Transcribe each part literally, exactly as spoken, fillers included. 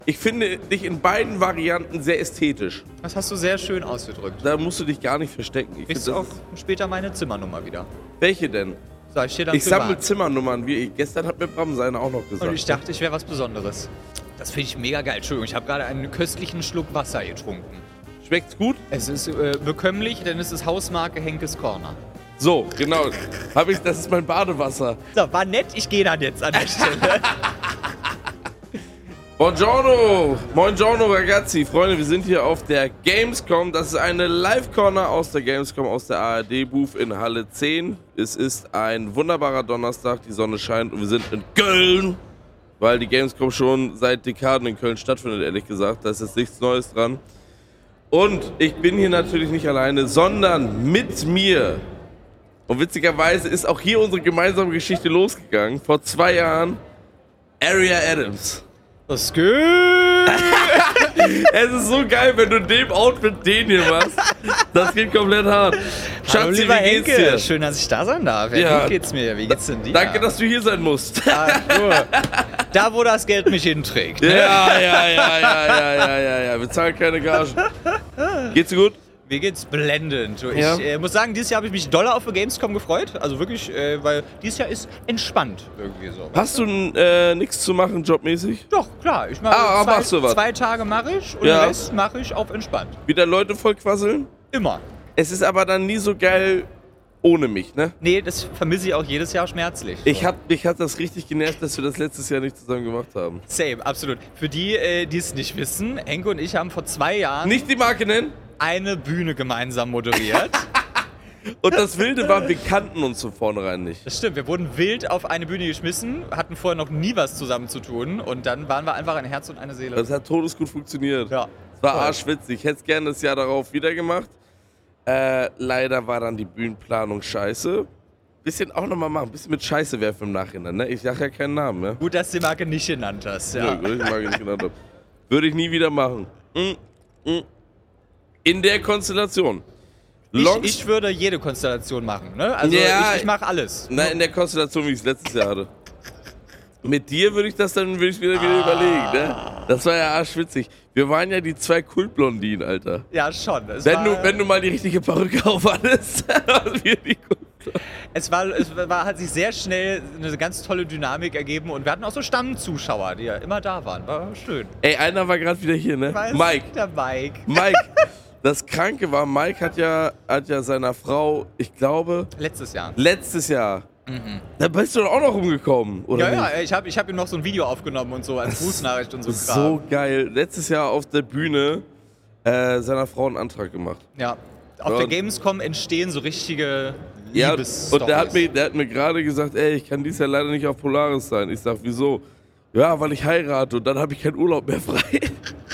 Ich finde dich in beiden Varianten sehr ästhetisch. Das hast du sehr schön ausgedrückt. Da musst du dich gar nicht verstecken. Ich Kriegst find, du das auch später meine Zimmernummer wieder. Welche denn? Sag ich dir dann Ich sammle privat. Zimmernnummern, wie ich. Gestern hat mir Bram seine auch noch gesagt. Und ich dachte, ich wäre was Besonderes. Das finde ich mega geil. Entschuldigung, ich habe gerade einen köstlichen Schluck Wasser getrunken. Schmeckt's gut? Es ist äh, bekömmlich, denn es ist Hausmarke Henkes Corner. So, genau. Hab ich, das ist mein Badewasser. So, war nett, ich gehe dann jetzt an der Stelle. Buongiorno, buongiorno ragazzi. Freunde, wir sind hier auf der Gamescom. Das ist eine Live-Corner aus der Gamescom, aus der A R D-Booth in Halle zehn. Es ist ein wunderbarer Donnerstag, die Sonne scheint und wir sind in Köln, weil die Gamescom schon seit Dekaden in Köln stattfindet, ehrlich gesagt. Da ist jetzt nichts Neues dran. Und ich bin hier natürlich nicht alleine, sondern mit mir. Und witzigerweise ist auch hier unsere gemeinsame Geschichte losgegangen. Vor zwei Jahren, Area Adams. Das ist gut. Es ist so geil, wenn du in dem Outfit den hier machst. Das geht komplett hart. Hallo, Schatzi, lieber wie geht's Henke. dir? Schön, dass ich da sein darf. Ja, Ja. gut geht's mir. Wie geht's denn dir? Danke, dass du hier sein musst. Ah, cool. Da, wo das Geld mich hinträgt. Ja, Ne? ja, ja, ja, ja, ja, ja, ja. Wir zahlen keine Gagen. Geht's dir gut? Mir geht's blendend. Ich Ja. äh, muss sagen, dieses Jahr habe ich mich doll auf die Gamescom gefreut. Also wirklich, äh, weil dieses Jahr ist entspannt irgendwie so. Hast du äh, nichts zu machen, jobmäßig? Doch, klar. Ich mache Ah, zwei, machst du was? zwei Tage mache ich und Ja. den Rest mache ich auf entspannt. Wieder Leute voll quasseln? Immer. Es ist aber dann nie so geil ohne mich, ne? Nee, das vermisse ich auch jedes Jahr schmerzlich. So. Ich hab, mich hat das richtig genervt, dass wir das letztes Jahr nicht zusammen gemacht haben. Same, absolut. Für die, äh, die es nicht wissen, Henke und ich haben vor zwei Jahren Nicht die Marke nennen? eine Bühne gemeinsam moderiert. Und das Wilde war, wir kannten uns von vornherein nicht. Das stimmt, wir wurden wild auf eine Bühne geschmissen, hatten vorher noch nie was zusammen zu tun und dann waren wir einfach ein Herz und eine Seele. Das hat todesgut funktioniert. Ja. Es war Voll. arschwitzig. Ich hätte es gerne das Jahr darauf wieder gemacht. Äh, leider war dann die Bühnenplanung scheiße. Bisschen auch nochmal machen, bisschen mit Scheiße werfen im Nachhinein, ne? Ich sag ja keinen Namen, ne? Gut, dass du die Marke nicht genannt hast, ja. Ja, gut, ich mag ihn nicht genannt haben. Würde ich nie wieder machen. Mm, mm. In der Konstellation. Ich, Longs- ich würde jede Konstellation machen, ne? Also Ja, ich, ich mache alles. Nein, in der Konstellation, wie ich es letztes Jahr hatte. Mit dir würde ich das dann würde ich wieder, wieder überlegen, ne? Das war ja arschwitzig. Wir waren ja die zwei Kultblondinen, Alter. Ja, schon. Es Wenn war, du, wenn du mal die richtige Perücke aufhattest, waren wir die Kultblondinen. es war, es war, hat sich sehr schnell eine ganz tolle Dynamik ergeben und wir hatten auch so Stammzuschauer, die ja immer da waren. War schön. Ey, einer war gerade wieder hier, ne? Weißt, Mike. Der Mike. Mike. Das Kranke war, Mike hat ja, hat ja seiner Frau, ich glaube, Letztes Jahr. letztes Jahr. Da bist du doch auch noch rumgekommen, oder Ja, nicht? ja, ich habe ich hab ihm noch so ein Video aufgenommen und so als Grußnachricht und so Kram. So geil. Letztes Jahr auf der Bühne äh, seiner Frau einen Antrag gemacht. Ja. Auf Ja. der Gamescom entstehen so richtige Ja, Liebes und der hat mir, der hat mir gerade gesagt, ey, ich kann dieses Jahr leider nicht auf Polaris sein. Ich sag, wieso? Ja, weil ich heirate und dann habe ich keinen Urlaub mehr frei.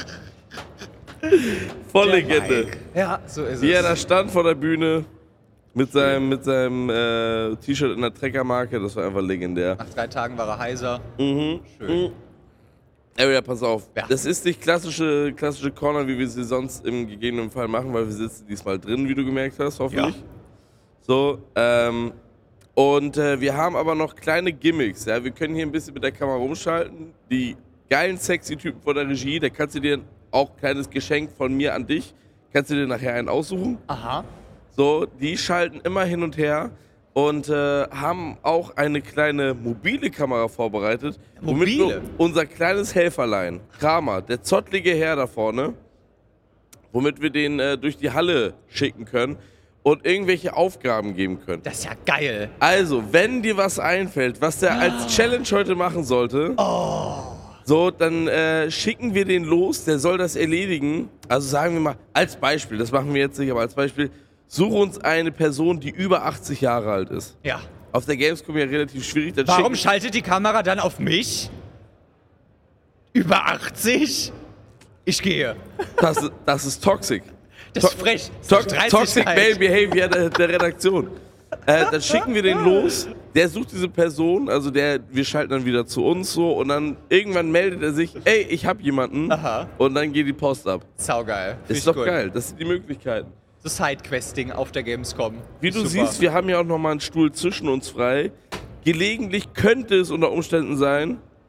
Voll Legende. Ja, so ist Wie er es. da stand vor der Bühne mit seinem, mit seinem äh, T-Shirt in der Treckermarke, das war einfach legendär. Nach drei Tagen war er heiser. Mhm. Schön. Ey, ja, pass auf. Ja. Das ist nicht klassische, klassische Corner, wie wir sie sonst im gegebenen Fall machen, weil wir sitzen diesmal drin, wie du gemerkt hast, hoffentlich. Ja. So, ähm, und äh, wir haben aber noch kleine Gimmicks. Ja? Wir können hier ein bisschen mit der Kamera rumschalten. Die geilen, sexy Typen von der Regie, da kannst du dir auch ein kleines Geschenk von mir an dich, kannst du dir nachher einen aussuchen. Aha. So, die schalten immer hin und her und äh, haben auch eine kleine mobile Kamera vorbereitet, womit Mobile? wir unser kleines Helferlein, Kramer, der zottlige Herr da vorne, womit wir den äh, durch die Halle schicken können und irgendwelche Aufgaben geben können. Das ist ja geil. Also, wenn dir was einfällt, was der als Challenge heute machen sollte, so, dann äh, schicken wir den los, der soll das erledigen. Also sagen wir mal, als Beispiel, das machen wir jetzt nicht, aber als Beispiel, suche uns eine Person, die über achtzig Jahre alt ist. Ja. Auf der Gamescom ja relativ schwierig. Dann Warum schicken- schaltet die Kamera dann auf mich? Über achtzig? Ich gehe. das, ist- das ist toxic. Das ist frech. Das To ist doch toxic Male Dreistigkeit. Behavior der, der Redaktion. Äh, dann schicken wir den los, der sucht diese Person, also der, wir schalten dann wieder zu uns so und dann irgendwann meldet er sich, ey, ich hab jemanden Aha. und dann geht die Post ab. Saugeil. Find Ist ich doch gut. geil, das sind die Möglichkeiten. So Sidequesting auf der Gamescom. Wie du Super. siehst, wir haben ja auch nochmal einen Stuhl zwischen uns frei. Gelegentlich könnte es unter Umständen sein,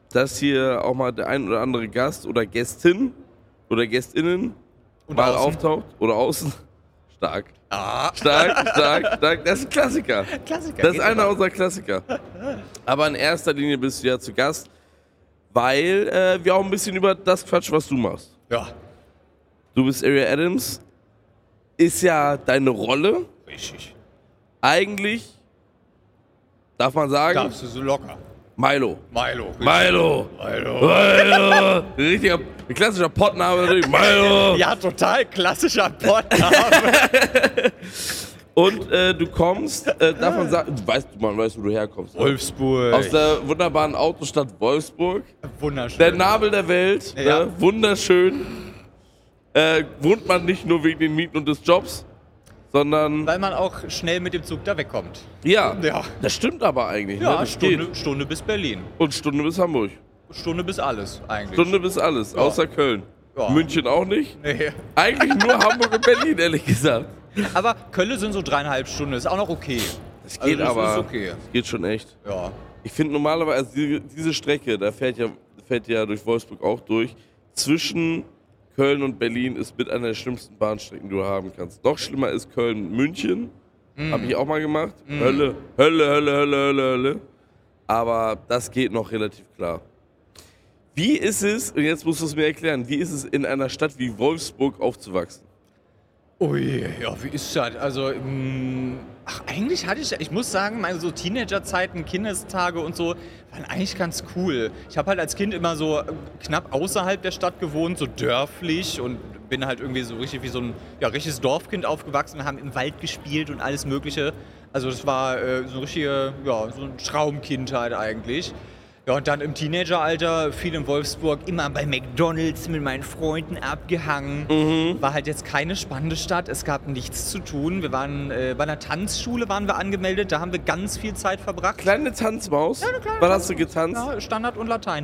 dass hier auch mal der ein oder andere Gast oder Gästin oder Gästinnen Und mal außen. auftaucht oder außen. Stark. Ah. Stark, stark, stark. Das ist ein Klassiker. Klassiker. Das ist geht einer immer. unserer Klassiker. Aber in erster Linie bist du ja zu Gast, weil äh, wir auch ein bisschen über das quatschen, was du machst. Ja. Du bist Area Adams, ist ja deine Rolle. Richtig. Eigentlich, darf man sagen, Darfst du so locker. Milo. Milo. richtig. Milo. Milo. Milo. Richtiger, ein klassischer Pottname natürlich. Milo. Ja, total klassischer Podcast. Und äh, du kommst, äh, darf man sagen, du weißt, man weiß, wo du herkommst. ne? Wolfsburg. Aus der wunderbaren Autostadt Wolfsburg. Wunderschön. Der Nabel der Welt. Ja. Ne? Wunderschön. Äh, wohnt man nicht nur wegen den Mieten und des Jobs, sondern. Weil man auch schnell mit dem Zug da wegkommt. Ja, Ja. das stimmt aber eigentlich. ne? Ja, Das Stunde, geht. Stunde bis Berlin. Und Stunde bis Hamburg. Stunde bis alles eigentlich. Stunde bis alles, Ja. außer Köln. Ja. München auch nicht. Nee. Eigentlich nur Hamburg und Berlin, ehrlich gesagt. Aber Köln sind so dreieinhalb Stunden, ist auch noch okay. Das geht Also das aber. ist okay. Das geht schon echt. Ja. Ich finde normalerweise, also die, diese Strecke, da fährt ja, fährt ja durch Wolfsburg auch durch. Zwischen Köln und Berlin ist mit einer der schlimmsten Bahnstrecken, die du haben kannst. Noch schlimmer ist Köln-München. Mm. Habe ich auch mal gemacht. Hölle, Hölle, Hölle, Hölle, Hölle, Hölle. Aber das geht noch relativ klar. Wie ist es, und jetzt musst du es mir erklären, wie ist es in einer Stadt wie Wolfsburg aufzuwachsen? Ui, ja, wie ist das? Also, mh, ach, eigentlich hatte ich, ich muss sagen, meine so Teenagerzeiten, Kindestage und so, waren eigentlich ganz cool. Ich habe halt als Kind immer so knapp außerhalb der Stadt gewohnt, so dörflich und bin halt irgendwie so richtig wie so ein ja, richtiges Dorfkind aufgewachsen, haben im Wald gespielt und alles Mögliche. Also das war äh, so eine richtige, ja, so eine Traumkindheit eigentlich. Ja, und dann im Teenageralter viel in Wolfsburg, immer bei McDonalds mit meinen Freunden abgehangen. Mhm. War halt jetzt keine spannende Stadt, es gab nichts zu tun. Wir waren äh, bei einer Tanzschule waren wir angemeldet, da haben wir ganz viel Zeit verbracht. Kleine Tanzmaus? eine kleine Wann hast du getanzt? Ja, Standard und Latein.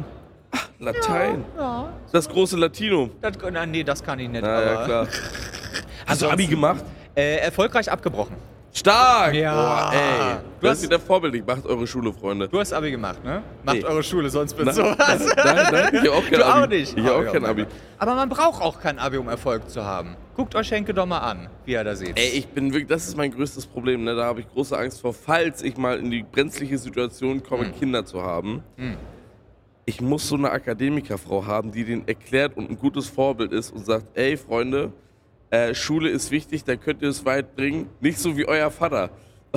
Latein. Ja. Das große Latino. Das, na, nee, das kann ich nicht. Na ja, aber, klar. Hast du Abi gemacht? Äh, erfolgreich abgebrochen. Stark! Ja. Boah, ey. Du Das hast- ist wieder vorbildlich. Macht eure Schule, Freunde. Du hast Abi gemacht, ne? Macht Nee. eure Schule, sonst mit Nein, sowas. nein, nein, ich hab auch kein Du Abi. auch nicht. Ich hab Oh, auch ja, kein mein Abi. Gott. Aber man braucht auch kein Abi, um Erfolg zu haben. Guckt euch Henke doch mal an, wie er da sieht. Ey, ich bin wirklich, das ist mein größtes Problem, ne? Da habe ich große Angst vor, falls ich mal in die brenzliche Situation komme, Kinder zu haben. Hm. Ich muss so eine Akademikerfrau haben, die denen erklärt und ein gutes Vorbild ist und sagt, ey Freunde, äh, Schule ist wichtig, da könnt ihr es weit bringen. Nicht so wie euer Vater.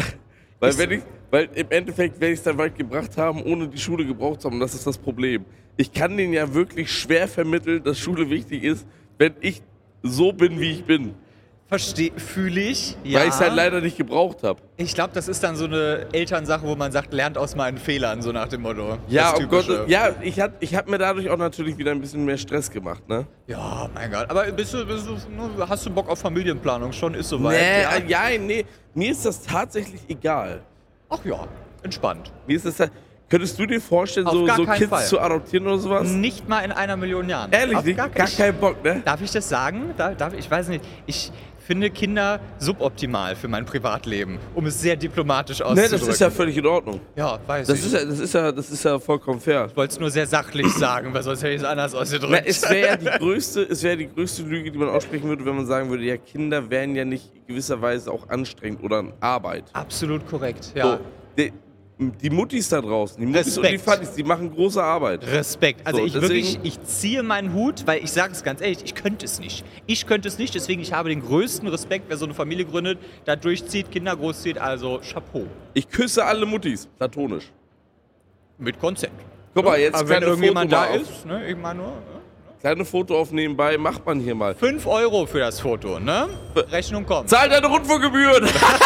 Weil, Ist- wenn ich, weil im Endeffekt werde ich es dann weit gebracht haben, ohne die Schule gebraucht zu haben. Und das ist das Problem. Ich kann denen ja wirklich schwer vermitteln, dass Schule wichtig ist, wenn ich so bin, wie ich bin. Verstehe, fühle ich. Ja. Weil ich es halt leider nicht gebraucht habe. Ich glaube, das ist dann so eine Elternsache, wo man sagt, lernt aus meinen Fehlern, so nach dem Motto. Ja, Das oh Gott, Typische. ja, ich habe ich hab mir dadurch auch natürlich wieder ein bisschen mehr Stress gemacht, ne? Ja, mein Gott. Aber bist du, bist du, hast du Bock auf Familienplanung? Schon ist soweit. Nee, ja. äh, ja, nee, mir ist das tatsächlich egal. Ach ja, entspannt. Mir ist das ta- Könntest du dir vorstellen, Auf so, gar so keinen Kids Fall. zu adoptieren oder sowas? Nicht mal in einer Million Jahren. Ehrlich, Auf nicht? gar, Gar, ich- keinen Bock, ne? Darf ich das sagen? Darf, darf, ich weiß nicht. Ich finde Kinder suboptimal für mein Privatleben, um es sehr diplomatisch Ne, auszudrücken. das ist ja völlig in Ordnung. Ja, weiß Das ich. ist ja, das ist ja, das ist ja vollkommen fair. Ich wollte es nur sehr sachlich sagen, weil sonst hätte ich es anders ausgedrückt. Na, es wäre ja die größte, es wäre die größte Lüge, die man aussprechen würde, wenn man sagen würde, ja, Kinder wären ja nicht gewisserweise auch anstrengend oder an Arbeit. Absolut korrekt, ja. So, die, die Muttis da draußen, die Muttis und die Respekt. Fattis, die machen große Arbeit. Respekt. Also So, ich deswegen- wirklich, ich ziehe meinen Hut, weil ich sage es ganz ehrlich, ich könnte es nicht. Ich könnte es nicht, deswegen ich habe den größten Respekt, wer so eine Familie gründet, da durchzieht, Kinder großzieht, also Chapeau. Ich küsse alle Muttis, platonisch. Mit Konzept. Guck mal, jetzt Aber wenn kleine irgendjemand Foto da mal ist, ne, ich meine nur, ne? Auf, kleine Foto auf nebenbei, macht man hier mal. fünf Euro für das Foto, ne? Rechnung kommt. Zahl deine Rundfunkgebühren!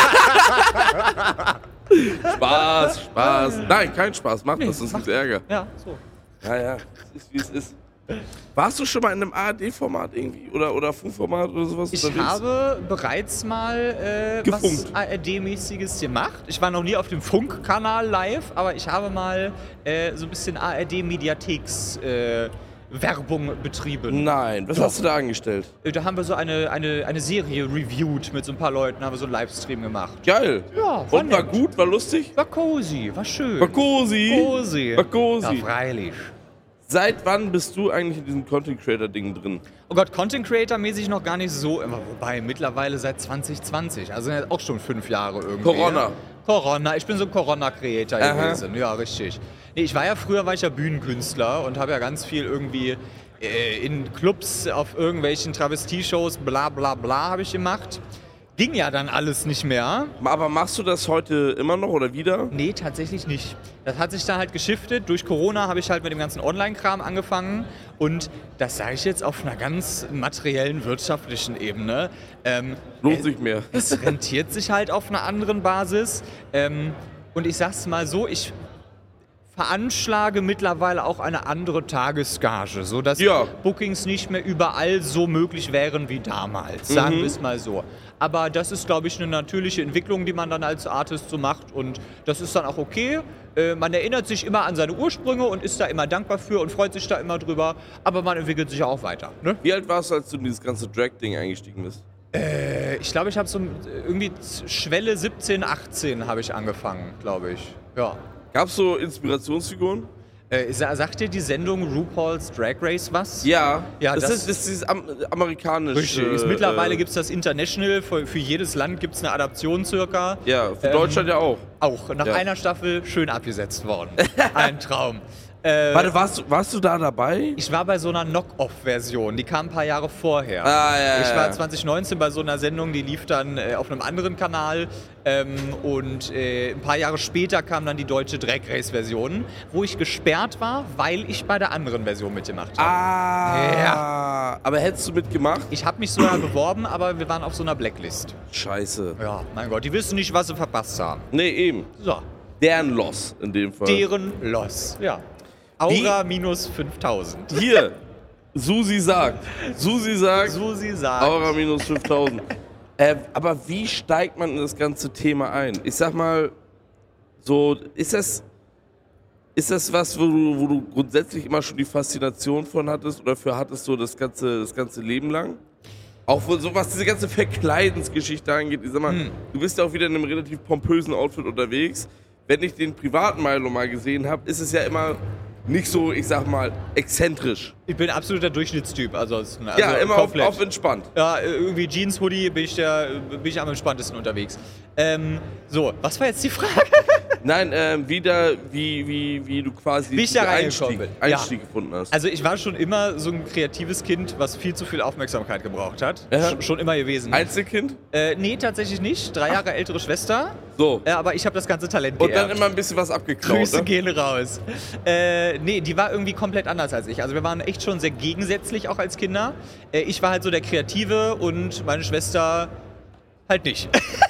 Spaß, Spaß. Nein, kein Spaß, mach das, sonst mach- gibt's Ärger. Ja, so. Ja, ja, es ist wie es ist. Warst du schon mal in einem A R D-Format irgendwie? Oder, oder Funkformat oder sowas? Ich unterwegs? habe bereits mal äh, was Gefunkt. A R D-mäßiges gemacht. Ich war noch nie auf dem Funkkanal live, aber ich habe mal äh, so ein bisschen A R D-Mediatheks äh, Werbung betrieben. Nein, was Doch. hast du da angestellt? Äh, Da haben wir so eine, eine, eine Serie reviewed mit so ein paar Leuten, haben wir so einen Livestream gemacht. Geil. Ja, war Und war nett. gut, war lustig? War cozy, war schön. War cozy. Cozy. War cozy. Ja, freilich. Seit wann bist du eigentlich in diesem Content-Creator-Ding drin? Oh Gott, Content Creator-mäßig noch gar nicht so, wobei mittlerweile seit zwanzig zwanzig, also auch schon fünf Jahre irgendwie. Corona. Corona, ich bin so ein Corona-Creator Aha. gewesen, ja, richtig. Nee, ich war ja früher, war ich ja Bühnenkünstler und habe ja ganz viel irgendwie äh, in Clubs, auf irgendwelchen Travestie-Shows, bla bla bla habe ich gemacht. Ging ja dann alles nicht mehr. Aber machst du das heute immer noch oder wieder? Nee, tatsächlich nicht. Das hat sich dann halt geschiftet. Durch Corona habe ich halt mit dem ganzen Online-Kram angefangen. Und das sage ich jetzt auf einer ganz materiellen, wirtschaftlichen Ebene. Ähm, Lohnt sich mehr. Es rentiert sich halt auf einer anderen Basis. Ähm, und ich sag's mal so, ich veranschlage mittlerweile auch eine andere Tagesgage, sodass Ja. Bookings nicht mehr überall so möglich wären wie damals, sagen wir es mal so. Aber das ist, glaube ich, eine natürliche Entwicklung, die man dann als Artist so macht und das ist dann auch okay. Äh, man erinnert sich immer an seine Ursprünge und ist da immer dankbar für und freut sich da immer drüber, aber man entwickelt sich ja auch weiter. Ne? Wie alt warst du, als du in dieses ganze Drag-Ding eingestiegen bist? Äh, ich glaube, ich habe so irgendwie Schwelle siebzehn, achtzehn habe ich angefangen, glaube ich. Ja. Gab es so Inspirationsfiguren? Äh, sa- sagt dir die Sendung RuPaul's Drag Race was? Ja. Ja, das, das- ist, das ist dieses am, amerikanische. Richtig. Ist, mittlerweile äh, gibt es das International, für, für jedes Land gibt es eine Adaption circa. Ja, für Ähm, Deutschland ja auch. Auch nach Ja. einer Staffel schön abgesetzt worden. Ein Traum. Äh, Warte, warst du, warst du da dabei? ich war bei so einer Knock-Off-Version, die kam ein paar Jahre vorher. Ah, ja, ich ja, war ja. zwanzig neunzehn bei so einer Sendung, die lief dann äh, auf einem anderen Kanal. Ähm, und äh, ein paar Jahre später kam dann die deutsche Drag Race-Version, wo ich gesperrt war, weil ich bei der anderen Version mitgemacht habe. Ah. Ja. Aber hättest du mitgemacht? Ich habe mich sogar beworben, aber wir waren auf so einer Blacklist. Scheiße. Ja, mein Gott, die wissen nicht, was sie verpasst haben. Nee, eben. So, Deren Loss in dem Fall. deren Loss. Ja. Aura minus fünftausend. Hier. Susi sagt. Susi sagt. Susi sagt. Aura minus fünftausend. äh, aber wie steigt man in das ganze Thema ein? Ich sag mal, so, ist das, ist das was, wo du, wo du grundsätzlich immer schon die Faszination von hattest oder für hattest, so das ganze, das ganze Leben lang? Auch wo, so was diese ganze Verkleidensgeschichte angeht. Ich sag mal, Hm. du bist ja auch wieder in einem relativ pompösen Outfit unterwegs. Wenn ich den privaten Milo mal gesehen habe, ist es ja immer nicht so, ich sag mal, exzentrisch. Ich bin absoluter Durchschnittstyp. Also, also ja, immer auf, komplett. auf entspannt. Ja, irgendwie Jeans, Hoodie bin ich, der, bin ich am entspanntesten unterwegs. Ähm, so, was war jetzt die Frage? Nein, ähm, wieder, wie, wie, wie du quasi Wie ich da diesen reingekommen Einstieg, bin. Ja. Einstieg gefunden hast. Also ich war schon immer so ein kreatives Kind, was viel zu viel Aufmerksamkeit gebraucht hat. Ja. Sch schon immer gewesen. Einzelkind? Äh, nee, tatsächlich nicht. Drei Jahre ältere Schwester. So. Äh, aber ich habe das ganze Talent Und geerbt. dann immer ein bisschen was abgeklaut. Grüße Ne? gehen raus. Äh, nee, die war irgendwie komplett anders als ich. Also wir waren echt schon sehr gegensätzlich, auch als Kinder. Äh, ich war halt so der Kreative und meine Schwester halt nicht.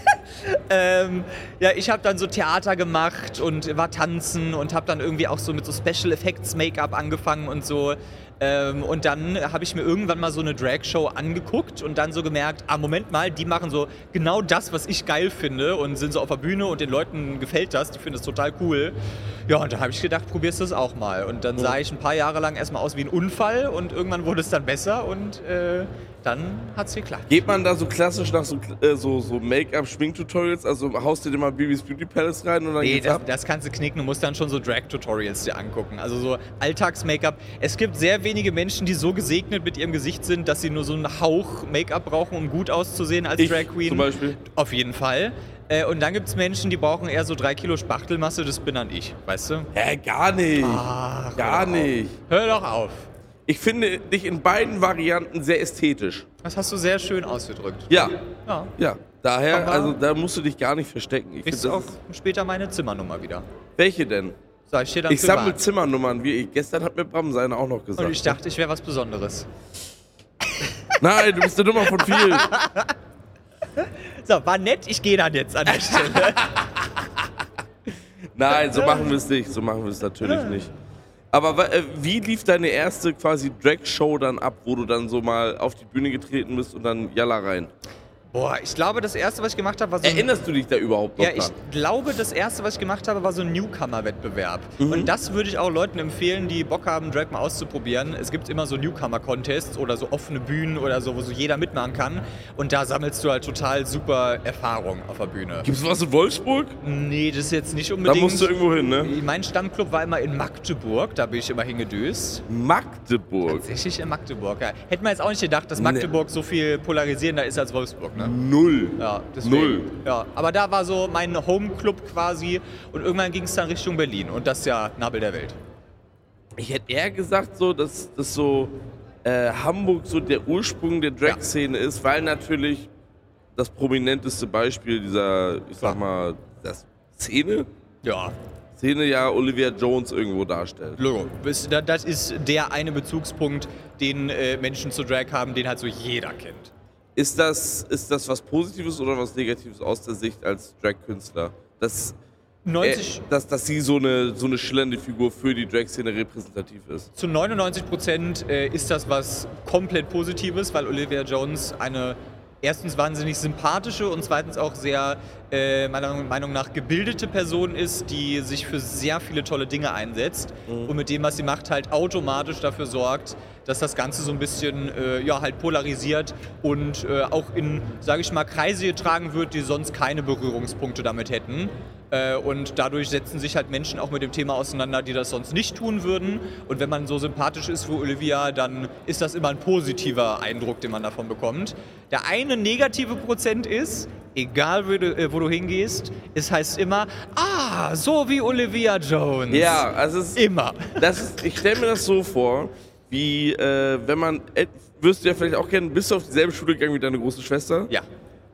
ähm, ja, ich habe dann so Theater gemacht und war tanzen und habe dann irgendwie auch so mit so Special Effects Make-up angefangen und so. Ähm, und dann habe ich mir irgendwann mal so eine Drag-Show angeguckt und dann so gemerkt, ah, Moment mal, die machen so genau das, was ich geil finde und sind so auf der Bühne und den Leuten gefällt das, die finden das total cool. Ja, und da habe ich gedacht, probierst du das auch mal. Und dann sah ich ein paar Jahre lang erstmal aus wie ein Unfall und irgendwann wurde es dann besser und äh, dann hat es geklappt. Geht man da so klassisch nach so, äh, so, so Make-up-Schmink-Tutorials, also haust du dir mal Bibis Beauty Palace rein und dann Nee, geht's das, ab? das kannst du knicken. Du musst dann schon so Drag-Tutorials dir angucken. Also so Alltags-Make-up. Es gibt sehr wenige Menschen, die so gesegnet mit ihrem Gesicht sind, dass sie nur so einen Hauch Make-up brauchen, um gut auszusehen als Ich Drag Queen. zum Beispiel. Auf jeden Fall. Äh, und dann gibt es Menschen, die brauchen eher so drei Kilo Spachtelmasse. Das bin dann ich, weißt du? Hä, gar nicht. Ach, gar hör doch nicht. Auf. Hör doch auf. Ich finde dich in beiden Varianten sehr ästhetisch. Das hast du sehr schön ausgedrückt. Ja, Ja. ja. Daher, Aber- also da musst du dich gar nicht verstecken. Ich Kriegst find, du das auch ist, später meine Zimmernummer wieder. welche denn? Sag ich dir dann Ich sammle privat. Zimmernummern. Wie ich, gestern hat mir Bram seine auch noch gesagt. Und ich dachte, ich wäre was Besonderes. Nein, du bist der Nummer von vielen. So, war nett, ich gehe dann jetzt an der Stelle. Nein, so machen wir es nicht. So machen wir es natürlich nicht. Aber wa- äh, wie lief deine erste quasi Drag-Show dann ab, wo du dann so mal auf die Bühne getreten bist und dann Jalla rein? Boah, ich glaube, das erste, was ich gemacht habe, war so ein, Erinnerst du dich da überhaupt noch Ja, ich dran? glaube, das erste, was ich gemacht habe, war so ein Newcomer-Wettbewerb. Mhm. Und das würde ich auch Leuten empfehlen, die Bock haben, Drag mal auszuprobieren. Es gibt immer so Newcomer-Contests oder so offene Bühnen oder so, wo so jeder mitmachen kann. Und da sammelst du halt total super Erfahrung auf der Bühne. Gibt's was in Wolfsburg? Nee, das ist jetzt nicht Da unbedingt. musst du irgendwo hin, ne? Mein Stammclub war immer in Magdeburg, da bin ich immer hingedüst. Magdeburg. Tatsächlich in Magdeburg, ja. Hätte man jetzt auch nicht gedacht, dass Nee. Magdeburg so viel polarisierender ist als Wolfsburg, ne? Null. Ja, deswegen. Null. Ja, aber da war so mein Home-Club quasi und irgendwann ging es dann Richtung Berlin und das ist ja Nabel der Welt. Ich hätte eher gesagt, so, dass, dass so äh, Hamburg so der Ursprung der Drag-Szene ist, weil natürlich das prominenteste Beispiel dieser, ich sag mal, das Szene, Ja, Szene ja Olivia Jones irgendwo darstellt. Logo. Das das ist der eine Bezugspunkt, den äh, Menschen zu Drag haben, den halt so jeder kennt. Ist das, ist das was Positives oder was Negatives aus der Sicht als Drag-Künstler? Dass, neunzig äh, dass, dass sie so eine, so eine schillernde Figur für die Drag-Szene repräsentativ ist. Zu neunundneunzig Prozent äh, ist das was komplett Positives, weil Olivia Jones eine erstens wahnsinnig sympathische und zweitens auch sehr, äh, meiner Meinung nach, gebildete Person ist, die sich für sehr viele tolle Dinge einsetzt mhm. und mit dem, was sie macht, halt automatisch dafür sorgt, dass das Ganze so ein bisschen äh, ja, halt polarisiert und äh, auch in, sage ich mal, Kreise getragen wird, die sonst keine Berührungspunkte damit hätten. Äh, und dadurch setzen sich halt Menschen auch mit dem Thema auseinander, die das sonst nicht tun würden. Und wenn man so sympathisch ist wie Olivia, dann ist das immer ein positiver Eindruck, den man davon bekommt. Der eine negative Prozent ist, egal wo du, äh, wo du hingehst, es heißt immer, ah, so wie Olivia Jones. Ja, also es ist, Immer. das ist, ich stelle mir das so vor, wie äh, wenn man, äh, wirst du ja vielleicht auch kennen, bist du auf dieselbe Schule gegangen wie deine große Schwester? Ja.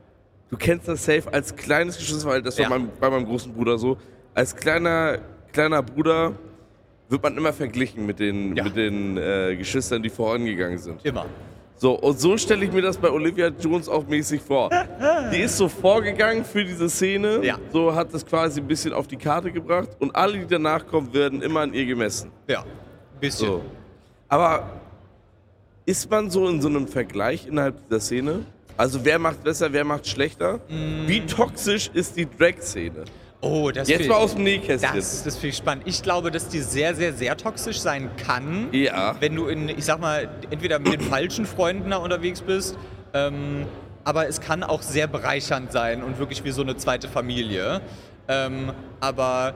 Du kennst das safe als kleines Geschwister, weil das war Ja. mein, bei meinem großen Bruder so. Als kleiner, kleiner Bruder wird man immer verglichen mit den, Ja. mit den äh, Geschwistern, die vorangegangen sind. Immer. So, und so stelle ich mir das bei Olivia Jones auch mäßig vor. Die ist so vorgegangen für diese Szene, Ja. so hat das quasi ein bisschen auf die Karte gebracht und alle, die danach kommen, werden immer an ihr gemessen. Ja, ein bisschen. So. Aber ist man so in so einem Vergleich innerhalb dieser Szene? Also wer macht besser, wer macht schlechter? Mm. Wie toxisch ist die Drag-Szene? Oh, das Jetzt find- mal aus dem Nähkästchen. Das, das finde ich spannend. Ich glaube, dass die sehr, sehr, sehr toxisch sein kann, Ja. wenn du in, ich sag mal, entweder mit den falschen Freunden da unterwegs bist, ähm, aber es kann auch sehr bereichernd sein und wirklich wie so eine zweite Familie. Ähm, aber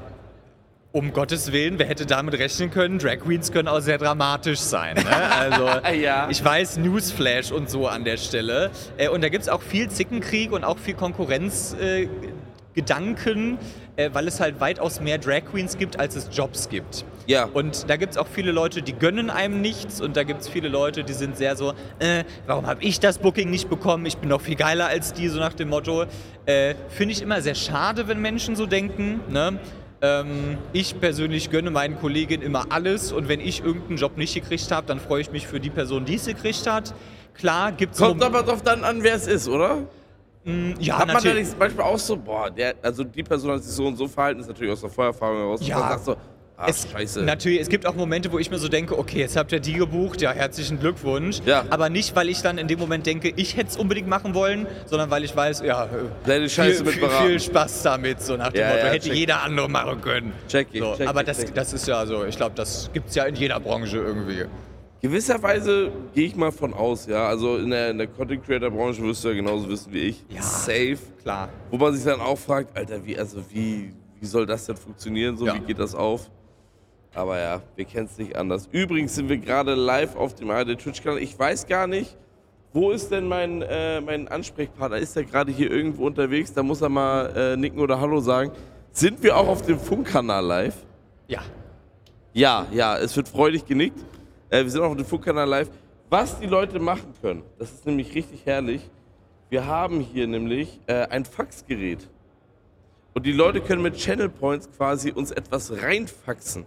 um Gottes Willen, wer hätte damit rechnen können? Drag Queens können auch sehr dramatisch sein. Ne? Also, Ja. ich weiß, Newsflash und so an der Stelle. Äh, und da gibt es auch viel Zickenkrieg und auch viel Konkurrenzgedanken, äh, Gedanken, äh, weil es halt weitaus mehr Drag Queens gibt, als es Jobs gibt. Ja. Und da gibt es auch viele Leute, die gönnen einem nichts und da gibt es viele Leute, die sind sehr so, äh, warum habe ich das Booking nicht bekommen? Ich bin doch viel geiler als die, so nach dem Motto. Äh, Finde ich immer sehr schade, wenn Menschen so denken. Ne? Ähm, ich persönlich gönne meinen Kolleginnen immer alles und wenn ich irgendeinen Job nicht gekriegt habe, dann freue ich mich für die Person, die es gekriegt hat. Klar gibt es... Kommt aber drauf dann an, wer es ist, oder? Ja, Hat man da natürlich. nicht manchmal auch so, boah, der, also die Person hat sich so und so verhalten, ist natürlich aus der Vorerfahrung heraus. Ja. Und man sagt so, ah, Es, scheiße. natürlich, es gibt auch Momente, wo ich mir so denke, okay, jetzt habt ihr die gebucht, ja, herzlichen Glückwunsch. Ja. Aber nicht, weil ich dann in dem Moment denke, ich hätte es unbedingt machen wollen, sondern weil ich weiß, ja, Sei die Scheiße viel, mit viel, beraten. viel Spaß damit, so nach dem Ja, Motto, ja, hätte check. jeder andere machen können. Check ich, so, check aber ich, das, check ich. das ist ja so, ich glaube, das gibt es ja in jeder Branche irgendwie. Gewisserweise gehe ich mal von aus, ja. Also in der, in der Content Creator Branche wirst du ja genauso wissen wie ich. Ja. Safe. Klar. Wo man sich dann auch fragt, Alter, wie, also wie, wie soll das denn funktionieren? So, Ja. wie geht das auf? Aber ja, wir kennen es nicht anders. Übrigens sind wir gerade live auf dem A R D Twitch-Kanal. Ich weiß gar nicht, wo ist denn mein, äh, mein Ansprechpartner? Ist der gerade hier irgendwo unterwegs? Da muss er mal äh, nicken oder Hallo sagen. Sind wir auch auf dem Funkkanal live? Ja. Ja, ja, es wird freudig genickt. Äh, wir sind auch auf dem Funkkanal live. Was die Leute machen können, das ist nämlich richtig herrlich. Wir haben hier nämlich äh, ein Faxgerät. Und die Leute können mit Channel Points quasi uns etwas reinfaxen.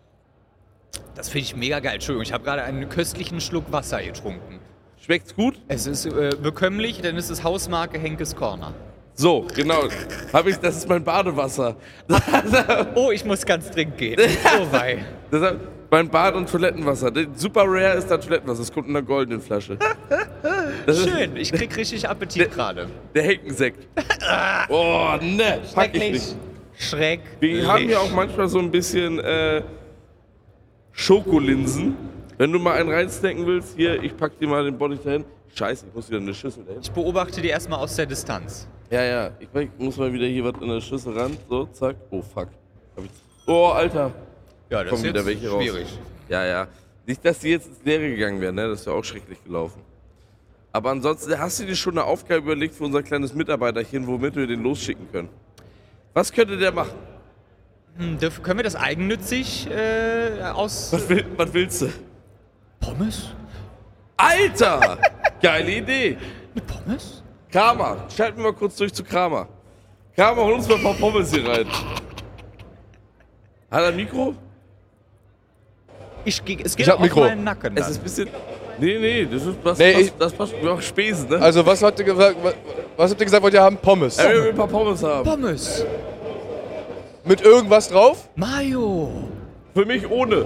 Das finde ich mega geil. Entschuldigung, ich habe gerade einen köstlichen Schluck Wasser getrunken. Schmeckt's gut? Es ist äh, bekömmlich, denn es ist Hausmarke Henkes Corner. So, genau. Hab ich, das ist mein Badewasser. Oh, ich muss ganz dringend gehen. Oh wei. Deshalb, Mein Bad- und Toilettenwasser. Super rare ist da Toilettenwasser. Das kommt in einer goldenen Flasche. Das Schön, ich krieg richtig Appetit gerade. Der Heckensekt. Oh, ne. Pack ich nicht. Schreck. Wir haben hier auch manchmal so ein bisschen äh, Schokolinsen. Wenn du mal einen reinstecken willst, hier, ich pack dir mal den Bottich dahin. Scheiße, ich muss wieder eine Schüssel dahin. Ich beobachte die erstmal aus der Distanz. Ja, ja, ich muss mal wieder hier was in der Schüssel ran. So, zack. Oh, fuck. Hab ich... Oh, Alter. Ja, das Kommen ist wieder jetzt welche raus. schwierig. Ja, ja. Nicht, dass die jetzt ins Leere gegangen wären, ne? Das wäre auch schrecklich gelaufen. Aber ansonsten, hast du dir schon eine Aufgabe überlegt für unser kleines Mitarbeiterchen, womit wir den losschicken können? Was könnte der machen? Hm, dürf, können wir das eigennützig äh, aus... Was, will, was willst du? Pommes? Alter! Geile Idee! Eine Pommes? Kramer, schalten wir mal kurz durch zu Kramer. Kramer, hol uns mal ein paar Pommes hier rein. Hat er ein Mikro? Ich, es geht Ich hab auf Mikro. meinen Nacken. Es Dann. ist ein bisschen... Nee, nee, das ist... Das, Nee, passt, ich- das passt auch Spesen, ne? Also, was habt ihr gesagt? Was, was habt ihr gesagt, wollt ihr haben? Pommes. Er will ein paar Pommes haben. Pommes. Mit irgendwas drauf? Mayo. Für mich ohne.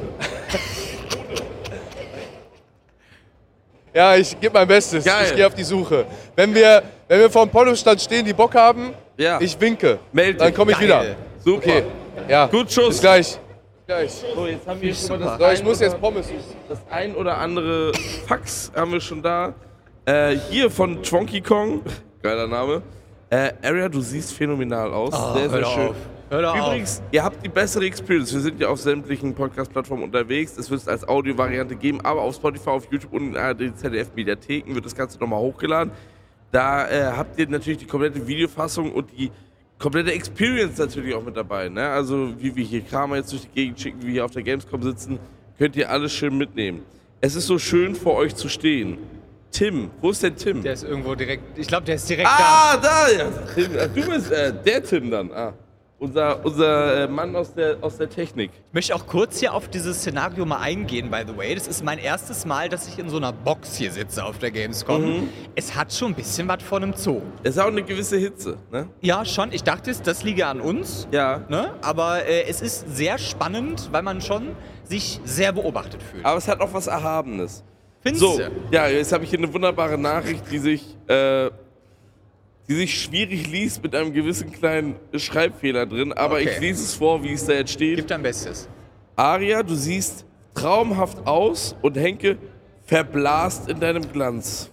Ja, ich gebe mein Bestes. Geil. Ich gehe auf die Suche. Wenn wir, wenn wir vor dem Pommesstand stehen, die Bock haben, Ja. ich winke. Meld Dann dich. komme ich Geil. wieder. Super. Okay. Ja. Gut, Schuss. Bis gleich. Gleich. So, jetzt haben wir schon mal das So, ich ein muss oder- jetzt Pommes suchen. Das ein oder andere Fax haben wir schon da. Äh, hier von Twonky Kong. Geiler Name. Äh, Area, du siehst phänomenal aus. Oh, sehr, sehr hör doch schön. auf. Hör doch Übrigens, ihr habt die bessere Experience. Wir sind ja auf sämtlichen Podcast-Plattformen unterwegs. Es wird es als Audio-Variante geben, aber auf Spotify, auf YouTube und in A R D Z D F-Mediatheken wird das Ganze nochmal hochgeladen. Da äh, habt ihr natürlich die komplette Videofassung und die komplette Experience natürlich auch mit dabei. Ne? Also wie wir hier Kramer jetzt durch die Gegend schicken, wie wir hier auf der Gamescom sitzen, könnt ihr alles schön mitnehmen. Es ist so schön vor euch zu stehen. Tim, wo ist denn Tim? Der ist irgendwo direkt... Ich glaube, der ist direkt Ah, da! Ja. Tim, äh, du bist äh, der Tim dann. Ah. Unser, unser äh, Mann aus der, aus der Technik. Ich möchte auch kurz hier auf dieses Szenario mal eingehen, by the way. Das ist mein erstes Mal, dass ich in so einer Box hier sitze auf der Gamescom. Mhm. Es hat schon ein bisschen was von einem Zoo. Es ist auch eine gewisse Hitze, ne? Ja, schon. Ich dachte, das liege an uns. Ja. Ne? Aber äh, es ist sehr spannend, weil man schon sich sehr beobachtet fühlt. Aber es hat auch was Erhabenes. Findest So, du? ja, jetzt habe ich hier eine wunderbare Nachricht, die sich, äh, die sich schwierig liest mit einem gewissen kleinen Schreibfehler drin, aber Okay. ich lese es vor, wie es da jetzt steht. Gib dein Bestes. Aria, du siehst traumhaft aus und Henke verblasst in deinem Glanz.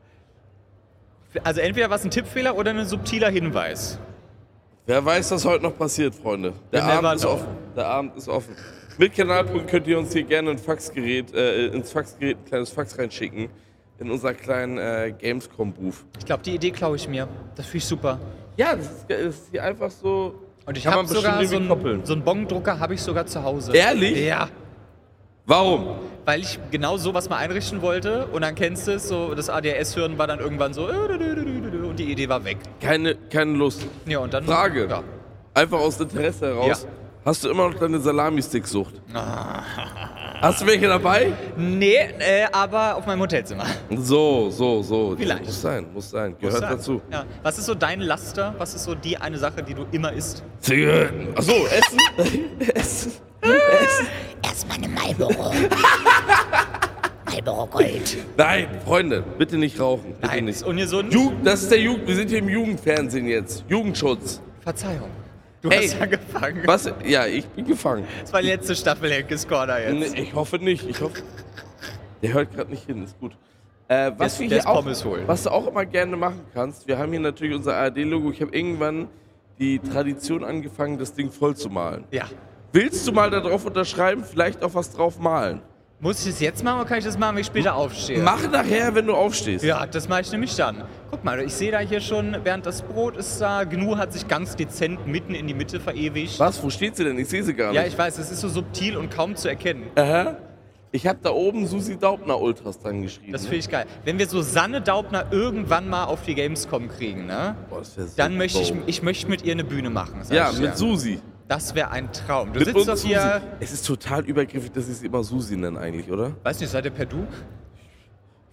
Also entweder war es ein Tippfehler oder ein subtiler Hinweis. Wer weiß, was heute noch passiert, Freunde. Der We never Abend ist know. offen. Der Abend ist offen. Mit Kanalpunkt könnt ihr uns hier gerne ein Faxgerät, äh, ins Faxgerät ein kleines Fax reinschicken. In unser kleinen äh, Gamescom-Booth. Ich glaube, die Idee klaue ich mir. Das finde ich super. Ja, das ist, das ist hier einfach so. Und ich kann habe man bestimmt sogar so irgendwie einen, koppeln. so einen Bongdrucker habe ich sogar zu Hause. Ehrlich? Ja. Warum? Weil ich genau sowas mal einrichten wollte und dann kennst du es, so das A D S-Hören war dann irgendwann so und die Idee war weg. Keine, keine Lust. Ja, und dann, Frage. Ja. Einfach aus Interesse heraus. Ja. Hast du immer noch deine Salami-Stick-Sucht? Hast du welche dabei? Nee, äh, aber auf meinem Hotelzimmer. So, so, so. Vielleicht. Muss sein, muss sein. Gehört Muss sein. dazu. Ja. Was ist so dein Laster? Was ist so die eine Sache, die du immer isst? Zigaretten. Achso, Essen? Essen. Essen. Erstmal eine Marlboro. Marlboro Gold. Nein, Freunde, bitte nicht rauchen. Bitte Nein, nicht. ist ungesund. Jugend, das ist der Jugend. Wir sind hier im Jugendfernsehen jetzt. Jugendschutz. Verzeihung. Du Ey, hast angefangen. Was? Ja, ich bin gefangen. Das war die letzte Staffel Henkes Corner jetzt. Nee, ich hoffe nicht. Ich hoffe. Der hört gerade nicht hin. Ist gut. Äh, was Der- wir der hier ist auch, Pommes holen. was du auch immer gerne machen kannst, wir haben hier natürlich unser A R D-Logo. Ich habe irgendwann die Tradition angefangen, das Ding voll zu malen. Ja. Willst du mal da drauf unterschreiben, vielleicht auch was drauf malen? Muss ich das jetzt machen oder kann ich das machen, wenn ich später aufstehe? Mach nachher, wenn du aufstehst. Ja, das mache ich nämlich dann. Guck mal, ich sehe da hier schon, während das Brot ist da, Gnu hat sich ganz dezent mitten in die Mitte verewigt. Was? Wo steht sie denn? Ich sehe sie gar nicht. Ja, ich weiß, es ist so subtil und kaum zu erkennen. Aha. Ich habe da oben Susi Daubner Ultras dran geschrieben. Das ne? finde ich geil. Wenn wir so Sanne Daubner irgendwann mal auf die Gamescom kriegen, ne? Boah, das wär so Dann möchte ich, dope. ich möchte mit ihr eine Bühne machen. sag Ja, ich mit dir. Susi. Das wäre ein Traum. Du Mit sitzt uns doch Susi. hier, Es ist total übergriffig, dass sie es immer Susi nennen eigentlich, oder? weiß nicht, seid ihr per Du?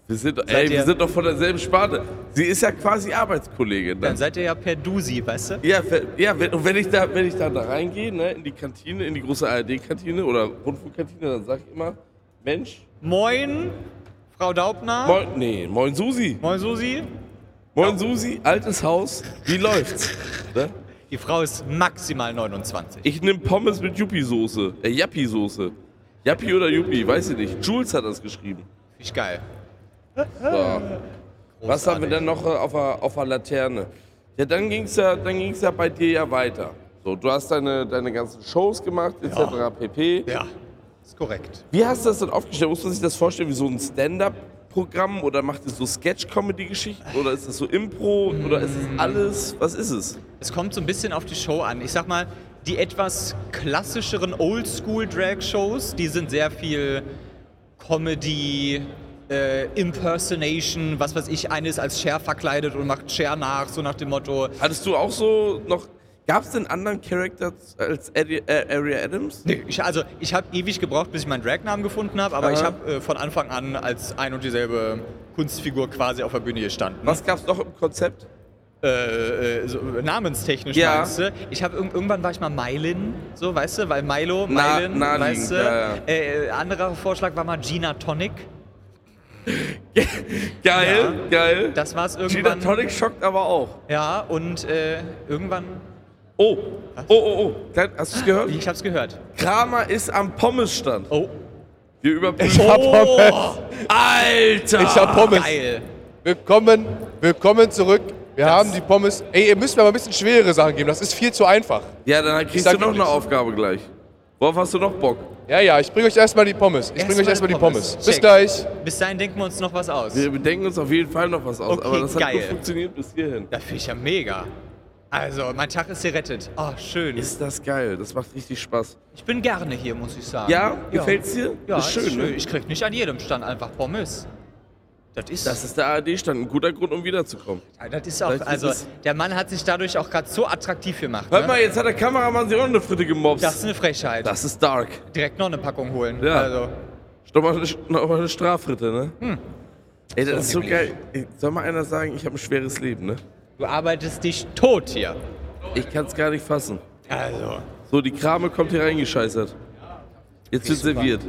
Wir sind, Seid ey, ihr- wir sind doch von derselben Sparte. Sie ist ja quasi Arbeitskollegin. Dann Ne? seid ihr ja per Dusi, weißt du? Ja, ver- ja wenn, und wenn ich da, wenn ich da, da reingehe, ne, in die Kantine, in die große A R D-Kantine oder Rundfunkkantine, dann sag ich immer, Mensch, Moin, Frau Daubner. moin, nee, moin Susi. Moin, Susi. Moin Susi, altes Haus, wie läuft's? Ne? Die Frau ist maximal neunundzwanzig. Ich nehm Pommes mit Yuppie-Soße, äh, Yappi-Soße. Yappi oder Yuppie, weiß ich nicht. Jules hat das geschrieben. Finde ich geil. So. Was haben wir denn noch äh, auf der, auf der Laterne? Ja, dann ging's ja, dann ging's ja bei dir ja weiter. So, du hast deine, deine ganzen Shows gemacht, et cetera pp. Ja, ist korrekt. Wie hast du das denn aufgestellt? Muss man sich das vorstellen wie so ein Stand-up-Programm oder macht ihr so Sketch-Comedy-Geschichten oder ist das so Impro oder ist es alles? Was ist es? Es kommt so ein bisschen auf die Show an. Ich sag mal, die etwas klassischeren Oldschool-Drag-Shows, die sind sehr viel Comedy, äh, Impersonation, was weiß ich, eine ist als Cher verkleidet und macht Cher nach, so nach dem Motto. Hattest du auch so noch, gab es denn anderen Charakter als Eddie, äh, Ari Adams? Nee, ich, also ich habe ewig gebraucht, bis ich meinen Drag-Namen gefunden habe, aber Aha. ich habe äh, von Anfang an als ein und dieselbe Kunstfigur quasi auf der Bühne gestanden. Was gab's noch im Konzept? Äh, äh, so, namenstechnisch Ja. meinst du? Ich habe irg- irgendwann war ich mal Mylin, so weißt du, weil Milo, Na- Mylin, naheliegend, weißt du. ja, ja. Äh, anderer Vorschlag war mal Gina Tonic. Geil, geil. Das war's Gina irgendwann. Tonic schockt aber auch. Ja, und äh, irgendwann. Oh, oh, oh, oh. Klein- Hast du es gehört? Ich hab's gehört. Kramer ist am Pommesstand. Oh, Wir überprüfen. Ich hab Pommes. Alter! Ich hab Pommes. geil. Willkommen, willkommen zurück. Wir haben die Pommes. Ey, ihr müsst mir mal ein bisschen schwerere Sachen geben. Das ist viel zu einfach. Ja, dann kriegst sag du noch dir eine nichts. Aufgabe gleich. Worauf hast du noch Bock? Ja, ja, ich bringe euch erstmal die Pommes. Ich bringe euch erstmal die Pommes. Bis Check. gleich. Bis dahin denken wir uns noch was aus. Wir denken uns auf jeden Fall noch was aus, Okay, aber das hat geil. gut funktioniert bis hierhin. Das finde ich ja mega. Also, mein Tag ist gerettet. Oh, schön. Ist das geil, das macht richtig Spaß. Ich bin gerne hier, muss ich sagen. Ja, gefällt's dir? Ja, Das ist schön, ne? Ich krieg nicht an jedem Stand einfach Pommes. Das ist, Das ist der A R D-Stand, ein guter Grund, um wiederzukommen. ja, das ist auch, Vielleicht ist also es- der Mann hat sich dadurch auch gerade so attraktiv gemacht. Hört Ne? mal, jetzt hat der Kameramann sich auch eine Fritte gemobst. Das ist eine Frechheit. Das ist dark. Direkt noch eine Packung holen. Ja. Also, Noch mal eine, noch mal eine Straffritte, ne? Hm. Ey, das ist so geil. Ey, soll mal einer sagen, ich habe ein schweres Leben, ne? du arbeitest dich tot hier. Ich kann's gar nicht fassen. Also, So, die Krame kommt hier reingescheißert. Jetzt wird serviert.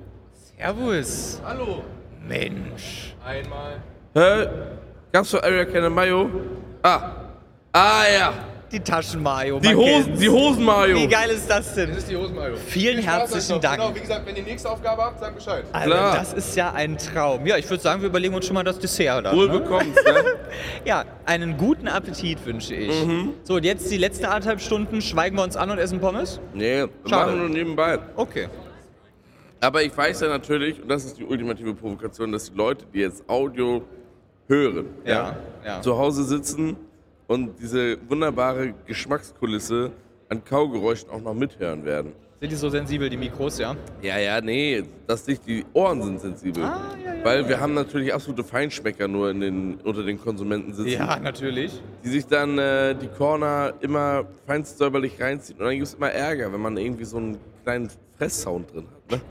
Servus. Hallo. Mensch. Einmal. Hä? Gab's für Aria keine Mayo? Ah. Ah, ja. Die Taschen-Mayo. Die man Hosen, kennt's. die Hosen-Mayo. Wie geil ist das denn? Das ist die Hosenmayo. Vielen herzlichen Dank. Genau, wie gesagt, wenn ihr die nächste Aufgabe habt, sagt Bescheid. Also, Klar. das ist ja ein Traum. Ja, ich würde sagen, wir überlegen uns schon mal das Dessert dann. Wohl Ne? bekommst, ne? Ja, einen guten Appetit wünsche ich. Mhm. So, und jetzt die letzten anderthalb Stunden schweigen wir uns an und essen Pommes? Nee, wir Schade. machen nur nebenbei. Okay. Aber ich weiß ja natürlich, und das ist die ultimative Provokation, dass die Leute, die jetzt Audio hören, Ja, ja. zu Hause sitzen und diese wunderbare Geschmackskulisse an Kaugeräuschen auch noch mithören werden. Sind die so sensibel, die Mikros, ja? Ja, ja, nee, das nicht, die Ohren sind sensibel. Ah, ja, ja, Weil wir haben natürlich absolute Feinschmecker nur in den, unter den Konsumenten sitzen, Ja, natürlich. die sich dann äh, die Corner immer feinst säuberlich reinziehen. Und dann gibt es immer Ärger, wenn man irgendwie so einen kleinen Fresssound drin hat. Ne?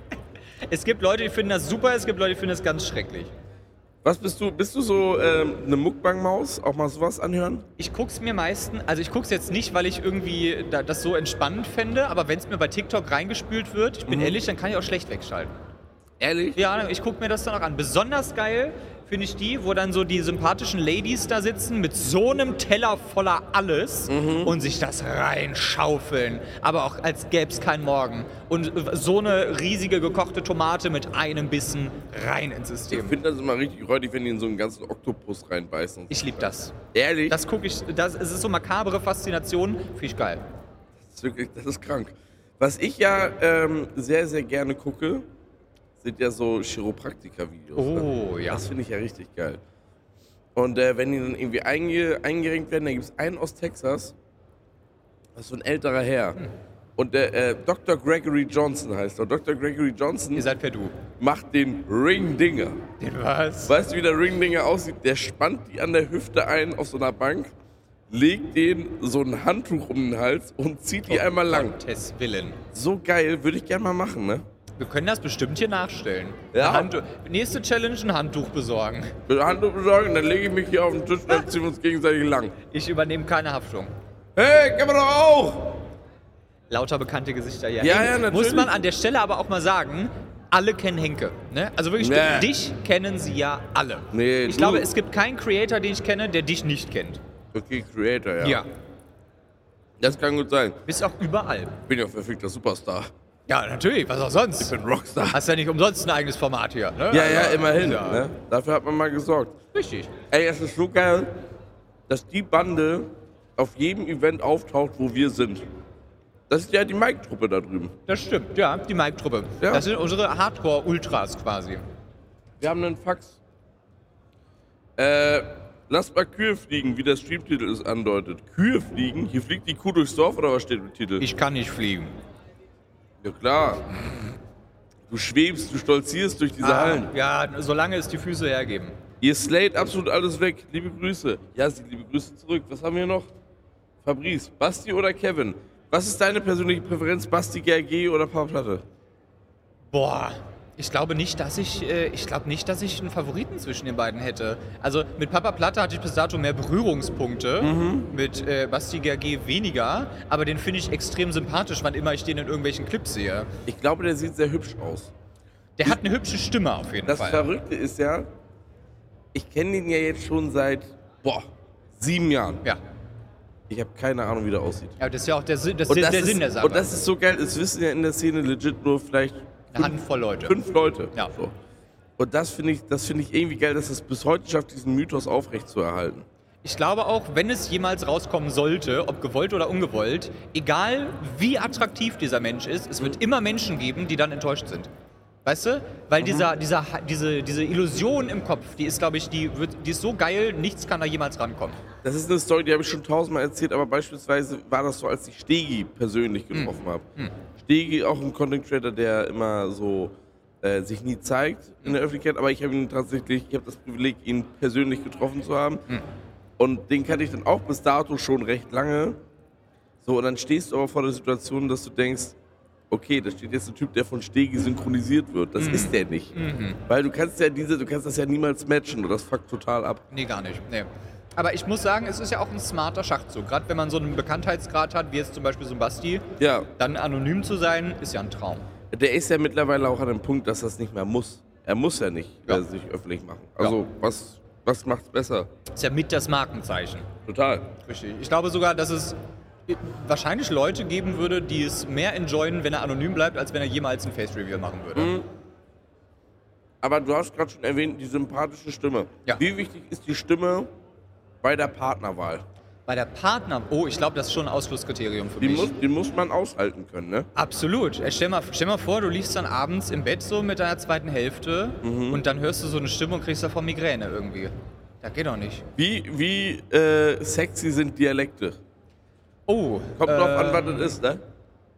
Es gibt Leute, die finden das super, es gibt Leute, die finden das ganz schrecklich. Was bist du? Bist du so ähm, eine Muckbang-Maus? Auch mal sowas anhören? Ich guck's mir meistens, also ich guck's jetzt nicht, weil ich irgendwie da, das so entspannend fände, aber wenn es mir bei TikTok reingespült wird, ich bin ehrlich, dann kann ich auch schlecht wegschalten. Ehrlich? Ja, ich gucke mir das dann auch an. Besonders geil finde ich die, wo dann so die sympathischen Ladies da sitzen mit so einem Teller voller alles und sich das reinschaufeln. Aber auch als gäbe es keinen Morgen. Und so eine riesige gekochte Tomate mit einem Bissen rein ins Ich System. finde das immer richtig räudig, wenn die in so einen ganzen Oktopus reinbeißen. Ich liebe das. Ehrlich? Das gucke ich, das, es ist so makabre Faszination, finde ich geil. Das ist wirklich, das ist krank. Was ich ja ähm, sehr, sehr gerne gucke, sind ja so Chiropraktiker-Videos. Oh, ne? ja. Das finde ich ja richtig geil. Und äh, wenn die dann irgendwie einge eingerenkt werden, dann gibt es einen aus Texas, das ist so ein älterer Herr. Hm. Und der äh, Doktor Gregory Johnson heißt er. Doktor Gregory Johnson Ihr seid per Du. macht den Ring-Dinger. Den was? Weißt du, wie der Ring-Dinger aussieht? Der spannt die an der Hüfte ein auf so einer Bank, legt denen so ein Handtuch um den Hals und zieht die einmal lang. Gottes Willen. So geil, würde ich gerne mal machen, ne? Wir können das bestimmt hier nachstellen. Ja. Ein Handtuch- nächste Challenge, ein Handtuch besorgen. Mit Handtuch besorgen, dann lege ich mich hier auf den Tisch und dann ziehen wir uns gegenseitig lang. Ich übernehme keine Haftung. Hey, kann man doch auch! Lauter bekannte Gesichter hier. Ja, Hey, ja, natürlich. Muss man an der Stelle aber auch mal sagen, alle kennen Henke. Ne? Also wirklich, Nee. dich kennen sie ja alle. Nee, ich du- glaube, es gibt keinen Creator, den ich kenne, der dich nicht kennt. Okay, Creator, ja. Ja. Das kann gut sein. Bist auch überall. Ich bin ja verfickter Superstar. Ja, natürlich, was auch sonst. Ich bin Rockstar. Hast ja nicht umsonst ein eigenes Format hier. Ne? Ja, ja, Also, immerhin. Ja. Ne? Dafür hat man mal gesorgt. Richtig. Ey, es ist so geil, dass die Bande auf jedem Event auftaucht, wo wir sind. Das ist ja die Mike-Truppe da drüben. Das stimmt, ja, die Mike-Truppe. Ja. Das sind unsere Hardcore-Ultras quasi. Wir haben einen Fax. Äh, lasst mal Kühe fliegen, wie der Streamtitel es andeutet. Kühe fliegen? Hier fliegt die Kuh durchs Dorf oder was steht im Titel? Ich kann nicht fliegen. Ja klar. Du schwebst, du stolzierst durch diese Hallen. Ja, solange es die Füße hergeben. Ihr slayt absolut alles weg. Liebe Grüße. Ja, sie liebe Grüße zurück. Was haben wir noch? Fabrice, Basti oder Kevin? Was ist deine persönliche Präferenz? Basti, G R G oder Papa Platte? Boah, ich glaube nicht, dass ich, äh, ich glaube nicht, dass ich einen Favoriten zwischen den beiden hätte. Also mit Papa Platte hatte ich bis dato mehr Berührungspunkte, mit äh, Basti G R G weniger, aber den finde ich extrem sympathisch, wann immer ich den in irgendwelchen Clips sehe. Ich glaube, der sieht sehr hübsch aus. Der hat eine hübsche Stimme auf jeden Das Fall. Verrückte ist ja, ich kenne ihn ja jetzt schon seit, boah, sieben Jahren. Ja. Ich habe keine Ahnung, wie der aussieht. Ja, das ist ja auch der, Sinn- das Und ist das, der ist, Sinn der Sache. und das ist so geil, es wissen ja in der Szene legit nur vielleicht eine Handvoll Leute. fünf Leute. Ja. So. Und das finde ich, das finde ich irgendwie geil, dass es bis heute schafft, diesen Mythos aufrechtzuerhalten. Ich glaube auch, wenn es jemals rauskommen sollte, ob gewollt oder ungewollt, egal wie attraktiv dieser Mensch ist, es wird immer Menschen geben, die dann enttäuscht sind. Weißt du? Weil dieser, dieser, diese, diese Illusion im Kopf, die ist, glaube ich, die, wird, die ist so geil, nichts kann da jemals rankommen. Das ist eine Story, die habe ich schon tausendmal erzählt, aber beispielsweise war das so, als ich Stegi persönlich getroffen habe. Stegi, auch ein Content Creator, der immer so äh, sich nie zeigt in der Öffentlichkeit, aber ich habe ihn tatsächlich, ich habe das Privileg, ihn persönlich getroffen zu haben. Und den kannte ich dann auch bis dato schon recht lange. So, und dann stehst du aber vor der Situation, dass du denkst, okay, da steht jetzt ein Typ, der von Stegi synchronisiert wird. Das ist der nicht. Weil du kannst ja diese, du kannst das ja niemals matchen und das fuckt total ab. Nee, gar nicht. Nee. Aber ich muss sagen, es ist ja auch ein smarter Schachzug. Gerade wenn man so einen Bekanntheitsgrad hat, wie jetzt zum Beispiel so ein Basti, Ja, dann anonym zu sein, ist ja ein Traum. der ist ja mittlerweile auch an dem Punkt, dass das nicht mehr muss. Er muss ja nicht Ja. äh, sich öffentlich machen. Also, Ja. was, was macht's besser? Ist ja mit das Markenzeichen. Total. Richtig. Ich glaube sogar, dass es wahrscheinlich Leute geben würde, die es mehr enjoyen, wenn er anonym bleibt, als wenn er jemals ein Face-Reveal machen würde. Mhm. Aber du hast gerade schon erwähnt, die sympathische Stimme. Ja. Wie wichtig ist die Stimme bei der Partnerwahl? Bei der Partner... Oh, ich glaube, das ist schon ein Ausschlusskriterium für Die mich. muss, die muss man aushalten können, ne? Absolut. Äh, Stell mal, stell mal vor, du liegst dann abends im Bett so mit deiner zweiten Hälfte und dann hörst du so eine Stimme und kriegst davon Migräne irgendwie. Das geht doch nicht. Wie, wie äh, sexy sind Dialekte? Oh. Kommt drauf an, ähm, was das ist, ne?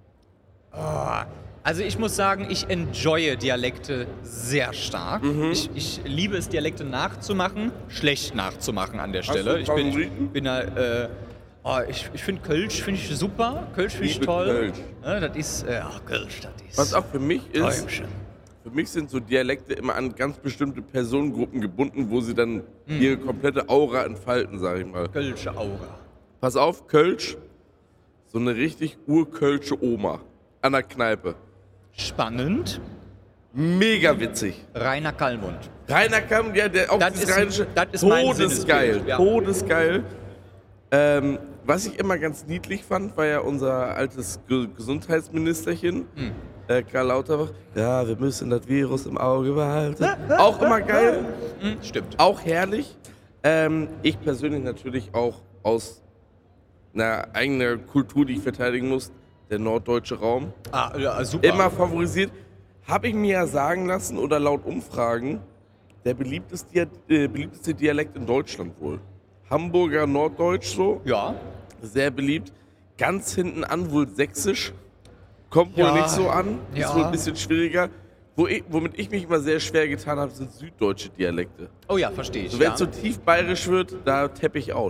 Also ich muss sagen, ich enjoye Dialekte sehr stark. Mhm. Ich, ich liebe es, Dialekte nachzumachen, schlecht nachzumachen an der du Stelle. einen Ich bin, Favoriten? bin da, äh, oh, ich, ich finde Kölsch finde ich super, Kölsch finde ich Liebe toll. Kölsch. Ja, das ist, äh, ach, Kölsch, das ist... Was auch für mich ist, Träumchen. für mich sind so Dialekte immer an ganz bestimmte Personengruppen gebunden, wo sie dann Mhm. ihre komplette Aura entfalten, sag ich mal. Kölsche Aura. Pass auf, Kölsch, so eine richtig urkölsche Oma an der Kneipe. Spannend. Mega witzig. Rainer Kallmund. Rainer Kamm, ja, der auch Das dieses ist- rheinische, das ist mein todesgeil, Sinnesbild, ja. todesgeil. Ähm, was ich immer ganz niedlich fand, war ja unser altes Ge Gesundheitsministerchen, Hm. äh, Karl Lauterbach. Ja, wir müssen das Virus im Auge behalten. Auch immer geil, Hm, stimmt. auch herrlich. Ähm, ich persönlich natürlich auch aus einer eigenen Kultur, die ich verteidigen muss, der norddeutsche Raum. Ah, ja, super. Immer favorisiert. Habe ich mir ja sagen lassen oder laut Umfragen, der beliebteste, Dia äh, beliebteste Dialekt in Deutschland wohl. Hamburger Norddeutsch so, Ja. sehr beliebt. Ganz hinten an wohl Sächsisch. Kommt Ja. wohl nicht so an, ist Ja. wohl ein bisschen schwieriger. Wo ich, womit ich mich immer sehr schwer getan habe, sind süddeutsche Dialekte. Oh ja, verstehe ich. So, wenn ja. es so tief bayerisch wird, da tapp ich out.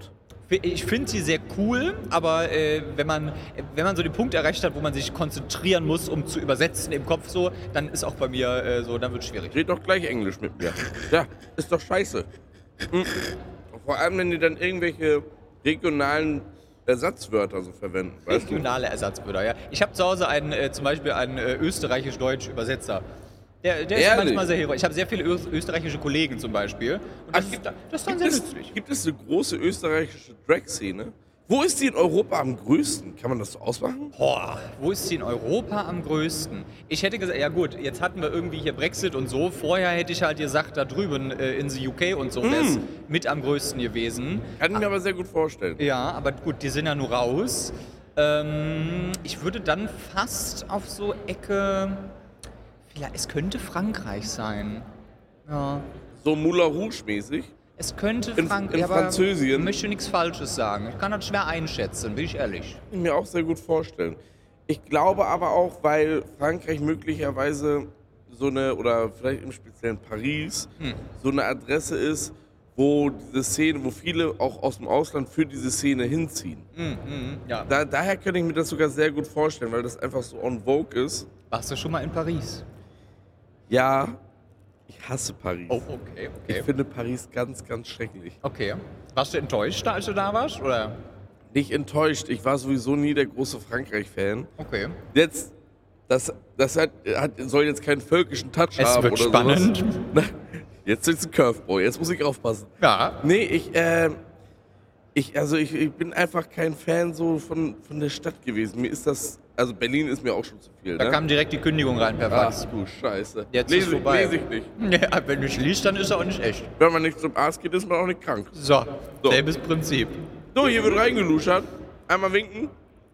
Ich finde sie sehr cool, aber äh, wenn, man, wenn man so den Punkt erreicht hat, wo man sich konzentrieren muss, um zu übersetzen im Kopf so, dann ist auch bei mir äh, so, dann wird es schwierig. Red doch gleich Englisch mit mir. Ja, ist doch scheiße. Mhm. Vor allem, wenn die dann irgendwelche regionalen Ersatzwörter so verwenden. Weißt Regionale du? Ersatzwörter, ja. Ich habe zu Hause einen, äh, zum Beispiel einen äh, österreichisch-deutschen Übersetzer. Der, der ist Ehrlich? manchmal sehr hilfreich. Ich habe sehr viele Ö- österreichische Kollegen zum Beispiel. Und das, Ach, gibt, das ist dann gibt sehr es, nützlich. Gibt es eine große österreichische Drag-Szene? Wo ist die in Europa am größten? Kann man das so ausmachen? Boah, wo ist sie in Europa am größten? Ich hätte gesagt, ja gut, jetzt hatten wir irgendwie hier Brexit und so. Vorher hätte ich halt gesagt, da drüben äh, in the U K und so wäre es Mm. mit am größten gewesen. Kann ich mir aber sehr gut vorstellen. Ja, aber gut, die sind ja nur raus. Ähm, ich würde dann fast auf so Ecke, vielleicht, es könnte Frankreich sein. Ja. So Moulin Rouge-mäßig. Es könnte In- Frank- in ja, aber Französien? Ich möchte nichts Falsches sagen. Ich kann das schwer einschätzen, bin ich ehrlich. Kann ich mir auch sehr gut vorstellen. Ich glaube aber auch, weil Frankreich möglicherweise so eine, oder vielleicht im speziellen Paris, Hm. so eine Adresse ist, wo diese Szene, wo viele auch aus dem Ausland für diese Szene hinziehen. Mm, mm, ja. Da, daher könnte ich mir das sogar sehr gut vorstellen, weil das einfach so on vogue ist. Warst du schon mal in Paris? Ja, ich hasse Paris. Oh, okay, Ich okay. finde Paris ganz, ganz schrecklich. Okay. Warst du enttäuscht, als du da warst? Oder? Nicht enttäuscht, ich war sowieso nie der große Frankreich-Fan. Okay. Jetzt, das, das hat, hat, soll jetzt keinen völkischen Touch Es haben wird oder spannend. sowas. Jetzt ist ein Curveball, jetzt muss ich aufpassen. Ja. Nee, ich, äh, ich, also ich, ich bin einfach kein Fan so von, von der Stadt gewesen. Mir ist das, also Berlin ist mir auch schon zu viel, Da ne? kam direkt die Kündigung rein per Ach Fax. du Scheiße. Jetzt ist lese, vorbei. lese ich nicht. Ja, wenn du nicht liest, dann ist er auch nicht echt. Wenn man nicht zum Arzt geht, ist man auch nicht krank. So, So. selbes Prinzip. So, hier wird reingeluschert. Einmal winken.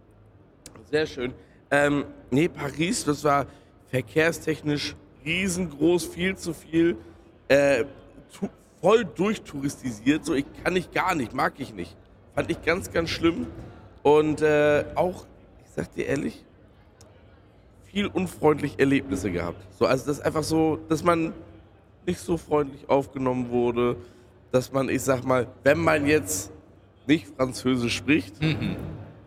Sehr schön. Ähm, nee, Paris, das war verkehrstechnisch riesengroß, viel zu viel. Äh, tu, voll durchtouristisiert. So, ich kann ich gar nicht, mag ich nicht. Fand ich ganz, ganz schlimm. Und äh, auch, ich sag dir ehrlich, viel unfreundlich Erlebnisse gehabt. So, also das ist einfach so, dass man nicht so freundlich aufgenommen wurde, dass man, ich sag mal, wenn man jetzt nicht Französisch spricht, Mhm.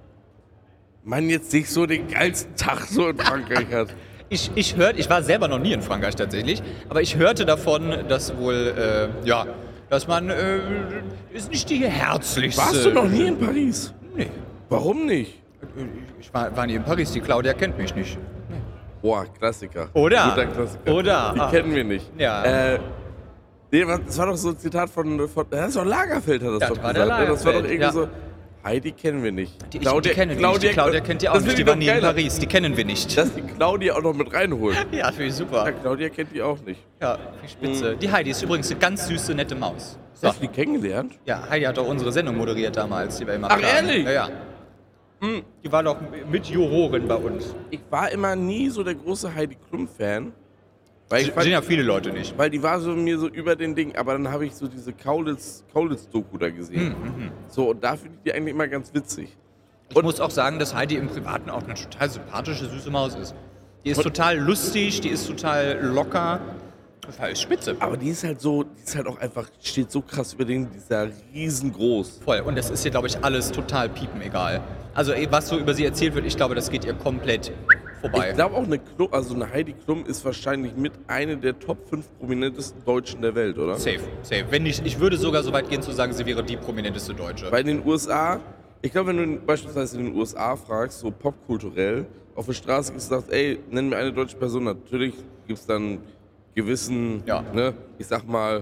man jetzt nicht so den geilsten Tag so in Frankreich hat. Ich, ich, hört, ich war selber noch nie in Frankreich tatsächlich, aber ich hörte davon, dass wohl, äh, ja, dass man, äh, ist nicht die herzlichste. Warst du noch nie in Paris? Nee. Warum nicht? Ich war, war nie in Paris, die Claudia kennt mich nicht. Boah, Klassiker. Oder? Guter Klassiker. Oder? Die Ah. kennen wir nicht. Ja. Äh, nee, das war doch so ein Zitat von, von das war Lagerfeld, hat das Ja, doch das war gesagt. der ne? Das war doch Lagerfeld, irgendwie ja. so, Heidi kennen wir nicht. Die, ich, die kennen wir nicht. Die Claudia kennt die auch das nicht, finde die ich war doch nie in geiler, Paris, die kennen wir nicht. dass die Claudia auch noch mit reinholen. Ja, finde ich Ja, super. Claudia kennt die auch nicht. Ja, die Spitze. Die Heidi ist übrigens eine ganz süße, nette Maus. So. Hast du die kennengelernt? Ja, Heidi hat doch unsere Sendung moderiert damals, die wir immer Ach, planen. ehrlich? Ja, ja. Die war doch mit Jurorin bei uns. Ich war immer nie so der große Heidi Klum-Fan. Weil, ich Sind fand, ja viele Leute nicht. weil die war so mir so über den Ding, aber dann habe ich so diese Kaulitz, Kaulitz-Doku da gesehen. Hm, So, und da finde ich die eigentlich immer ganz witzig. Ich muss auch sagen, dass Heidi im Privaten auch eine total sympathische, süße Maus ist. Die ist total lustig, die ist total locker. Das ist spitze. Aber die ist halt so, die ist halt auch einfach, steht so krass über den, die ist ja riesengroß. Voll. Und das ist ihr, glaube ich, alles total piepen egal. Also eh, was so über sie erzählt wird, ich glaube, das geht ihr komplett vorbei. Ich glaube auch eine Klum, also eine Heidi Klum ist wahrscheinlich mit eine der Top fünf prominentesten Deutschen der Welt, oder? Safe, safe. Wenn nicht, ich würde sogar so weit gehen zu sagen, sie wäre die prominenteste Deutsche. Weil in den U S A, ich glaube, wenn du beispielsweise in den U S A fragst, so popkulturell, auf der Straße gehst und sagst, ey, nenn mir eine deutsche Person, natürlich gibt es dann gewissen, Ja. ne, ich sag mal,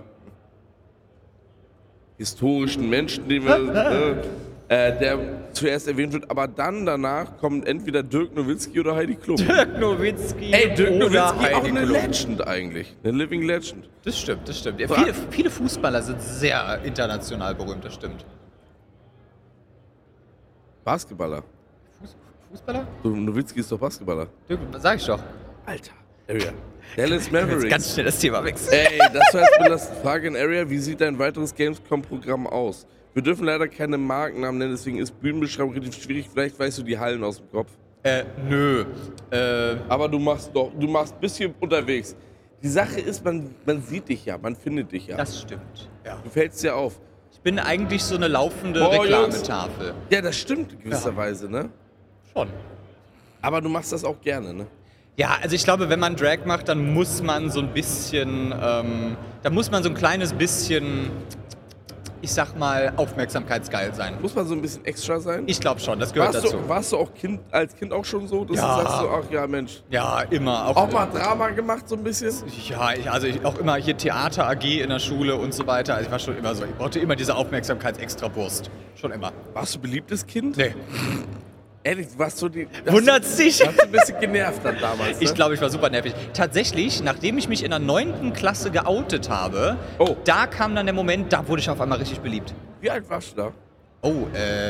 historischen Menschen, den wir, ne, äh, der zuerst erwähnt wird, aber dann danach kommt entweder Dirk Nowitzki oder Heidi Klum. Dirk Nowitzki Ey, Dirk oder Nowitzki auch Heidi eine Klum. Legend eigentlich, eine Living Legend. Das stimmt, das stimmt. Ja, viele, viele Fußballer sind sehr international berühmt, das stimmt. Basketballer. Fuß, Fußballer? So, Nowitzki ist doch Basketballer. Dirk, sag ich doch. Alter. Area. Dallas Jetzt Mavericks. ganz schnell das Thema wechseln. Ey, das war jetzt belastende Frage in Area. Wie sieht dein weiteres Gamescom-Programm aus? Wir dürfen leider keine Markennamen nennen, deswegen ist Bühnenbeschreibung relativ schwierig. Vielleicht weißt du die Hallen aus dem Kopf. Äh, nö. Äh, Aber du machst doch, du machst ein bisschen unterwegs. Die Sache ist, man, man sieht dich ja, man findet dich ja. das stimmt. Ja. Du fällst ja auf. bin eigentlich so eine laufende Boah, Reklametafel. Ja, das stimmt gewisserweise, ne? Schon. Aber du machst das auch gerne, ne? Ja, also ich glaube, wenn man Drag macht, dann muss man so ein bisschen, ähm, da muss man so ein kleines bisschen, ich sag mal, aufmerksamkeitsgeil sein. Muss man so ein bisschen extra sein? Ich glaube schon, das gehört warst dazu. Du, warst du auch kind, als Kind auch schon so, dass Ja. du sagst, so, ach ja, Mensch, Ja, immer. auch mal Drama gemacht so ein bisschen? Ja, ich, also ich auch immer hier Theater A G in der Schule und so weiter. Also ich war schon immer so, ich brauchte immer diese Aufmerksamkeits-Extrawurst. Schon immer. Warst du beliebtes Kind? Nee. Ehrlich, warst du die... hast Wundert's du- dich? Hast du ein bisschen genervt dann damals, ne? Ich glaube, ich war super nervig. Tatsächlich, nachdem ich mich in der neunten Klasse geoutet habe, Oh. da kam dann der Moment, da wurde ich auf einmal richtig beliebt. Wie alt warst du da? Oh,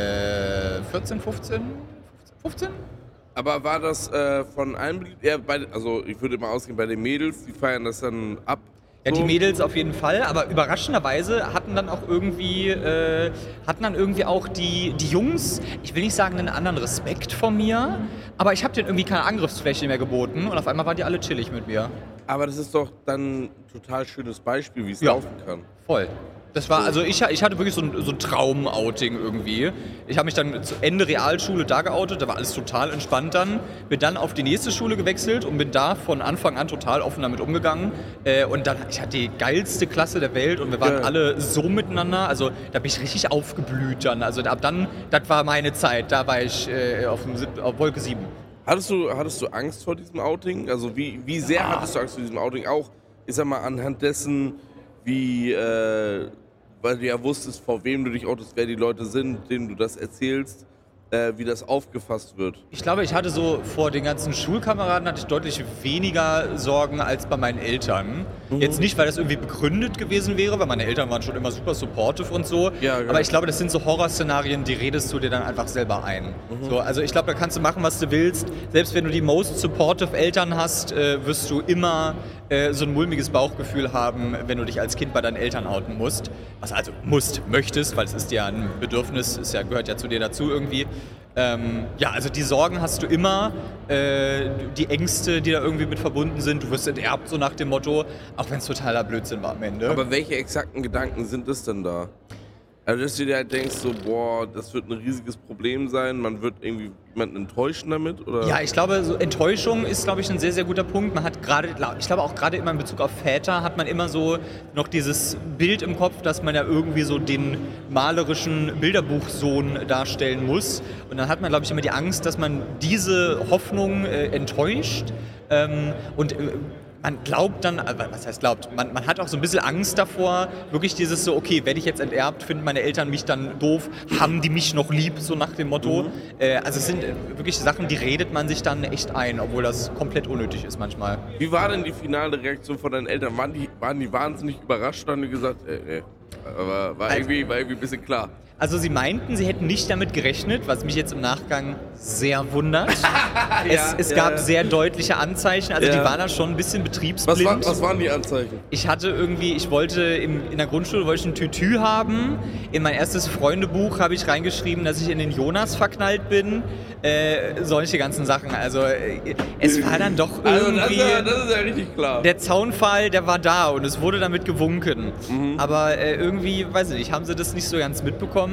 äh, vierzehn, fünfzehn? fünfzehn? Aber war das äh, von allen beliebt? Ja, bei, also ich würde mal ausgehen, bei den Mädels, die feiern das dann ab. Ja, die so. Mädels auf jeden Fall, aber überraschenderweise hatten dann auch irgendwie, äh, hatten dann irgendwie auch die, die Jungs, ich will nicht sagen einen anderen Respekt vor mir, aber ich habe denen irgendwie keine Angriffsfläche mehr geboten und auf einmal waren die alle chillig mit mir. Aber das ist doch dann ein total schönes Beispiel, wie es Ja. laufen kann. Voll. Das war, also ich, ich hatte wirklich so ein, so ein Traum-Outing irgendwie. Ich habe mich dann zu Ende Realschule da geoutet, da war alles total entspannt dann. Bin dann auf die nächste Schule gewechselt und bin da von Anfang an total offen damit umgegangen. Äh, und dann, ich hatte die geilste Klasse der Welt und wir waren Ja. alle so miteinander. Also da bin ich richtig aufgeblüht dann. Also ab dann, das war meine Zeit, da war ich äh, auf, dem, Sieb- auf Wolke sieben. Hattest du, hattest du Angst vor diesem Outing? Also wie, wie sehr hattest du Angst vor diesem Outing? Auch, ich sag mal, anhand dessen, wie, äh, weil du ja wusstest, vor wem du dich outest, wer die Leute sind, denen du das erzählst, äh, wie das aufgefasst wird. Ich glaube, ich hatte so vor den ganzen Schulkameraden hatte ich deutlich weniger Sorgen als bei meinen Eltern. Mhm. Jetzt nicht, weil das irgendwie begründet gewesen wäre, weil meine Eltern waren schon immer super supportive und so. Ja, ja. Aber ich glaube, das sind so Horrorszenarien, die redest du dir dann einfach selber ein. Mhm. So, also ich glaube, da kannst du machen, was du willst. Selbst wenn du die most supportive Eltern hast, äh, wirst du immer äh, so ein mulmiges Bauchgefühl haben, wenn du dich als Kind bei deinen Eltern outen musst. Was also musst, möchtest, weil es ist ja ein Bedürfnis, es ja, gehört ja zu dir dazu irgendwie. Ähm, ja, also die Sorgen hast du immer, äh, die Ängste, die da irgendwie mit verbunden sind. Du wirst enterbt, so nach dem Motto, auch wenn es totaler Blödsinn war am Ende. Aber welche exakten Gedanken sind es denn da? Also, dass du dir halt denkst, so, boah, das wird ein riesiges Problem sein, man wird irgendwie jemanden enttäuschen damit? Oder? Ja, ich glaube, so Enttäuschung ist, glaube ich, ein sehr, sehr guter Punkt. Man hat gerade, ich glaube auch gerade immer in Bezug auf Väter, hat man immer so noch dieses Bild im Kopf, dass man ja irgendwie so den malerischen Bilderbuchsohn darstellen muss. Und dann hat man, glaube ich, immer die Angst, dass man diese Hoffnung äh, enttäuscht. Ähm, und äh, man glaubt dann, äh, was heißt glaubt, man, man hat auch so ein bisschen Angst davor, wirklich dieses so, okay, werde ich jetzt enterbt, finden meine Eltern mich dann doof, haben die mich noch lieb, so nach dem Motto. Mhm. Äh, also es sind äh, wirklich Sachen, die redet man sich dann echt ein, obwohl das komplett unnötig ist manchmal. Wie war denn die finale Reaktion von deinen Eltern? Waren die, waren die wahnsinnig überrascht und haben die gesagt, äh, äh, aber war Also- irgendwie, war irgendwie ein bisschen klar. Also sie meinten, sie hätten nicht damit gerechnet, was mich jetzt im Nachgang sehr wundert. es Ja, es ja, gab ja. sehr deutliche Anzeichen, also Ja. die waren da schon ein bisschen Was, betriebsblind. war, was waren die Anzeichen? Ich hatte irgendwie, ich wollte im, in der Grundschule wollte ich ein Tütü haben. In mein erstes Freundebuch habe ich reingeschrieben, dass ich in den Jonas verknallt bin. Äh, solche ganzen Sachen. Also äh, es war dann doch Also, das irgendwie... ist, ja, das ist ja richtig klar. Der Zaunpfahl, der war da und es wurde damit gewunken. Mhm. Aber äh, irgendwie, weiß ich nicht, haben sie das nicht so ganz mitbekommen.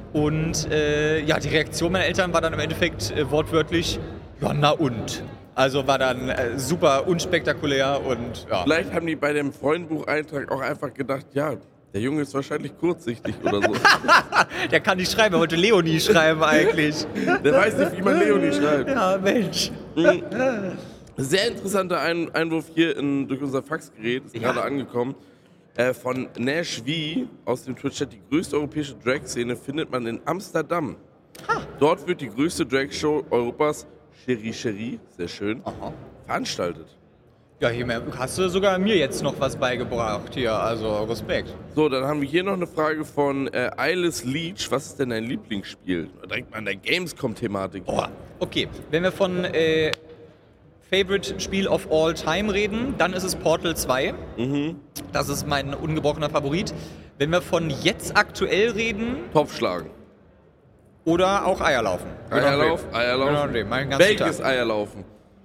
Und äh, ja, die Reaktion meiner Eltern war dann im Endeffekt äh, wortwörtlich, ja, na und. Also war dann äh, super unspektakulär und ja. Vielleicht haben die bei dem Freundbucheintrag auch einfach gedacht, ja, der Junge ist wahrscheinlich kurzsichtig oder so. Der kann nicht schreiben, er wollte Leonie schreiben eigentlich. Der weiß nicht, wie man Leonie schreibt. Ja, Mensch. Sehr interessanter Ein Einwurf hier in, durch unser Faxgerät, ist Ja. gerade angekommen. Äh, von Nash V aus dem Twitch-Chat. Die größte europäische Drag-Szene findet man in Amsterdam. Dort wird die größte Drag-Show Europas, Cherie Cherie, sehr schön, Aha. veranstaltet. Ja, hier mehr, hast du sogar mir jetzt noch was beigebracht hier, also Respekt. So, dann haben wir hier noch eine Frage von äh, Eilis Leach. Was ist denn dein Lieblingsspiel? Direkt mal an der Gamescom-Thematik. Oh, okay, wenn wir von äh, Favorite Spiel of All Time reden, dann ist es Portal zwei. Mhm. Das ist mein ungebrochener Favorit. Wenn wir von jetzt aktuell reden, Topf schlagen. oder auch Eierlaufen. Eierlauf, Genau Eierlaufen. dem, meinen ganzen Welches Tag. Eierlaufen?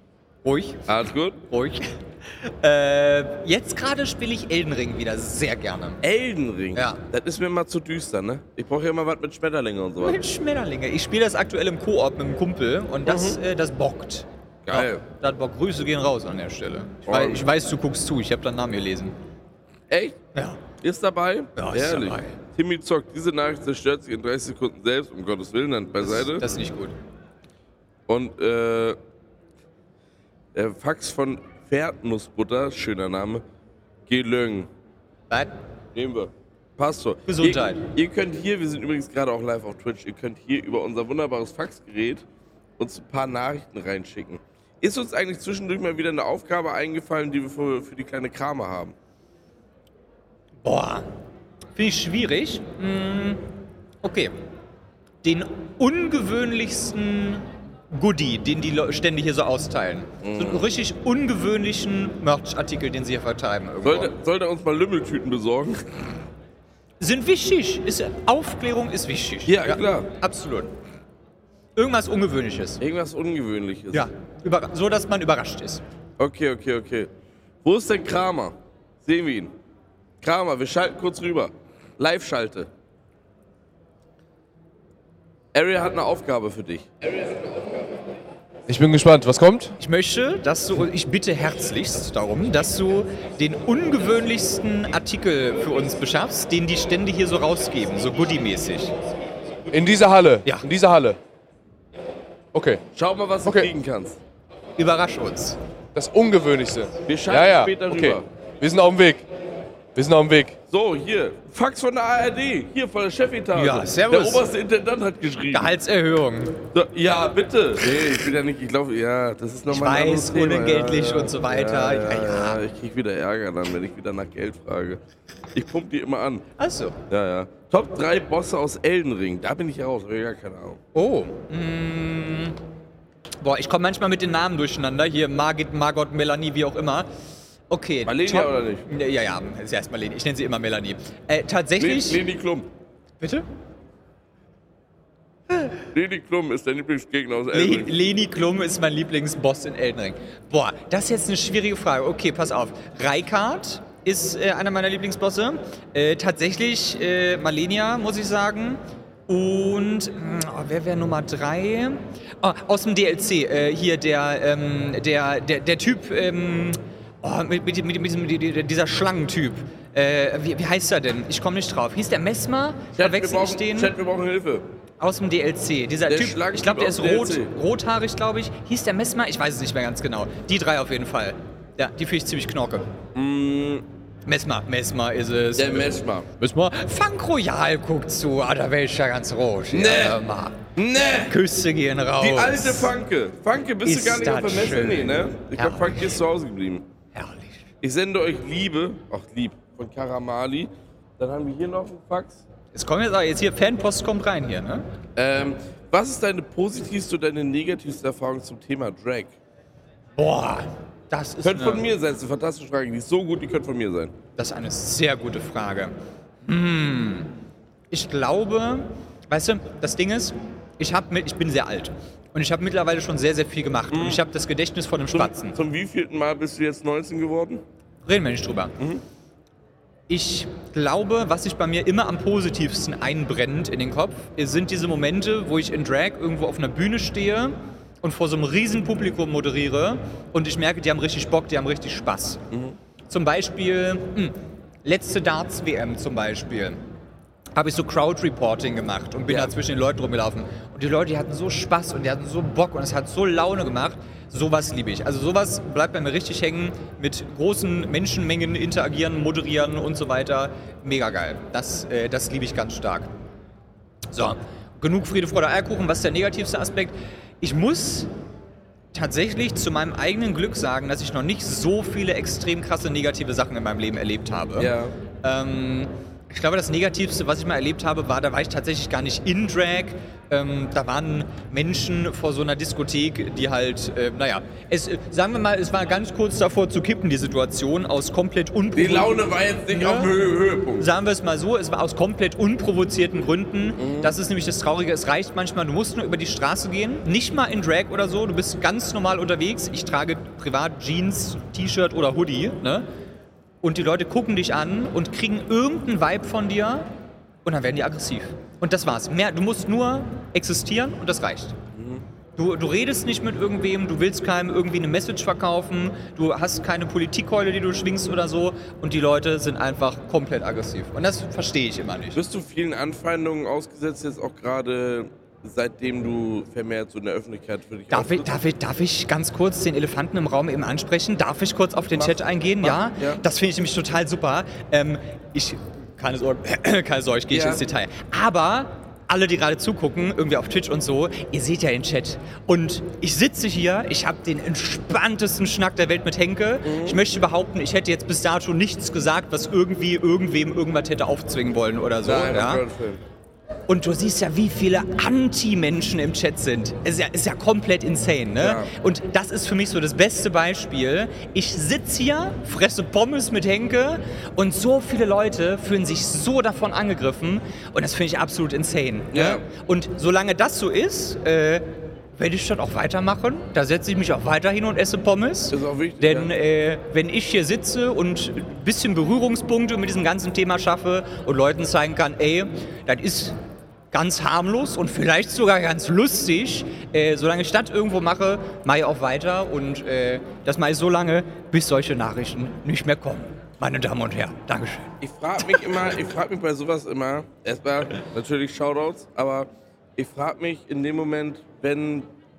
Ruhig, Alles gut? ruhig. Äh, jetzt gerade spiele ich Elden Ring wieder sehr gerne. Elden Ring? Ja. Das ist mir mal zu düster, ne? Ich brauche ja immer was mit Schmetterlingen und so. Mit Schmetterlinge. Ich spiele das aktuell im Koop mit einem Kumpel und das, äh, das bockt. Geil. Ja, das bockt. Grüße gehen raus an der Stelle. Ich, Oh. weiß, ich weiß, du guckst zu. Ich habe deinen Namen gelesen. Echt? Ja. Ist dabei? Ja, ist Ehrlich. dabei. Timmy zockt, diese Nachricht zerstört sich in dreißig Sekunden selbst, um Gottes Willen, dann beiseite. Das ist nicht gut. Und äh, der Fax von Pferdnussbutter, schöner Name, Gelöng. Was? Nehmen wir. Passt so. Gesundheit. Ihr, ihr könnt hier, wir sind übrigens gerade auch live auf Twitch, ihr könnt hier über unser wunderbares Faxgerät uns ein paar Nachrichten reinschicken. Ist uns eigentlich zwischendurch mal wieder eine Aufgabe eingefallen, die wir für, für die kleine Kramer haben? Boah. Finde ich schwierig. Hm, okay. Den ungewöhnlichsten Goodie, den die Le- ständig hier so austeilen. So einen richtig ungewöhnlichen Merch-Artikel, den sie hier vertreiben. Irgendwo. Sollte, sollte er uns mal Lümmeltüten besorgen? Sind wichtig. Ist, Aufklärung ist wichtig. Ja, klar. Absolut. Irgendwas Ungewöhnliches. Irgendwas Ungewöhnliches. Ja. Über, so, dass man überrascht ist. Okay, okay, okay. Wo ist denn Kramer? Sehen wir ihn. Kramer, wir schalten kurz rüber. Live-Schalte. Area hat eine Aufgabe für dich. Ich bin gespannt. Was kommt? Ich möchte, dass du, ich bitte herzlichst darum, dass du den ungewöhnlichsten Artikel für uns beschaffst, den die ständig hier so rausgeben, so Goodie-mäßig. In dieser Halle? Ja. In dieser Halle. Okay. Schau mal, was du Okay. kriegen kannst. Überrasch uns. Das Ungewöhnlichste. Wir schalten Ja, ja. später Okay. rüber. Wir sind auf dem Weg. Wir sind auf dem Weg. So, hier. Fax von der A R D. Hier, von der Chefetage. Ja, servus. Der oberste Intendant hat geschrieben. Gehaltserhöhung. So, ja, bitte. Nee, ich bin ja nicht, ich glaube, ja, das ist nochmal ein weiß, anderes Thema. unentgeltlich ja, und so weiter. Ja, ja, Ja, ja. ja. Ich krieg wieder Ärger dann, wenn ich wieder nach Geld frage. Ich pump die immer an. Achso. Ja, ja. Top drei Bosse aus Elden Ring. Da bin ich raus, habe ich gar keine Ahnung. Oh. Mm. Boah, ich komme manchmal mit den Namen durcheinander. Hier Margit, Margot, Melanie, wie auch immer. Okay. Malenia top- oder nicht? Ja, ja, ist erst Malenia. Ich nenne sie immer Melanie. Äh, tatsächlich. Leni Klum. Bitte? Leni Klum ist dein Lieblingsgegner aus Elden Le Ring. Leni Klum ist mein Lieblingsboss in Elden Ring. Boah, das ist jetzt eine schwierige Frage. Okay, pass auf. Reikard ist äh, einer meiner Lieblingsbosse. Äh, tatsächlich äh, Malenia, muss ich sagen. Und mh, oh, wer wäre Nummer drei? Oh, aus dem D L C. Äh, hier der, ähm, der, der, der Typ ähm, oh, mit, mit, mit, mit diesem, mit dieser Schlangentyp. Äh, wie, wie heißt er denn? Ich komme nicht drauf. Hieß der Messmer? Chat, wir Verwechsel ich brauchen, den? Chat, wir brauchen Hilfe. Aus dem D L C. Dieser Der Typ, Schlangentyp ich glaube, der aus ist dem rot, D L C. rothaarig, glaube ich. Hieß der Messmer? Ich weiß es nicht mehr ganz genau. Die drei auf jeden Fall. Ja, die finde ich ziemlich knorke. Mm, Messmer, Messmer ist es. der Messmer. Messmer. Funk Royal guckt zu. Ah, da wäre ich ja ganz rot. Nee. Ja, Mann. Ne! Küsse gehen raus. Die alte Fanke. Fanke, bist Ist du gar nicht auf der das Messe? schön. Nee, ne? Ich glaube, Herrlich. Fanke ist zu Hause geblieben. Herrlich. Ich sende euch Liebe, ach lieb, von Karamali. Dann haben wir hier noch einen Fax. Es kommt jetzt, jetzt hier, Fanpost kommt rein hier, ne? Ähm, was ist deine positivste und deine negativste Erfahrung zum Thema Drag? Boah, das ist, Könnte von eine, mir sein, das ist eine fantastische Frage. Die ist so gut, die könnte von mir sein. das ist eine sehr gute Frage. Hm. Ich glaube, weißt du, das Ding ist, ich, hab mit, ich bin sehr alt. Und ich habe mittlerweile schon sehr, sehr viel gemacht. Und ich habe das Gedächtnis von einem Spatzen. Zum, zum wievielten Mal bist du jetzt neunzehn geworden? Reden wir nicht drüber. Ich glaube, was sich bei mir immer am positivsten einbrennt in den Kopf, sind diese Momente, wo ich in Drag irgendwo auf einer Bühne stehe und vor so einem riesen Publikum moderiere und ich merke, die haben richtig Bock, die haben richtig Spaß. Zum Beispiel, mh, letzte Darts-W M zum Beispiel, habe ich so Crowd-Reporting gemacht und bin Ja. da zwischen den Leuten rumgelaufen. Und die Leute, die hatten so Spaß und die hatten so Bock und es hat so Laune gemacht. Sowas liebe ich. Also sowas bleibt bei mir richtig hängen, mit großen Menschenmengen interagieren, moderieren und so weiter. Mega geil. Das, äh, das liebe ich ganz stark. So, genug Friede, Freude, Eierkuchen. Was ist der negativste Aspekt? Ich muss tatsächlich zu meinem eigenen Glück sagen, dass ich noch nicht so viele extrem krasse negative Sachen in meinem Leben erlebt habe. Ja. Ähm, Ich glaube, das Negativste, was ich mal erlebt habe, war, da war ich tatsächlich gar nicht in Drag. Ähm, da waren Menschen vor so einer Diskothek, die halt, äh, naja, es, äh, sagen wir mal, es war ganz kurz davor zu kippen, die Situation, aus komplett Die unprovozierten... Laune war jetzt nicht auf dem Höhe Höhepunkt. Sagen wir es mal so, es war aus komplett unprovozierten Gründen. Mhm. Das ist nämlich das Traurige, es reicht manchmal, du musst nur über die Straße gehen, nicht mal in Drag oder so, du bist ganz normal unterwegs. Ich trage privat Jeans, T-Shirt oder Hoodie, ne? Und die Leute gucken dich an und kriegen irgendeinen Vibe von dir und dann werden die aggressiv. Und das war's. Mehr, du musst nur existieren und das reicht. Mhm. Du, du redest nicht mit irgendwem, du willst keinem irgendwie eine Message verkaufen, du hast keine Politikkeule, die du schwingst oder so und die Leute sind einfach komplett aggressiv. Und das verstehe ich immer nicht. Bist du vielen Anfeindungen ausgesetzt, jetzt auch gerade seitdem du vermehrt so in der Öffentlichkeit für dich Darf ich, darf, ich, darf ich ganz kurz den Elefanten im Raum eben ansprechen? Darf ich kurz auf den Mach, Chat eingehen? mach, Ja? ja. Das finde ich nämlich total super. Ähm, ich, keine Sorge, keine Sorge, ich gehe nicht Ja. ins Detail. Aber alle, die gerade zugucken, irgendwie auf Twitch und so, ihr seht ja den Chat. Und ich sitze hier, ich habe den entspanntesten Schnack der Welt mit Henke. Mhm. Ich möchte behaupten, ich hätte jetzt bis dato nichts gesagt, was irgendwie irgendwem irgendwas hätte aufzwingen wollen oder so. Nein, ja? Und du siehst ja, wie viele Anti-Menschen im Chat sind. Es ist ja, ist ja komplett insane, ne? Ja. Und das ist für mich so das beste Beispiel. Ich sitze hier, fresse Pommes mit Henke und so viele Leute fühlen sich so davon angegriffen und das finde ich absolut insane. Ja. Ne? Und solange das so ist, äh, werde ich das auch weitermachen. Da setze ich mich auch weiter hin und esse Pommes. Das ist auch wichtig, Denn ja. äh, wenn ich hier sitze und ein bisschen Berührungspunkte mit diesem ganzen Thema schaffe und Leuten zeigen kann, ey, das ist ganz harmlos und vielleicht sogar ganz lustig, äh, solange ich das irgendwo mache, mache ich auch weiter und äh, das mache ich so lange, bis solche Nachrichten nicht mehr kommen. Meine Damen und Herren, Dankeschön. Ich frage mich immer, ich frage mich bei sowas immer, erstmal natürlich Shoutouts, aber ich frage mich in dem Moment, wenn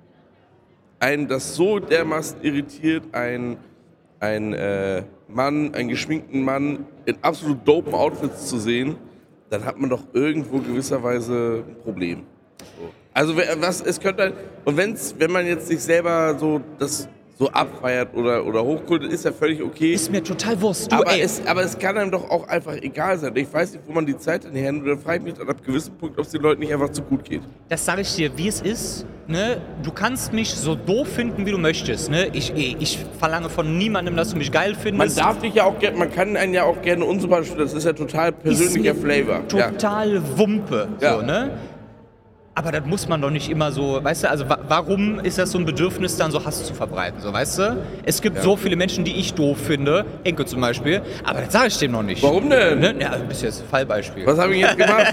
einen das so dermaßen irritiert, ein, ein äh, Mann, einen geschminkten Mann in absolut dopen Outfits zu sehen, dann hat man doch irgendwo gewisserweise ein Problem. So. Also was, es könnte, und wenn's, wenn man jetzt sich selber so das so abfeiert oder, oder hochkultet, ist ja völlig okay. Ist mir total Wurst. Du, aber, ey, es, aber es kann einem doch auch einfach egal sein. Ich weiß nicht, wo man die Zeit in die Hände, oder frage ich mich dann ab gewissem Punkt, ob es den Leuten nicht einfach zu gut geht. das sage ich dir, wie es ist. Ne? Du kannst mich so doof finden, wie du möchtest. Ne? Ich, ey, ich verlange von niemandem, dass du mich geil Man findest. darf dich ja auch gerne, man kann einen ja auch gerne unsympathisch finden, das ist ja total persönlicher Ist mir Flavor. Ja. Total Wumpe. Ja. So, ne? Aber das muss man doch nicht immer so, weißt du, also wa warum ist das so ein Bedürfnis, dann so Hass zu verbreiten, so, weißt du? Es gibt Ja. so viele Menschen, die ich doof finde, Enke zum Beispiel, aber das sage ich dem noch nicht. Warum denn? Ne? Ja, das ist jetzt ein Fallbeispiel. Was habe ich jetzt gemacht?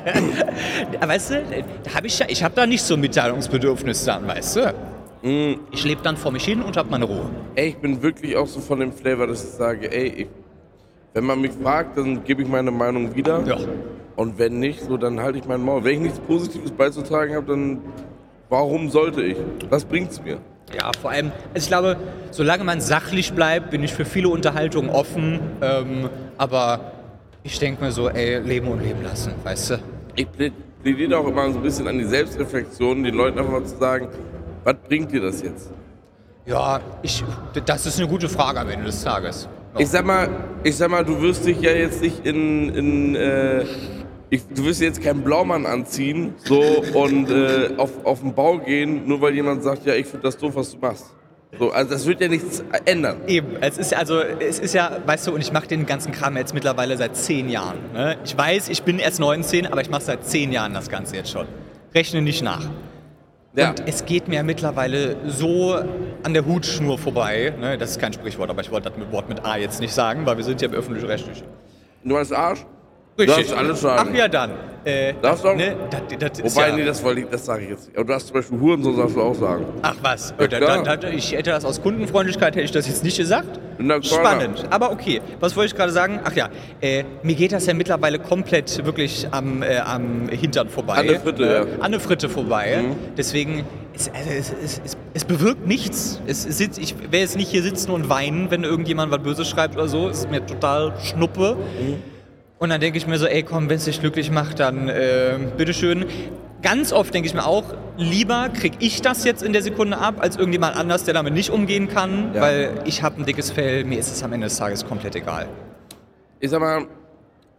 Ja, weißt du, da hab ich ja, ich habe da nicht so ein Mitteilungsbedürfnis dann, weißt du? Mm, Ich lebe dann vor mich hin und habe meine Ruhe. ey, ich bin wirklich auch so von dem Flavor, dass ich sage, ey, ich, wenn man mich fragt, dann gebe ich meine Meinung wieder. Ja. Und wenn nicht, so dann halte ich meinen Maul. Wenn ich nichts Positives beizutragen habe, dann warum sollte ich? Was bringt's mir? Ja, vor allem, also ich glaube, solange man sachlich bleibt, bin ich für viele Unterhaltungen offen. Ähm, aber ich denke mir so, ey, leben und leben lassen, weißt du? Ich plä- plädiere auch immer so ein bisschen an die Selbstreflexion, den Leuten einfach mal zu sagen, was bringt dir das jetzt? Ja, ich, das ist eine gute Frage am Ende des Tages. Ja. Ich sag mal, ich sag mal, du wirst dich ja jetzt nicht in, in äh, ich, du wirst jetzt keinen Blaumann anziehen, so und äh, auf, auf den Bau gehen, nur weil jemand sagt, ja, ich finde das doof, was du machst. So, also das wird ja nichts ändern. Eben, es ist also, es ist ja, weißt du, und ich mache den ganzen Kram jetzt mittlerweile seit zehn Jahren. Ne? Ich weiß, ich bin erst neunzehn, aber ich mache seit zehn Jahren das Ganze jetzt schon. Rechne nicht nach. Ja. Und es geht mir mittlerweile so an der Hutschnur vorbei. Ne? Das ist kein Sprichwort, aber ich wollte das mit Wort mit A jetzt nicht sagen, weil wir sind ja im öffentlich-rechtlichen. Du meinst Arsch? Richtig. darfst alles sagen. Ach ja, dann. Äh, Darfst du auch? ne, das, das ist Wobei, ja, nee, das, wollte ich, das sage ich jetzt nicht. Aber du hast zum Beispiel Hurensohn, darfst du auch sagen. Ach was, Ja, da, klar. da, da, ich hätte das aus Kundenfreundlichkeit, hätte ich das jetzt nicht gesagt. Na, klar. Spannend, aber okay. Was wollte ich gerade sagen? Ach ja, äh, mir geht das ja mittlerweile komplett wirklich am, äh, am Hintern vorbei. An der Fritte, äh, ja. An der Fritte vorbei. Mhm. Deswegen, es, also es, es, es, es bewirkt nichts. Es, es sitzt, ich werde jetzt nicht hier sitzen und weinen, wenn irgendjemand was Böses schreibt oder so. Es ist mir total Schnuppe. Mhm. Und dann denke ich mir so, ey komm, wenn es dich glücklich macht, dann äh, bitteschön. Ganz oft denke ich mir auch, lieber kriege ich das jetzt in der Sekunde ab, als irgendjemand anders, der damit nicht umgehen kann, Ja. weil ich habe ein dickes Fell, mir ist es am Ende des Tages komplett egal. Ich sag mal,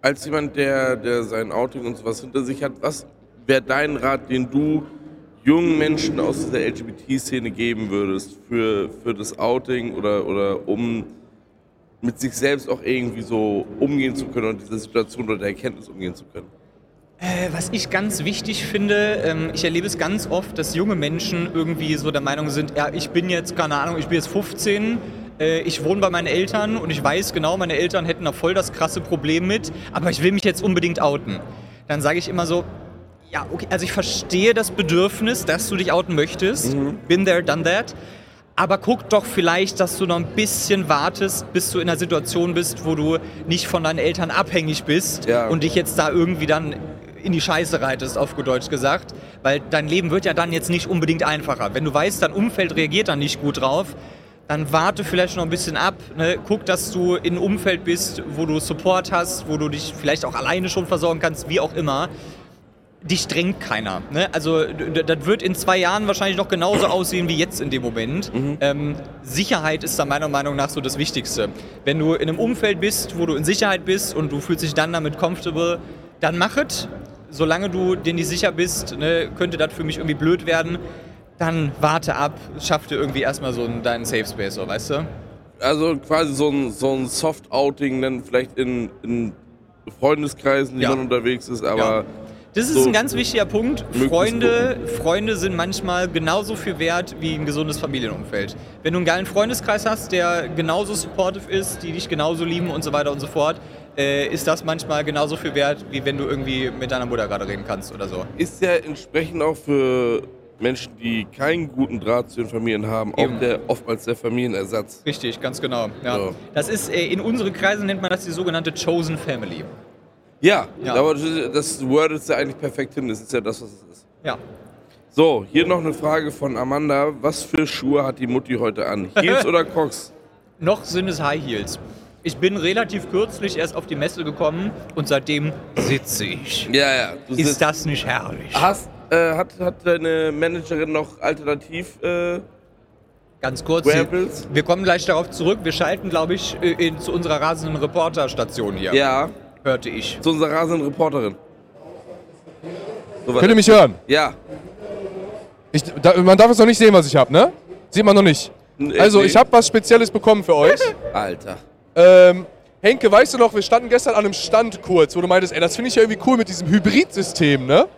als jemand, der, der sein Outing und sowas hinter sich hat, was wäre dein Rat, den du jungen Menschen aus dieser L G B T-Szene geben würdest für, für das Outing oder, oder um mit sich selbst auch irgendwie so umgehen zu können und diese Situation oder der Erkenntnis umgehen zu können? Äh, was ich ganz wichtig finde, ähm, ich erlebe es ganz oft, dass junge Menschen irgendwie so der Meinung sind, ja, ich bin jetzt, keine Ahnung, ich bin jetzt fünfzehn, äh, ich wohne bei meinen Eltern und ich weiß genau, meine Eltern hätten da voll das krasse Problem mit, aber ich will mich jetzt unbedingt outen. Dann sage ich immer so, ja, okay, also ich verstehe das Bedürfnis, dass du dich outen möchtest, mhm. been there, done that, aber guck doch vielleicht, dass du noch ein bisschen wartest, bis du in einer Situation bist, wo du nicht von deinen Eltern abhängig bist ja. und dich jetzt da irgendwie dann in die Scheiße reitest, auf gut Deutsch gesagt, weil dein Leben wird ja dann jetzt nicht unbedingt einfacher. Wenn du weißt, dein Umfeld reagiert dann nicht gut drauf, dann warte vielleicht noch ein bisschen ab, ne? Guck, dass du in einem Umfeld bist, wo du Support hast, wo du dich vielleicht auch alleine schon versorgen kannst, wie auch immer. Dich drängt keiner. Ne? Also das wird in zwei Jahren wahrscheinlich noch genauso aussehen wie jetzt in dem Moment. Mhm. Ähm, Sicherheit ist da meiner Meinung nach so das Wichtigste. Wenn du in einem Umfeld bist, wo du in Sicherheit bist und du fühlst dich dann damit comfortable, dann mach es. Solange du dir nicht sicher bist, ne, könnte das für mich irgendwie blöd werden, dann warte ab, schaff dir irgendwie erstmal so einen, deinen Safe Space, so, weißt du? Also quasi so ein, so ein Soft-Outing, dann vielleicht in, in Freundeskreisen, die ja. man unterwegs ist, aber... Ja. Das ist so ein ganz wichtiger Punkt. Freunde, Freunde sind manchmal genauso viel wert wie ein gesundes Familienumfeld. Wenn du einen geilen Freundeskreis hast, der genauso supportive ist, die dich genauso lieben und so weiter und so fort, äh, ist das manchmal genauso viel wert, wie wenn du irgendwie mit deiner Mutter gerade reden kannst oder so. Ist ja entsprechend auch für Menschen, die keinen guten Draht zu den Familien haben, auch der, oftmals der Familienersatz. Richtig, ganz genau. Ja. So. Das ist, äh, in unseren Kreisen nennt man das die sogenannte Chosen Family. Ja, ja, aber das Word ist ja eigentlich perfekt hin, das ist ja das, was es ist. Ja. So, hier noch eine Frage von Amanda. Was für Schuhe hat die Mutti heute an? Heels oder Crocs? Noch sind es High Heels. Ich bin relativ kürzlich erst auf die Messe gekommen und seitdem sitze ich. Ja, ja. Ist das nicht herrlich? Hast, äh, hat, hat deine Managerin noch alternativ äh, Ganz kurz, Wearables? Wir kommen gleich darauf zurück. Wir schalten, glaube ich, in, zu unserer rasenden Reporterstation hier. Ja. Hörte ich. Zu unserer rasenden Reporterin. So, könnt ihr mich hören? Ja. Ich, da, man darf es noch nicht sehen, was ich habe, ne? Sieht man noch nicht. Nee, also, nee. ich habe was Spezielles bekommen für euch. Alter. Ähm, Henke, weißt du noch, wir standen gestern an einem Stand kurz, wo du meintest, ey, das finde ich ja irgendwie cool mit diesem Hybridsystem, ne?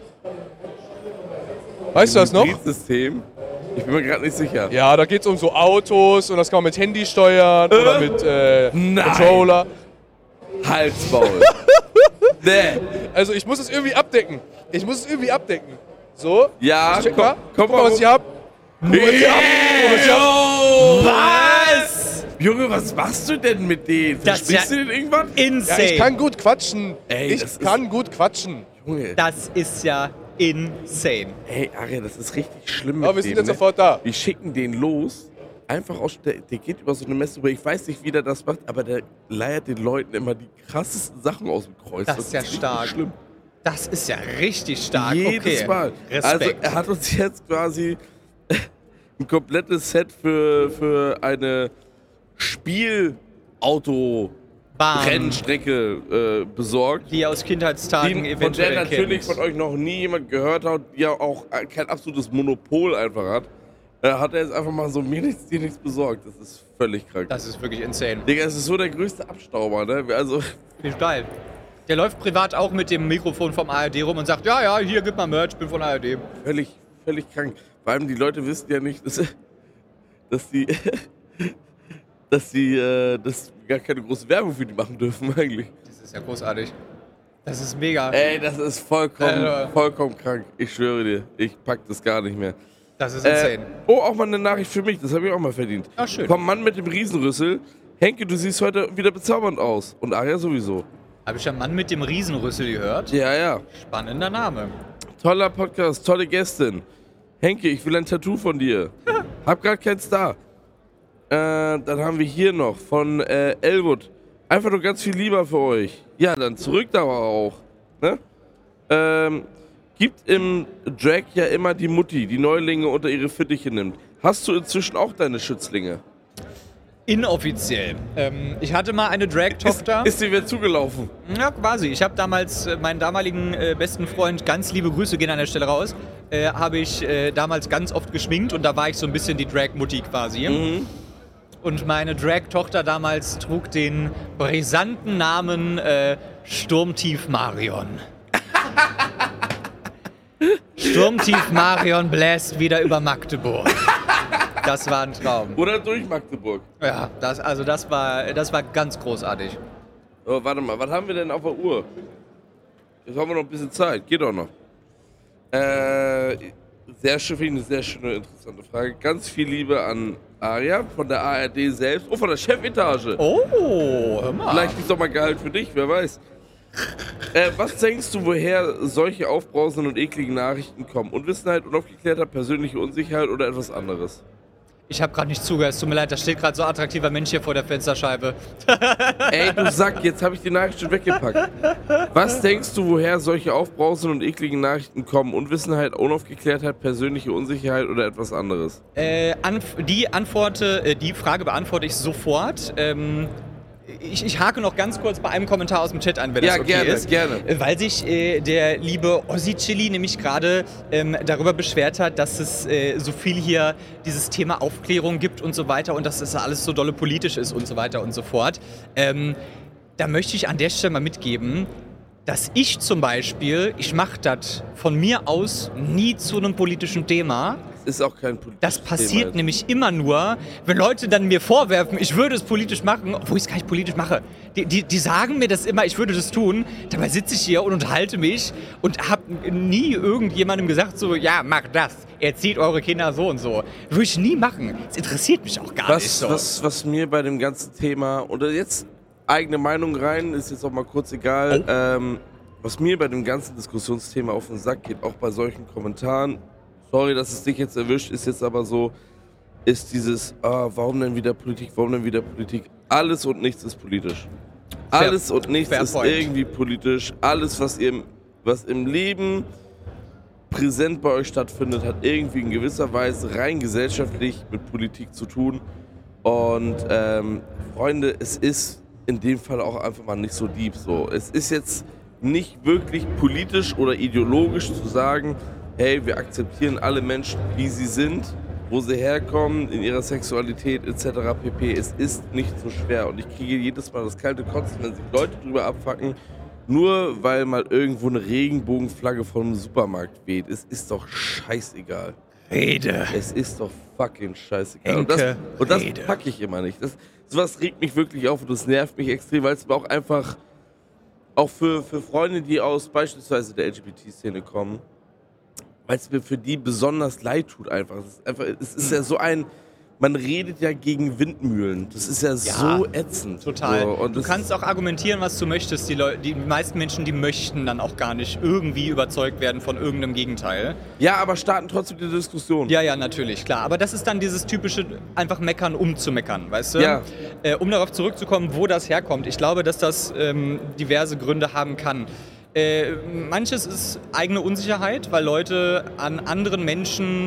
Weißt du das noch? Hybridsystem? Ich bin mir gerade nicht sicher. Ja, da geht es um so Autos und das kann man mit Handy steuern äh? oder mit äh, Controller. Halsmaul. Nee. Also ich muss es irgendwie abdecken. Ich muss es irgendwie abdecken. So. Ja, check komm, mal. komm Guck mal, was ich hab. Nee. Was ich hab. Was ich hab. Was? Junge, was machst du denn mit denen? Das Sprichst ja du denn irgendwann? Insane. Ja, ich kann gut quatschen. Ey, ich kann gut quatschen. Junge. Das ist ja insane. Ey, Aria, das ist richtig schlimm mit Aber wir sind dem, jetzt ne? sofort da. Wir schicken den los. Einfach aus, der, der geht über so eine Messe, wo ich weiß nicht, wie der das macht, aber der leiert den Leuten immer die krassesten Sachen aus dem Kreuz. Das ist ja stark. Schlimm. Das ist ja richtig stark. Jedes okay. Mal. Respekt. Also er hat uns jetzt quasi ein komplettes Set für, für eine Spielauto Bahn, Rennstrecke äh, besorgt. die aus Kindheitstagen Die, von eventuell der natürlich kennt. von euch noch nie jemand gehört hat, die ja auch kein absolutes Monopol einfach hat. Äh, hat er jetzt einfach mal so mir nichts, dir nichts besorgt. Das ist völlig krank. Das ist wirklich insane. Digga, es ist so der größte Abstauber, ne? Also, Finde ich geil. Der läuft privat auch mit dem Mikrofon vom A R D rum und sagt, ja, ja, hier, gib mal Merch, ich bin von A R D. völlig, völlig krank. Vor allem die Leute wissen ja nicht, dass, dass die, dass die, äh, dass wir gar keine große Werbung für die machen dürfen eigentlich. Das ist ja großartig. Das ist mega. Ey, das ist vollkommen, Äh, vollkommen krank. Ich schwöre dir, ich pack das gar nicht mehr. Das ist Äh, insane. oh, auch mal eine Nachricht für mich, das habe ich auch mal verdient. Ach, schön. Vom Mann mit dem Riesenrüssel. Henke, du siehst heute wieder bezaubernd aus. Und Aria sowieso. Habe ich einen Mann mit dem Riesenrüssel gehört? Ja, ja. Spannender Name. Toller Podcast, tolle Gästin. Henke, ich will ein Tattoo von dir. Hab grad keins da. Äh, dann haben wir hier noch von äh, Elwood. Einfach nur ganz viel lieber für euch. Ja, dann zurück da aber auch. Ne? Ähm, gibt im Drag ja immer die Mutti, die Neulinge unter ihre Fittiche nimmt. Hast du inzwischen auch deine Schützlinge? Inoffiziell. Ähm, ich hatte mal eine Drag-Tochter. Ist, ist sie wieder zugelaufen? Ja, quasi. Ich habe damals äh, meinen damaligen äh, besten Freund, ganz liebe Grüße gehen an der Stelle raus, äh, habe ich äh, damals ganz oft geschminkt und da war ich so ein bisschen die Drag-Mutti quasi. Mhm. Und meine Drag-Tochter damals trug den brisanten Namen äh, Sturmtief Marion. Sturmtief Marion bläst wieder über Magdeburg. Das war ein Traum. Oder durch Magdeburg. Ja, das, also das war, das war ganz großartig. Oh, warte mal, was haben wir denn auf der Uhr? Jetzt haben wir noch ein bisschen Zeit, geht doch noch. Äh, sehr schön, finde ich eine sehr schöne, interessante Frage. Ganz viel Liebe an Aria von der A R D selbst. Oh, von der Chefetage. Oh, hör mal. Vielleicht ist doch mal Gehalt für dich, wer weiß. Äh, was denkst du, woher solche aufbrausenden und ekligen Nachrichten kommen? Unwissenheit, unaufgeklärter, persönliche Unsicherheit oder etwas anderes? Ich habe gerade nicht zugehört, es tut mir leid, da steht gerade so ein attraktiver Mensch hier vor der Fensterscheibe. Ey, du Sack, jetzt habe ich die Nachricht schon weggepackt. Was denkst du, woher solche aufbrausenden und ekligen Nachrichten kommen? Unwissenheit, Unaufgeklärtheit, persönliche Unsicherheit oder etwas anderes? Äh, anf- die Antwort, äh, die Frage beantworte ich sofort. Ähm, ich, ich hake noch ganz kurz bei einem Kommentar aus dem Chat an, wenn Ja, das okay gerne, ist. gerne. Äh, Weil sich äh, der liebe Ozzy Chili nämlich gerade ähm, darüber beschwert hat, dass es äh, so viel hier dieses Thema Aufklärung gibt und so weiter und dass das alles so dolle politisch ist und so weiter und so fort. Ähm, da möchte ich an der Stelle mal mitgeben, dass ich zum Beispiel, ich mache das von mir aus nie zu einem politischen Thema. Ist auch kein politisches Das passiert Thema. nämlich immer nur, wenn Leute dann mir vorwerfen, ich würde es politisch machen, obwohl ich es gar nicht politisch mache. Die, die, die sagen mir das immer, ich würde das tun. Dabei sitze ich hier und unterhalte mich und habe nie irgendjemandem gesagt, so, ja, mach das. Erzieht eure Kinder so und so. Würde ich nie machen. Es interessiert mich auch gar was, nicht so. was, was mir bei dem ganzen Thema, oder jetzt eigene Meinung rein, ist jetzt auch mal kurz egal, Oh. ähm, was mir bei dem ganzen Diskussionsthema auf den Sack geht, auch bei solchen Kommentaren, sorry, dass es dich jetzt erwischt, ist jetzt aber so, ist dieses, ah, warum denn wieder Politik, warum denn wieder Politik? Alles und nichts ist politisch. Fair- Alles und nichts fair ist point. irgendwie politisch. Alles, was, ihr, was im Leben präsent bei euch stattfindet, hat irgendwie in gewisser Weise rein gesellschaftlich mit Politik zu tun. Und ähm, Freunde, es ist in dem Fall auch einfach mal nicht so deep so. Es ist jetzt nicht wirklich politisch oder ideologisch zu sagen, hey, wir akzeptieren alle Menschen, wie sie sind, wo sie herkommen, in ihrer Sexualität et cetera pp. Es ist nicht so schwer und ich kriege jedes Mal das kalte Kotzen, wenn sich Leute drüber abfacken, nur weil mal irgendwo eine Regenbogenflagge von einem Supermarkt weht. Es ist doch scheißegal. Rede. Es ist doch fucking scheißegal. Enke, Und das, und das Rede. packe ich immer nicht. Das, sowas regt mich wirklich auf und das nervt mich extrem, weil es mir auch einfach, auch für, für Freunde, die aus beispielsweise der L G B T-Szene kommen, weil es mir für die besonders leid tut einfach. Es ist, einfach, es ist ja so ein, man redet ja gegen Windmühlen. Das ist ja, so ätzend. Total. So, und du das- kannst auch argumentieren, was du möchtest. Die, Leu- die meisten Menschen, die möchten dann auch gar nicht irgendwie überzeugt werden von irgendeinem Gegenteil. Ja, aber starten trotzdem die Diskussion. Ja, ja, natürlich, klar. Aber das ist dann dieses typische, einfach meckern, um zu meckern, weißt du? Ja. Äh, um darauf zurückzukommen, wo das herkommt. Ich glaube, dass das ähm, diverse Gründe haben kann. Äh, manches ist eigene Unsicherheit, weil Leute an anderen Menschen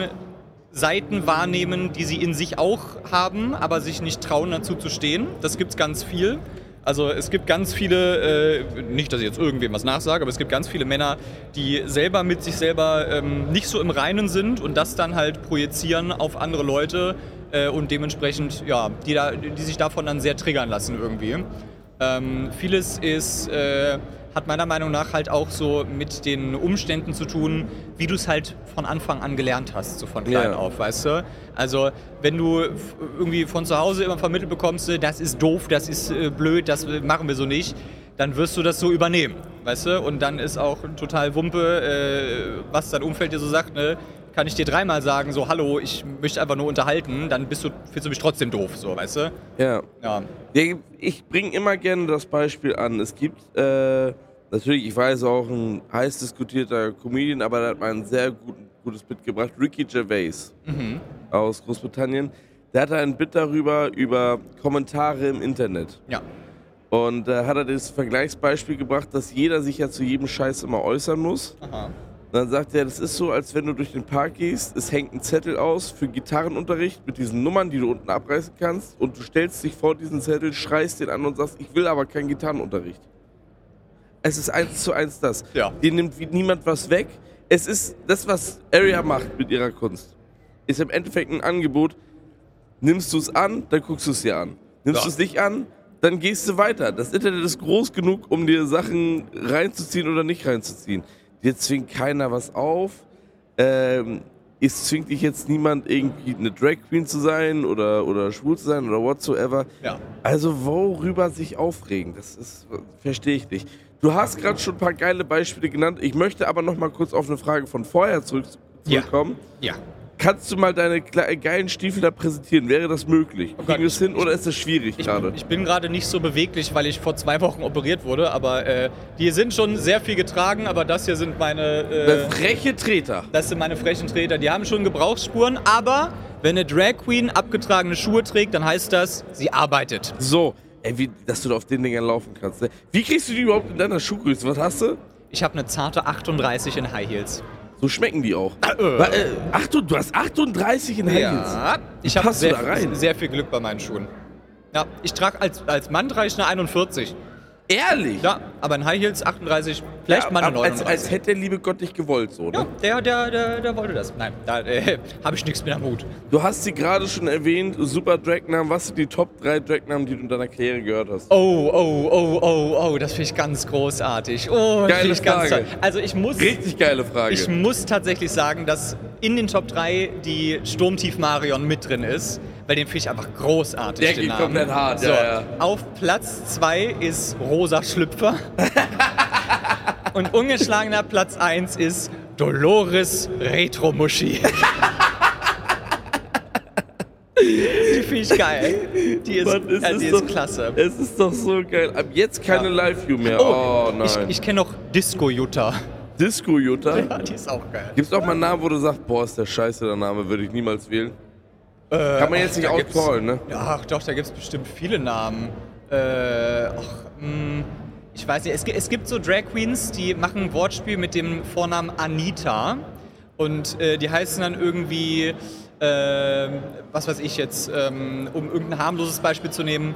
Seiten wahrnehmen, die sie in sich auch haben, aber sich nicht trauen, dazu zu stehen. Das gibt's ganz viel. Also es gibt ganz viele, äh, nicht, dass ich jetzt irgendwem was nachsage, aber es gibt ganz viele Männer, die selber mit sich selber ähm, nicht so im Reinen sind und das dann halt projizieren auf andere Leute äh, und dementsprechend, ja, die, da, die sich davon dann sehr triggern lassen irgendwie. Ähm, vieles ist, äh, hat meiner Meinung nach halt auch so mit den Umständen zu tun, wie du es halt von Anfang an gelernt hast, so von klein Ja. auf, weißt du? Also wenn du f- irgendwie von zu Hause immer vermittelt bekommst, äh, das ist doof, das ist äh, blöd, das äh, machen wir so nicht, dann wirst du das so übernehmen, weißt du? Und dann ist auch total Wumpe, äh, was dein Umfeld dir so sagt, ne? Kann ich dir dreimal sagen, so, hallo, ich möchte einfach nur unterhalten, dann bist du, findest du mich trotzdem doof, so, weißt du? Ja. Ja. Ja, ich bringe immer gerne das Beispiel an. Es gibt, äh, natürlich, ich weiß auch, ein heiß diskutierter Comedian, aber der hat mal ein sehr guten, gutes Bit gebracht. Ricky Gervais aus Großbritannien. Der hatte ein Bit darüber, über Kommentare im Internet. Ja. Und da äh, hat er das Vergleichsbeispiel gebracht, dass jeder sich ja zu jedem Scheiß immer äußern muss. Aha. dann sagt er, das ist so, als wenn du durch den Park gehst, es hängt ein Zettel aus für Gitarrenunterricht mit diesen Nummern, die du unten abreißen kannst und du stellst dich vor diesen Zettel, schreist den an und sagst, ich will aber keinen Gitarrenunterricht. Es ist eins zu eins das. Ja. Dir nimmt wie niemand was weg. Es ist das, was Aria macht mit ihrer Kunst. Ist im Endeffekt ein Angebot. Nimmst du es an, dann guckst du es dir an. Nimmst Ja. du es nicht an, dann gehst du weiter. Das Internet ist groß genug, um dir Sachen reinzuziehen oder nicht reinzuziehen. Dir zwingt keiner was auf. Ähm, es zwingt dich jetzt niemand, irgendwie eine Drag Queen zu sein oder, oder schwul zu sein oder whatsoever. Ja. Also worüber sich aufregen, das ist, verstehe ich nicht. Du hast gerade schon ein paar geile Beispiele genannt. Ich möchte aber noch mal kurz auf eine Frage von vorher zurück, Ja. zurückkommen. Ja. Kannst du mal deine kle- geilen Stiefel da präsentieren? Wäre das möglich? Gott, Kriegen wir es hin oder ist das schwierig Ich, gerade? ich bin gerade nicht so beweglich, weil ich vor zwei Wochen operiert wurde, aber äh, die sind schon sehr viel getragen, aber das hier sind meine, äh, Freche Treter. das sind meine frechen Treter. Die haben schon Gebrauchsspuren, aber wenn eine Drag Queen abgetragene Schuhe trägt, dann heißt das, sie arbeitet. So, ey, wie, dass du da auf den Dingern laufen kannst. Ne? Wie kriegst du die überhaupt in deiner Schuhgröße? Was hast du? Ich habe eine zarte achtunddreißig in High Heels. So schmecken die auch. Äh. Wa- äh, ach du, du hast achtunddreißig in High Heels. Ja, ich Wie habe passt du sehr, da rein? sehr viel Glück bei meinen Schuhen. Ja, ich trage als, als Mann trage ich eine einundvierzig. Ehrlich? Ja, aber in High Heels achtunddreißig, vielleicht Ja, mal eine ab- als, neununddreißig. als hätte der liebe Gott dich gewollt, so, ne? Ja, der, der, der, der wollte das. Nein, da äh, habe ich nichts mit am Hut. Du hast sie gerade schon erwähnt, super Dragnamen. Was sind die Top drei Dragnamen, die du in deiner Karriere gehört hast? Oh, oh, oh, oh, oh, das finde ich ganz großartig. Oh, das Geile finde ich ganz Frage. toll. Also ich muss, Richtig geile Frage. ich muss tatsächlich sagen, dass in den Top drei die Sturmtief Marion mit drin ist, weil den finde ich einfach großartig. Der den geht Namen. komplett hart, so, ja, ja. Auf Platz zwei ist Rosa Schlüpfer. Und ungeschlagener Platz eins ist Dolores Retro-Muschi. Die finde ich geil. Die ist, Mann, es äh, ist die doch- ist klasse. Es ist doch so geil. Ab jetzt keine Ja. Live-View mehr. Oh, nein. ich, ich kenne noch Disco Jutta. Disco Jutta. Ja, die ist auch geil. Gibt's auch mal einen Namen, wo du sagst, boah, ist der scheiße, der Name, würde ich niemals wählen? Kann man jetzt nicht Äh, da gibt's- auscallen, ne? Ja, ach doch, da gibt es bestimmt viele Namen. Äh, ach, mh, ich weiß nicht, es, gi- es gibt so Drag Queens, die machen ein Wortspiel mit dem Vornamen Anita. Und äh, die heißen dann irgendwie, äh, was weiß ich jetzt, ähm, um irgendein harmloses Beispiel zu nehmen,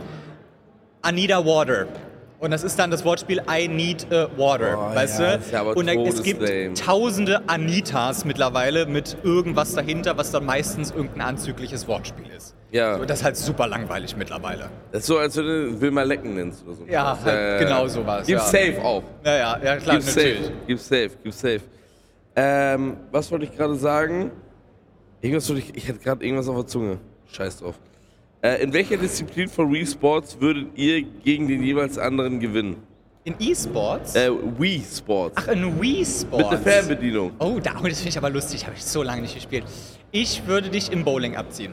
Anita Water. Und das ist dann das Wortspiel I need a water, Oh, weißt ja, du? das ist ja aber Und da, es gibt todeslame. tausende Anitas mittlerweile mit irgendwas dahinter, was dann meistens irgendein anzügliches Wortspiel ist. Ja. So, das ist halt super langweilig mittlerweile. Das ist so, als wenn du Will mal lecken nennst oder so. Ja, halt genau sowas, Gib ja. safe auch. Ja, ja, ja klar, Gib natürlich. safe. Gib safe. Gib safe. Ähm, was wollte ich gerade sagen? Irgendwas wollte ich, ich hatte gerade irgendwas auf der Zunge. Scheiß drauf. Äh, in welcher Disziplin von Wii Sports würdet ihr gegen den jeweils anderen gewinnen? In E-Sports? Äh, Wii Sports. Ach, in Wii Sports. Mit der Fernbedienung. Oh, da, oh, das finde ich aber lustig, habe ich so lange nicht gespielt. Ich würde dich im Bowling abziehen.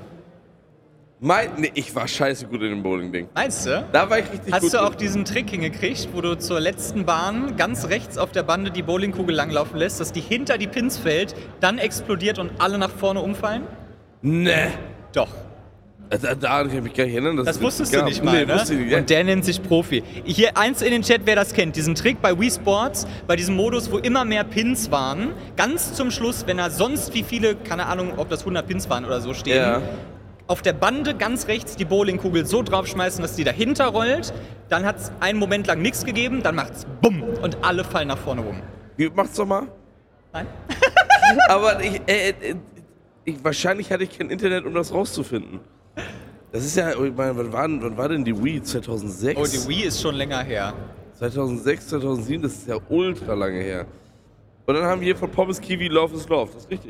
Mein, nee, ich war scheiße gut in dem Bowling-Ding. Meinst du? Da war ich richtig Hast gut. du auch drin. diesen Trick hingekriegt, wo du zur letzten Bahn ganz rechts auf der Bande die Bowlingkugel langlaufen lässt, dass die hinter die Pins fällt, dann explodiert und alle nach vorne umfallen? Nee. Doch. Da, da kann ich mich gar nicht erinnern. Dass Das es wusstest gab. du nicht mal, Nee, ne? wusste ich nicht. Ja. Und der nennt sich Profi. Hier eins in den Chat, wer das kennt. Diesen Trick bei Wii Sports, bei diesem Modus, wo immer mehr Pins waren. Ganz zum Schluss, wenn er sonst wie viele, keine Ahnung, ob das hundert Pins waren oder so stehen, Ja. auf der Bande ganz rechts die Bowlingkugel so draufschmeißen, dass die dahinter rollt. Dann hat es einen Moment lang nichts gegeben, dann macht's bumm und alle fallen nach vorne rum. Wie, Macht's doch mal. Nein? Aber ich, äh, äh, ich, wahrscheinlich hatte ich kein Internet, um das rauszufinden. Das ist ja, ich meine, wann war, wann war denn die Wii? zweitausendsechs? Oh, die Wii ist schon länger her. zweitausendsechs, zweitausendsieben, das ist ja ultra lange her. Und dann haben wir hier von Pommes Kiwi Love is Love, das ist richtig.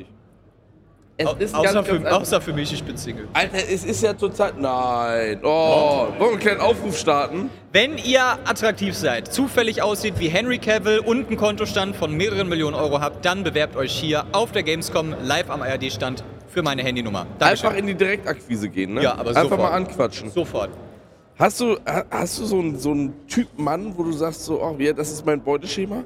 Es Au ist außer, ganz, für, ganz einfach. außer für mich, ich bin Single. Alter, es ist ja total. Nein. Oh, wollen wir einen kleinen Aufruf starten? Wenn ihr attraktiv seid, zufällig aussieht wie Henry Cavill und einen Kontostand von mehreren Millionen Euro habt, dann bewerbt euch hier auf der Gamescom live am A R D-Stand für meine Handynummer. Dankeschön. Einfach in die Direktakquise gehen, ne? Ja, aber Einfach sofort. mal anquatschen. Sofort. Hast du, ha- hast du so einen so einen Typ Mann, wo du sagst so, oh ja, das ist mein Beuteschema?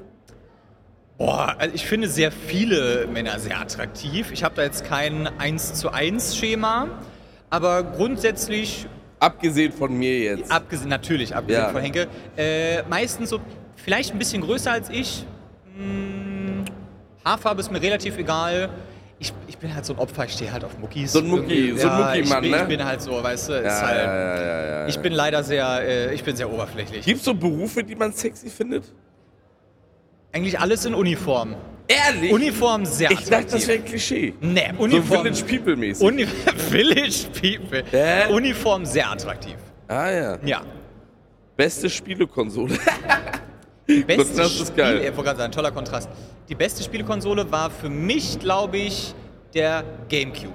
Boah, also ich finde sehr viele Männer sehr attraktiv. Ich habe da jetzt kein eins zu eins Schema, aber grundsätzlich, Abgesehen von mir jetzt. abgesehen, natürlich, abgesehen Ja. von Henke, äh, meistens so, vielleicht ein bisschen größer als ich, mh, Haarfarbe ist mir relativ egal. Ich, ich bin halt so ein Opfer, ich stehe halt auf Muckis. So ein Mucki, so ein ja, Mucki-Mann, ich, bin- ne? Ich bin halt so, weißt du, ist Ja, halt, ja, ja, ja, ja. ich bin leider sehr, äh, ich bin sehr oberflächlich. Gibt's so Berufe, die man sexy findet? Eigentlich alles in Uniform. Ehrlich? Uniform sehr Ich dachte, das attraktiv. wäre ein Klischee. Nee, So Uniform. Village People mäßig. Uni Village People. Hä? Uniform sehr attraktiv. ah ja. Ja. Beste Spielekonsole. Beste Kontrast ist geil. Spiel- Ich wollte gerade sagen, toller Kontrast. Die beste Spielekonsole war für mich, glaube ich, der GameCube.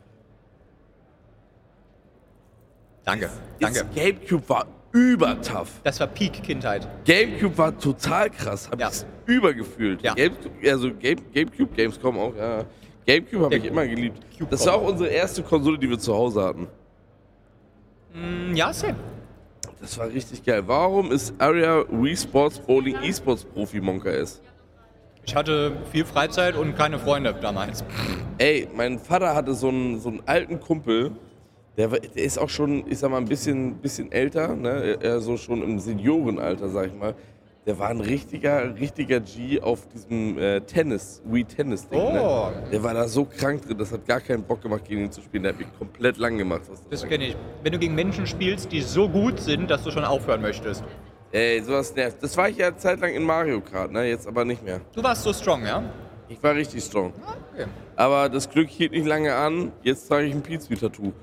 Danke, danke. Jetzt Gamecube war übertough. Das war Peak-Kindheit. Gamecube war total krass. Hab Ja. ich's übergefühlt. Ja. Gamecube, also Game, Gamecube, Gamescom auch, ja. Gamecube habe Der ich immer geliebt. Cube Das war auch unsere erste Konsole, die wir zu Hause hatten. Mm, Ja, same. Das war richtig geil. Warum ist Area Wii Sports Bowling E-Sports Profi Monka S? Ich hatte viel Freizeit und keine Freunde damals. Ey, mein Vater hatte so einen, so einen alten Kumpel, der, war- der ist auch schon, ich sag mal, ein bisschen, bisschen älter, ne? Er so schon im Seniorenalter, sag ich mal. Der war ein richtiger, richtiger G auf diesem äh, Tennis, Wii-Tennis-Ding. Oh. Ne? Der war da so krank drin, das hat gar keinen Bock gemacht, gegen ihn zu spielen. Der hat mich komplett lang gemacht. Was Das das kenne ich. Wenn du gegen Menschen spielst, die so gut sind, dass du schon aufhören möchtest. Ey, sowas nervt. Das war ich ja zeitlang in Mario Kart, ne? Jetzt aber nicht mehr. Du warst so strong, ja? Ich war richtig strong. Okay. Aber das Glück hielt nicht lange an. Jetzt trage ich ein Pizza-Tattoo.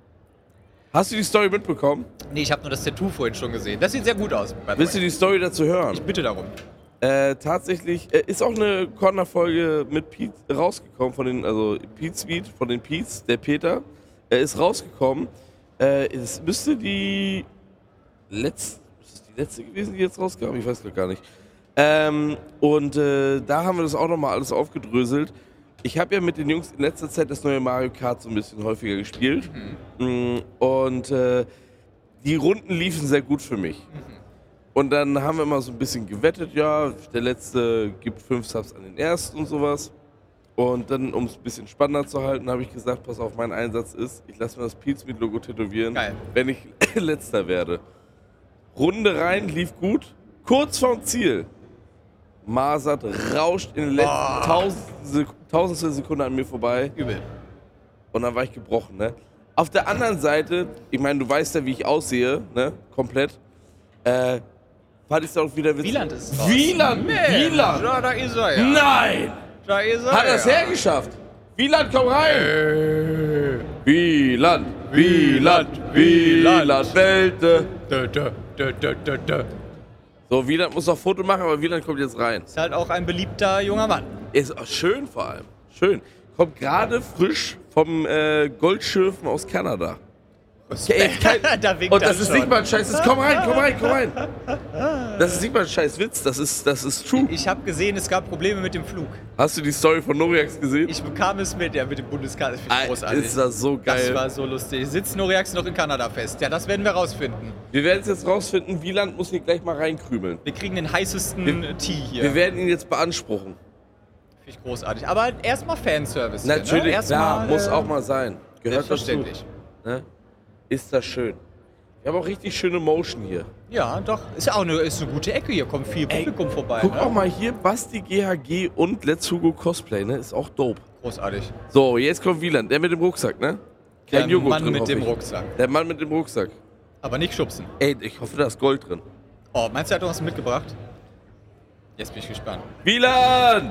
Hast du die Story mitbekommen? Nee, ich habe nur das Tattoo vorhin schon gesehen. Das sieht sehr gut aus. by the Willst du way. die Story dazu hören? Ich bitte darum. Äh, tatsächlich äh, ist auch eine Corner-Folge mit Pete rausgekommen, von den, also Pete Sweet, von den Pete's, der Peter, äh, ist rausgekommen. Äh, es müsste die letzte, ist es die letzte gewesen, die jetzt rauskam? Ich weiß gar nicht. Ähm, und äh, da haben wir das auch nochmal alles aufgedröselt. Ich habe ja mit den Jungs in letzter Zeit das neue Mario Kart so ein bisschen häufiger gespielt. Mhm. Und äh, die Runden liefen sehr gut für mich. Und dann haben wir immer so ein bisschen gewettet, ja, der Letzte gibt fünf Subs an den Ersten und sowas. Und dann, um es ein bisschen spannender zu halten, habe ich gesagt, pass auf, mein Einsatz ist, ich lasse mir das Pizmeet-Logo tätowieren, Geil. wenn ich Letzter werde. Runde rein, lief gut. Kurz vorm Ziel. Masert rauscht in den letzten Oh. tausend Sek tausendstel Sekunde an mir vorbei. Übel. Und dann war ich gebrochen, ne? Auf der anderen Seite, ich meine, du weißt ja, wie ich aussehe, ne? Komplett. Äh, fand ich es auch wieder witzig. Wieland ist raus. Wieland! Wieland! Ja, da ist er ja. Nein! Da ist er Hat er es ja. hergeschafft? Wieland, komm rein! Äh. Wieland! Wieland! Wieland! Welte! Dö, dö, dö, dö, dö, dö. So, Wieland muss noch ein Foto machen, aber Wieland kommt jetzt rein. Ist halt auch ein beliebter junger Mann. Ist auch schön vor allem. Schön. Kommt gerade frisch vom äh, Goldschürfen aus Kanada. Ey, kein, Da winkt und er das ist schon. nicht mal ein Scheiß. Das, komm rein, komm rein, komm rein. Das ist nicht mal ein Scheiß Witz. Das ist, das ist true. Ich habe gesehen, es gab Probleme mit dem Flug. Hast du die Story von Noriax gesehen? Ich bekam es mit, ja, mit dem Bundeskader. Das finde ich Alter, großartig. ist das so geil. Das war so lustig. Sitzt Noriax noch in Kanada fest? Ja, das werden wir rausfinden. Wir werden es jetzt rausfinden. Wieland muss hier gleich mal reinkrümeln. Wir kriegen den heißesten Wir- Tee hier. Wir werden ihn jetzt beanspruchen. Finde ich großartig. Aber erstmal Fanservice. hier, Natürlich, ne? Erstmal, klar, muss äh, auch mal sein. Gehört dazu. Selbstverständlich. Ne? Ist das schön. Wir haben auch richtig schöne Motion hier. Ja, doch. Ist ja auch eine, ist eine gute Ecke hier. Kommt viel Publikum vorbei. Guck ne? auch mal hier, Basti G H G und Let's Hugo Cosplay, ne? Ist auch dope. Großartig. So, jetzt kommt Wieland, der mit dem Rucksack, ne? Kein Der Joghurt Mann drin, mit hoffe dem ich. Rucksack. Der Mann mit dem Rucksack. Aber nicht schubsen. Ey, ich hoffe, da ist Gold drin. Oh, meinst du, er hat doch was mitgebracht? Jetzt bin ich gespannt. Wieland!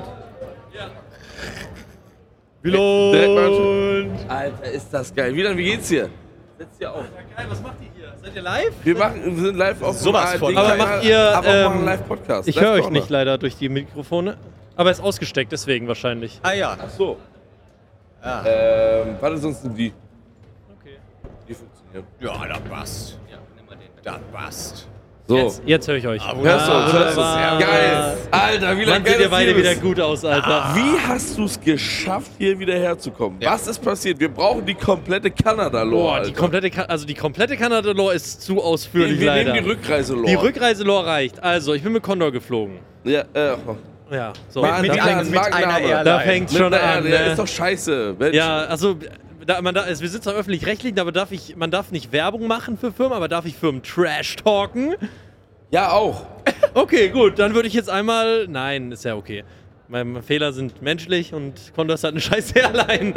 Direkt mal- Alter, ist das geil. Wieland, wie geht's dir? Setz dir auf. Geil, was macht ihr hier? Seid ihr live? Wir, machen, wir sind live auf Sowas dem von. A R D, Aber macht ihr, aber auch machen ähm, einen Live-Podcast. Ich höre euch Live-Corner. nicht leider durch die Mikrofone. Aber er ist ausgesteckt, deswegen wahrscheinlich. Ah ja. Ach so. Ah. Ähm, warte, sonst sind die. Okay. Die funktionieren. Ja, das passt. Das passt. So. Jetzt, jetzt höre ich euch. Ah, Hörst du uns? Ah, Hörst du uns? sehr Geil. Alter, wieder Mann, seht ihr geiles beide News. wieder gut aus, Alter. Wie hast du es geschafft, hier wieder herzukommen? Ja. Was ist passiert? Wir brauchen die komplette Kanada-Lore. Boah, die Alter. komplette, Ka- also die komplette Kanada-Lore ist zu ausführlich, wir, wir leider. nehmen die Rückreise-Lore. Die Rückreise-Lore reicht. Also, ich bin mit Condor geflogen. Ja, äh, Ja, so. Mann, mit da, die einer- ganzen mit einer Markenname. Airline. da fängt Mit schon einer an. Erde, ja, Ne? ist doch scheiße. Mensch. Ja, also da, man da, also wir sind zwar öffentlich-rechtlich, aber darf ich, man darf nicht Werbung machen für Firmen, aber darf ich Firmen trash-talken? Ja, auch. Okay, gut, dann würde ich jetzt einmal. Nein, ist ja okay. Meine Fehler sind menschlich und Condor ist halt eine scheiß Airline.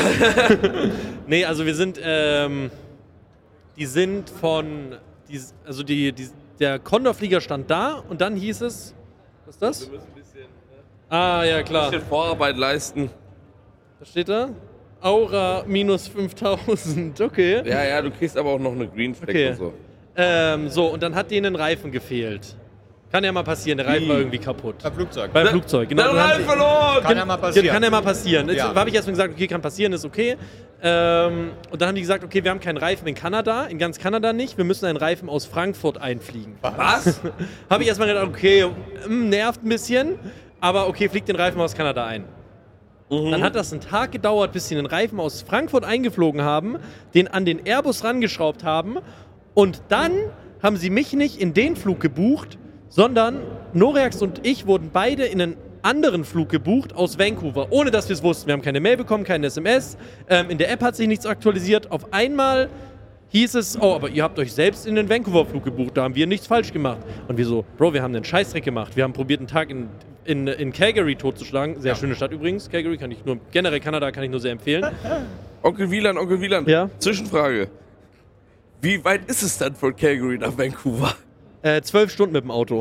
Nee, also wir sind, ähm, die sind von, die, also die, die, der Condor-Flieger stand da und dann hieß es, was ist das? Wir müssen ein bisschen, Ah, ja, ein klar. bisschen Vorarbeit leisten. Was steht da? Aura minus fünftausend, okay. Ja, ja, du kriegst aber auch noch eine Green Flag Okay. und so. Ähm, so, und dann hat denen ein Reifen gefehlt. Kann ja mal passieren, der Reifen Wie? war irgendwie kaputt. Beim Flugzeug. Beim Flugzeug, genau. Der Dann haben Reifen sie- verloren! Kann ja mal passieren. Kann ja mal passieren. Jetzt Ja. habe ich erstmal gesagt, okay, kann passieren, ist okay. Ähm, und dann haben die gesagt, okay, wir haben keinen Reifen in Kanada, in ganz Kanada nicht. Wir müssen einen Reifen aus Frankfurt einfliegen. Was? Habe ich erstmal gedacht, okay, mm, nervt ein bisschen, aber okay, fliegt den Reifen aus Kanada ein. Mhm. Dann hat das einen Tag gedauert, bis sie den Reifen aus Frankfurt eingeflogen haben, den an den Airbus rangeschraubt haben und dann haben sie mich nicht in den Flug gebucht, sondern Noreax und ich wurden beide in einen anderen Flug gebucht aus Vancouver, ohne dass wir es wussten. Wir haben keine Mail bekommen, keine S M S, ähm, in der App hat sich nichts aktualisiert. Auf einmal hieß es, oh, aber ihr habt euch selbst in den Vancouver-Flug gebucht, da haben wir nichts falsch gemacht. Und wir so, Bro, wir haben einen Scheißdreck gemacht. Wir haben probiert, einen Tag in, in, in Calgary totzuschlagen. Sehr schöne Stadt übrigens, Calgary kann ich nur, generell Kanada kann ich nur sehr empfehlen. Onkel Wieland, Onkel Wieland. Ja? Zwischenfrage. Wie weit ist es dann von Calgary nach Vancouver? Äh, zwölf Stunden mit dem Auto.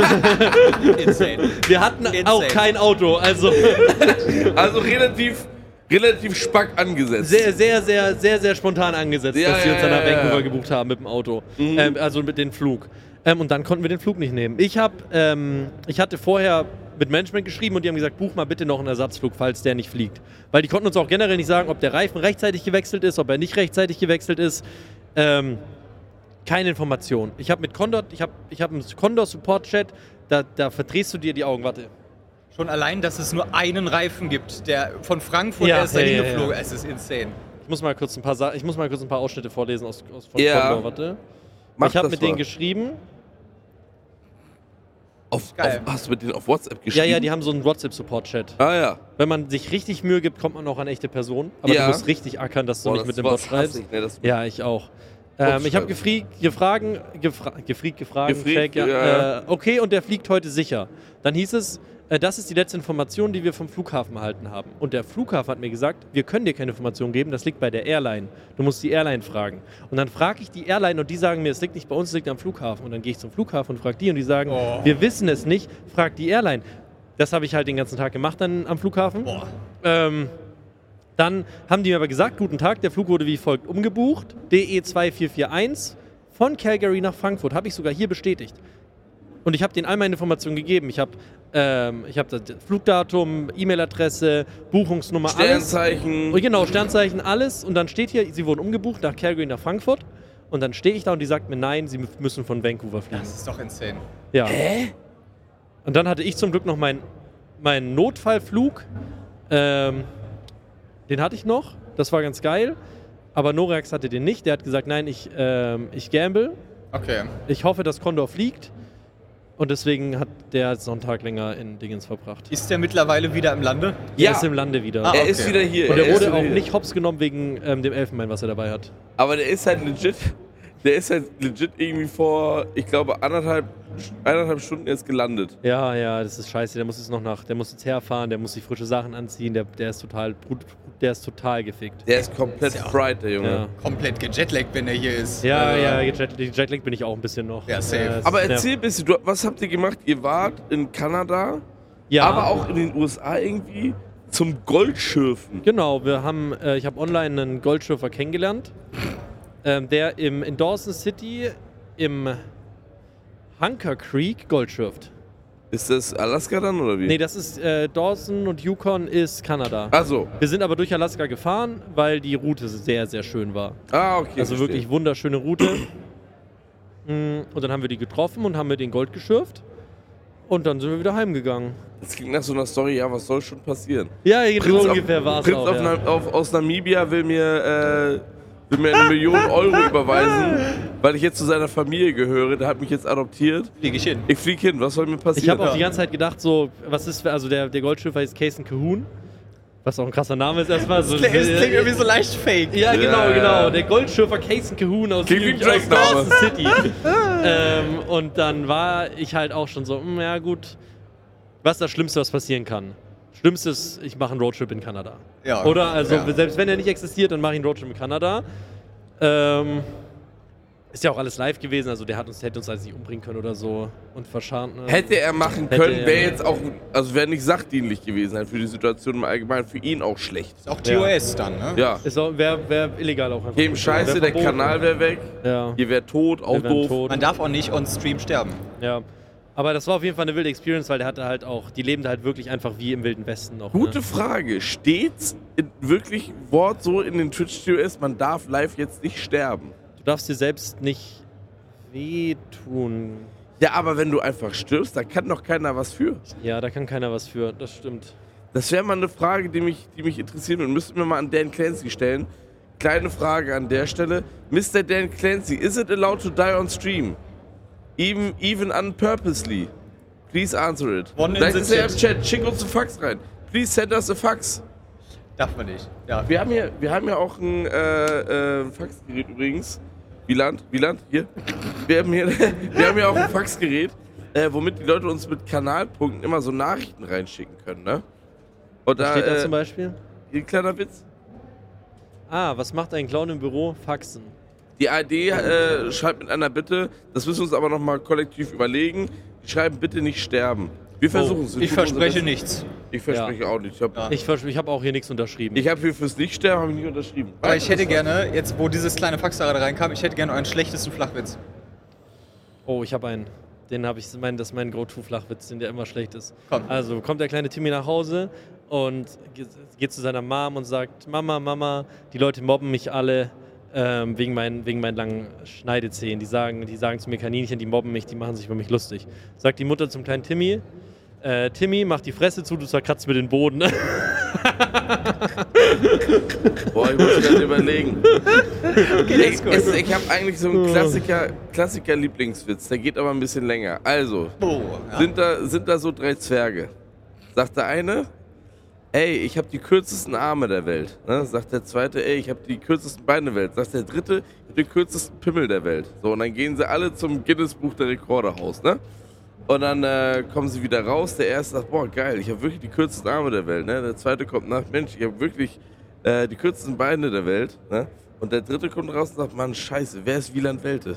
Insane. Wir hatten Insane. auch kein Auto, also Also relativ, relativ spack angesetzt. sehr, sehr, sehr, sehr, sehr spontan angesetzt, Ja, dass wir ja, uns dann nach ja, ja. Vancouver gebucht haben mit dem Auto. Ähm, also mit dem Flug. Ähm, und dann konnten wir den Flug nicht nehmen. Ich, hab, ähm, ich hatte vorher mit Management geschrieben und die haben gesagt, buch mal bitte noch einen Ersatzflug, falls der nicht fliegt. Weil die konnten uns auch generell nicht sagen, ob der Reifen rechtzeitig gewechselt ist, ob er nicht rechtzeitig gewechselt ist. Ähm, keine Information. Ich habe mit Condor, ich habe ich hab einen Condor-Support-Chat, da, da verdrehst du dir die Augen. Warte. Schon allein, dass es nur einen Reifen gibt, der von Frankfurt Ja, erst dahin ja, ja, geflogen ja. ist. Es ist insane. Ich muss mal kurz ein paar, Sa ich muss mal kurz ein paar Ausschnitte vorlesen aus, aus von Ja. Condor. Warte. Mach ich habe das mit mal. denen geschrieben. Auf, Geil. auf, hast du mit denen auf WhatsApp Ja, geschrieben? ja, die haben so einen WhatsApp-Support-Chat. Ah ja. Wenn man sich richtig Mühe gibt, kommt man auch an echte Personen. Aber Ja. du musst richtig ackern, dass du Boah, nicht mit das dem Bot was schreibst. hasse ich, ne, das- Ja, ich auch. Ähm, ich habe schreiben. gefragt, gefragen, gefra gefriegt, gefragt, Gefriegt, check, ja, ja, ja. Äh, okay, und der fliegt heute sicher. Dann hieß es, äh, das ist die letzte Information, die wir vom Flughafen erhalten haben. Und der Flughafen hat mir gesagt, wir können dir keine Information geben, das liegt bei der Airline. Du musst die Airline fragen. Und dann frage ich die Airline und die sagen mir, es liegt nicht bei uns, es liegt am Flughafen. Und dann gehe ich zum Flughafen und frage die und die sagen, Oh. wir wissen es nicht, frag die Airline. Das habe ich halt den ganzen Tag gemacht dann am Flughafen. Boah. Ähm, dann haben die mir aber gesagt, guten Tag, der Flug wurde wie folgt umgebucht. D E zwei vier vier eins von Calgary nach Frankfurt. Habe ich sogar hier bestätigt. Und ich habe denen all meine Informationen gegeben. Ich habe ähm, ich hab das Flugdatum, E-Mail-Adresse, Buchungsnummer, alles. Sternzeichen. Und genau, Sternzeichen, alles. Und dann steht hier, sie wurden umgebucht nach Calgary nach Frankfurt. Und dann stehe ich da und die sagt mir, nein, sie müssen von Vancouver fliegen. Das ist doch insane. Ja. Hä? Und dann hatte ich zum Glück noch meinen mein Notfallflug. Ähm, den hatte ich noch. Das war ganz geil. Aber Noreax hatte den nicht. Der hat gesagt, nein, ich, ähm, ich gamble. Okay. Ich hoffe, dass Condor fliegt. Und deswegen hat der jetzt noch einen Tag länger in Dingens verbracht. Ist der mittlerweile wieder im Lande? Der Ja. ist im Lande wieder. Ah, Er okay. ist wieder hier. Und er der ist wurde wieder auch hier. nicht hops genommen wegen ähm, dem Elfenbein, was er dabei hat. Aber der ist halt legit. Der ist halt legit irgendwie vor, ich glaube, anderthalb, eineinhalb Stunden erst gelandet. Ja, ja, das ist scheiße. Der muss jetzt noch nach, der muss jetzt herfahren, der muss sich frische Sachen anziehen. Der, der ist total, brut- der ist total gefickt. Der ist komplett Ja. fried, der Junge. Ja. Komplett gejetlaggt, wenn er hier ist. Ja, Also, ja, Jet, die Jetlag bin ich auch ein bisschen noch. Ja, safe. Äh, es Aber ist erzähl ein bisschen, du, was habt ihr gemacht? Ihr wart in Kanada, ja, aber auch in den U S A irgendwie zum Goldschürfen. Genau, wir haben, äh, ich habe online einen Goldschürfer kennengelernt, ähm, der im, in Dawson City im Hunker Creek Gold schürft. Ist das Alaska dann oder wie? Nee, das ist äh, Dawson und Yukon ist Kanada. Achso. Wir sind aber durch Alaska gefahren, weil die Route sehr, sehr schön war. Ah, okay. Also verstehe. wirklich wunderschöne Route. Mm, Und dann haben wir die getroffen und haben mit den Gold geschürft. Und dann sind wir wieder heimgegangen. Das klingt nach so einer Story, ja, was soll schon passieren? Ja, so auf- ungefähr war es Prinz auch. auf, Ja. Na, auf, aus Namibia will mir, äh, will mir eine Million Euro überweisen, weil ich jetzt zu seiner Familie gehöre. Der hat mich jetzt adoptiert. Fliege ich hin. Ich flieg hin, was soll mir Ich passieren? habe auch die ganze Zeit gedacht, so, was ist, also der, der Goldschiffer ist Cason Cahoon, was auch ein krasser Name ist erstmal. So, Das klingt, das klingt irgendwie so leicht fake. ja, genau, Ja, ja. genau. Der Goldschiffer Cason Cahoon aus, Klingt wie ein aus Drake-Name. Dawson City. ähm, und dann war ich halt auch schon so, mm, ja gut, was das Schlimmste, was passieren kann? Schlimmstes, ich mache einen Roadtrip in Kanada. Ja. Oder, also Ja. selbst wenn er nicht existiert, dann mache ich einen Roadtrip in Kanada. Ähm, ist ja auch alles live gewesen, also der hat uns, hätte uns also nicht umbringen können oder so und verscharrt. Ne? Hätte er machen Hätte können, er- wäre jetzt auch, also wäre nicht sachdienlich gewesen, halt für die Situation im Allgemeinen, für ihn auch schlecht. Ist auch T O S dann, ne? Ja. Ist auch, wäre wär illegal auch einfach. Jedem Scheiße, der verboten. Kanal wäre weg, Ja. ihr wärt tot, auch Wir wären doof. tot. Man darf auch nicht on Stream sterben. Ja. Aber das war auf jeden Fall eine wilde Experience, weil der hatte halt auch, die leben da halt wirklich einfach wie im Wilden Westen noch. Gute Ne? Frage, steht's in wirklich Wort so in den Twitch-T O S, man darf live jetzt nicht sterben? Du darfst dir selbst nicht wehtun. Ja, aber wenn du einfach stirbst, da kann doch keiner was für. Ja, da kann keiner was für, das stimmt. Das wäre mal eine Frage, die mich, die mich interessiert und müssten wir mal an Dan Clancy stellen. Kleine Frage an der Stelle. Mister Dan Clancy, is it allowed to die on stream? Even, even unpurposely? Please answer it. One in Vielleicht the ist er im chat. Chat, schick uns ein Fax rein. Please send us a Fax. Darf man nicht. Ja. Wir haben hier, wir haben ja auch ein äh, äh, Faxgerät übrigens. Wieland, Wieland, hier. Wir haben hier, wir haben hier auch ein Faxgerät, äh, womit die Leute uns mit Kanalpunkten immer so Nachrichten reinschicken können, ne? Und Was da, steht da äh, zum Beispiel? hier ein kleiner Witz. Ah, was macht ein Clown im Büro? Faxen. Die A R D äh, schreibt mit einer Bitte, das müssen wir uns aber nochmal kollektiv überlegen. Die schreiben, bitte nicht sterben. Wir versuchen es. Ich verspreche nichts. Ich verspreche auch nicht. Ich habe Ja. Ich, vers- ich habe auch hier nichts unterschrieben. ich hab hier fürs Nicht-Sterben hab ich nicht unterschrieben. Aber ich hätte gerne, jetzt wo dieses kleine Fax gerade reinkam, ich hätte gerne euren schlechtesten Flachwitz. Oh, ich habe einen. Den habe ich, mein, das ist mein Go-To-Flachwitz, den der immer schlecht ist. Komm. Also kommt der kleine Timmy nach Hause und ge- geht zu seiner Mom und sagt, Mama, Mama, die Leute mobben mich alle ähm, wegen, meinen, wegen meinen langen Schneidezähnen. Die sagen, die sagen zu mir Kaninchen, die mobben mich, die machen sich über mich lustig. Sagt die Mutter zum kleinen Timmy, äh, Timmy, mach die Fresse zu, du zerkratzt mir den Boden. Boah, ich muss gerade überlegen. let's go. ich es, ich habe eigentlich so einen Klassiker, Klassiker-Lieblingswitz, der geht aber ein bisschen länger. Also, Oh, ja. sind, da, sind da so drei Zwerge. Sagt der eine, ey, ich habe die kürzesten Arme der Welt. Ne? Sagt der zweite, ey, ich habe die kürzesten Beine der Welt. Sagt der dritte, ich habe den kürzesten Pimmel der Welt. So, und dann gehen sie alle zum Guinness-Buch der Rekorde raus, ne? Und dann äh, kommen sie wieder raus. Der erste sagt, boah, geil, ich habe wirklich die kürzesten Arme der Welt. Ne? Der zweite kommt nach, Mensch, ich habe wirklich äh, die kürzesten Beine der Welt. Ne? Und der dritte kommt raus und sagt, Mann, scheiße, wer ist Wieland Welte?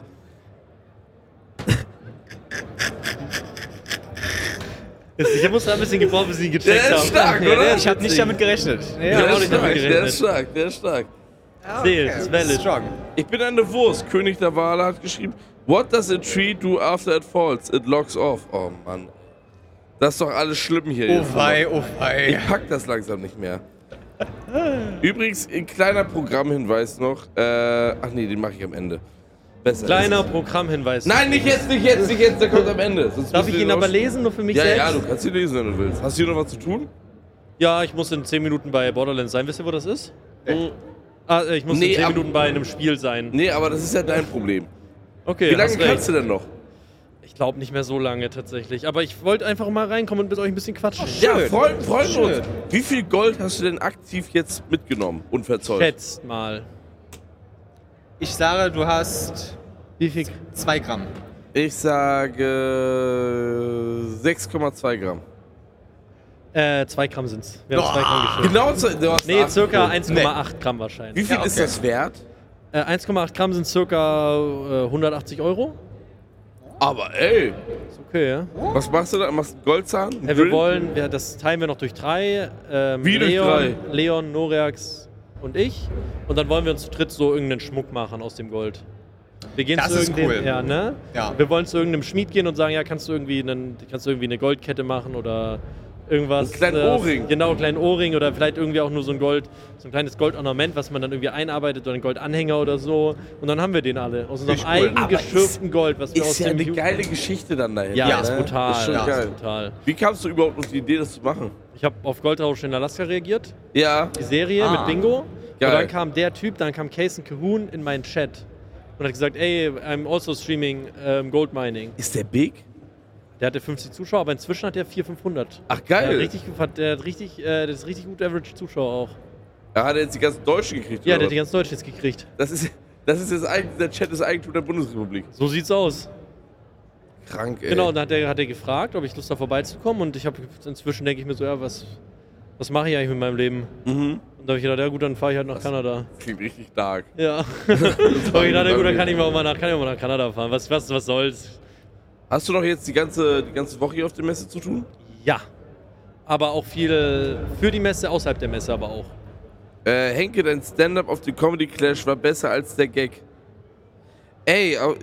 Ich muss da ein bisschen gebraucht, bis ich ihn gecheckt Der ist habe. stark, Ja, oder? der ist Ich habe nicht witzig. damit gerechnet. Ja, Der auch ist nicht damit stark, der gerechnet. ist stark, der ist stark. Zählt, ist valid. Strong. Ich bin eine Wurst. König der Wale hat geschrieben, what does a tree do after it falls? It locks off. Oh Mann. Das ist doch alles schlimm hier. Oh jetzt. wei, oh wei. Ich pack das langsam nicht mehr. Übrigens, ein kleiner Programmhinweis noch. Äh, ach nee, den mache ich am Ende. Besser Kleiner ist. Programmhinweis. Nein, nicht jetzt, nicht jetzt, nicht jetzt. Der kommt am Ende. Sonst Darf müsst ich ihr ihn den aber aus- lesen, nur für mich Ja, selbst? ja, du kannst ihn lesen, wenn du willst. Hast du hier noch was zu tun? Ja, ich muss in zehn Minuten bei Borderlands sein. Wisst ihr, wo das ist? Hm. Ah, äh, ich muss Nee, in zehn ab- Minuten bei einem Spiel sein. Nee, aber das ist ja dein Problem. Okay, Wie lange hast recht. kannst du denn noch? Ich glaube nicht mehr so lange tatsächlich. Aber ich wollte einfach mal reinkommen und mit euch ein bisschen quatschen. Ja, Schön. freuen freuen wir uns. Schön. Wie viel Gold hast du denn aktiv jetzt mitgenommen und verzollt? Schätzt mal. Ich sage, du hast Wie viel? zwei Gramm. Ich sage sechs Komma zwei Gramm. Äh, zwei Gramm sind's. Wir haben Boah. zwei Gramm geschätzt. Genau, zu- du hast Nee, acht circa Gramm. eins Komma acht Gramm wahrscheinlich. Wie viel Ja, ist okay. das wert? Äh, eins Komma acht Gramm sind circa äh, hundertachtzig Euro. Aber ey, Ist okay, ja? was machst du da? Machst du einen Goldzahn? Einen Äh, wir Grill? wollen, wir, das teilen wir noch durch drei. Ähm, Wie durch Leon, drei? Leon, Noreax und ich. Und dann wollen wir uns zu dritt so irgendeinen Schmuck machen aus dem Gold. Wir gehen Das zu ist irgendeinem, cool. ja, ne? Ja. Wir wollen zu irgendeinem Schmied gehen und sagen, ja, kannst du irgendwie, einen, kannst du irgendwie eine Goldkette machen oder irgendwas. Einen kleinen äh, Ohrring. Genau, einen kleinen Ohrring oder vielleicht irgendwie auch nur so ein Gold, so ein kleines Goldornament, was man dann irgendwie einarbeitet oder einen Goldanhänger oder so. Und dann haben wir den alle. Aus unserem Finde ich cool. eigenen Aber geschürften Gold, was wir aus Ist ja dem eine Ju- geile Geschichte dann dahinter. Ja, Ja, ist ne? brutal. Ist schon Ja, geil. Ist brutal. Wie kamst du überhaupt auf die Idee, das zu machen? Ich habe auf Goldrausch in Alaska reagiert, Ja. die Serie Ah. mit Bingo. Geil. Und dann kam der Typ, dann kam Case and Cahoon in meinen Chat und hat gesagt, ey, I'm also streaming ähm, Gold Mining. Ist der big? Der hatte fünfzig Zuschauer, aber inzwischen hat er vierhundert, fünfhundert. Ach Der hat geil. richtig, hat, der hat richtig, äh, das ist richtig gut Average Zuschauer auch. Da hat er jetzt die ganzen Deutschen gekriegt. Ja, oder der hat die was? ganz Deutsch jetzt gekriegt. das ist, das ist jetzt eigentlich, der Chat ist Eigentum der Bundesrepublik. So sieht's aus. krank, ey. Genau, und dann hat er, hat er gefragt, ob ich Lust habe, vorbeizukommen. Und ich habe inzwischen denke ich mir so, ja, was, was mache ich eigentlich mit meinem Leben? Mhm. Und da habe ich gedacht, ja gut, dann fahre ich halt nach Kanada. Klingt richtig dark. Ja. da habe ich gedacht, ja gut, dann kann ich mal, mal nach, kann ich mal nach Kanada fahren. Was, was, was soll's? Hast du noch jetzt die ganze, die ganze Woche hier auf der Messe zu tun? Ja. Aber auch viel für die Messe, außerhalb der Messe aber auch. Äh, Henke, dein Stand-Up auf dem Comedy Clash war besser als der Gag. Ey, au-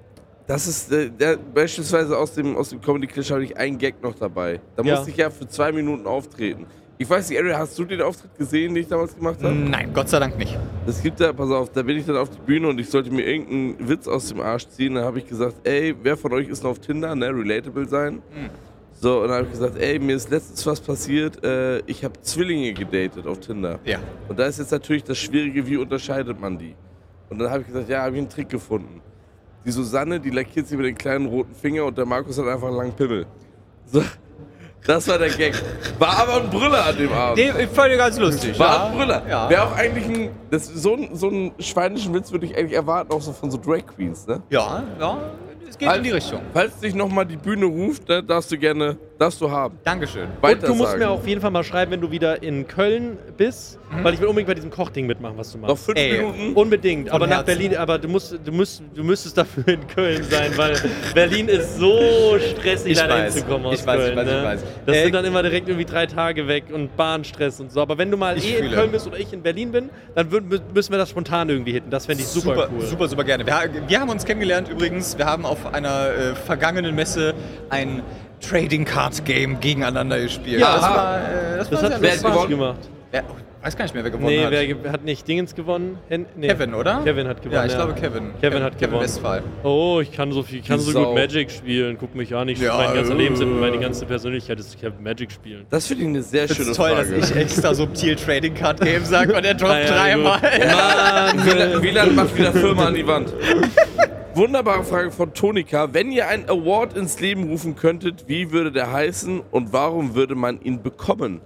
das ist, äh, der, beispielsweise aus dem, aus dem Comedy Clash habe ich einen Gag noch dabei. Da Ja. musste ich ja für zwei Minuten auftreten. Ich weiß nicht, Ariel, hast du den Auftritt gesehen, den ich damals gemacht habe? Nein, Gott sei Dank nicht. Es gibt da, pass auf, da bin ich dann auf die Bühne und ich sollte mir irgendeinen Witz aus dem Arsch ziehen. Da habe ich gesagt, ey, wer von euch ist noch auf Tinder, ne, relatable sein? So, und dann habe ich gesagt, ey, mir ist letztens was passiert, äh, ich habe Zwillinge gedatet auf Tinder. Ja. Und da ist jetzt natürlich das Schwierige, wie unterscheidet man die? Und dann habe ich gesagt, ja, habe ich einen Trick gefunden. Die Susanne, die lackiert sich mit den kleinen roten Finger und der Markus hat einfach einen langen Pimmel. So, das war der Gag. War aber ein Brüller an dem Abend. Nee, ich fand den ganz lustig. War ja. ein Brüller. Ja. Wäre auch eigentlich ein, das, so, ein, so einen schweinischen Witz würde ich eigentlich erwarten, auch so von so Drag Queens, ne? Ja, ja, es geht in die Richtung. Falls dich nochmal die Bühne ruft, ne, darfst du gerne, darfst du haben. Dankeschön. Weiter Und du musst sagen. mir auf jeden Fall mal schreiben, wenn du wieder in Köln bist, weil ich will unbedingt bei diesem Kochding mitmachen, was du Noch machst. fünf Ey. Minuten. Unbedingt, aber nach Herzen. Berlin, aber du musst, du musst, du müsstest dafür in Köln sein, weil Berlin ist so stressig, Ich da weiß. hinzukommen aus Ich weiß, ich Köln. weiß, ich ne? weiß. Das Äh, sind dann immer direkt irgendwie drei Tage weg und Bahnstress und so. Aber wenn du mal Ich eh in fühle. Köln bist oder ich in Berlin bin, dann würden, müssen wir das spontan irgendwie hitten. Das fände ich super, super, cool. super, super gerne. Wir, wir haben uns kennengelernt übrigens. Wir haben auf einer äh, vergangenen Messe ein Trading Card Game gegeneinander gespielt. Ja, das aha. war, äh, das Das war hat sehr mir wer lustig. hat Spaß gewonnen? gemacht. Wer, oh, weiß gar nicht mehr, wer gewonnen Nee, hat. wer ge- hat nicht Dingens gewonnen? Hen nee. Kevin, oder? Kevin hat gewonnen. Ja, ich glaube Kevin. Kevin hat Kevin gewonnen. Westphal. Oh, ich kann so viel, ich kann Die so Sau. gut Magic spielen. Guck mich an, ich Ja, mein ganzes äh. Leben, meine ganze Persönlichkeit ist, ich kann Magic spielen. Das finde ich eine sehr Das schöne ist toll, Frage. dass ich extra subtil Trading Card Game sage und der droppt Ja, ja, dreimal. Mann! Wieland, Wieland macht wieder Firma an die Wand. Wunderbare Frage von Tonika. Wenn ihr einen Award ins Leben rufen könntet, wie würde der heißen und warum würde man ihn bekommen?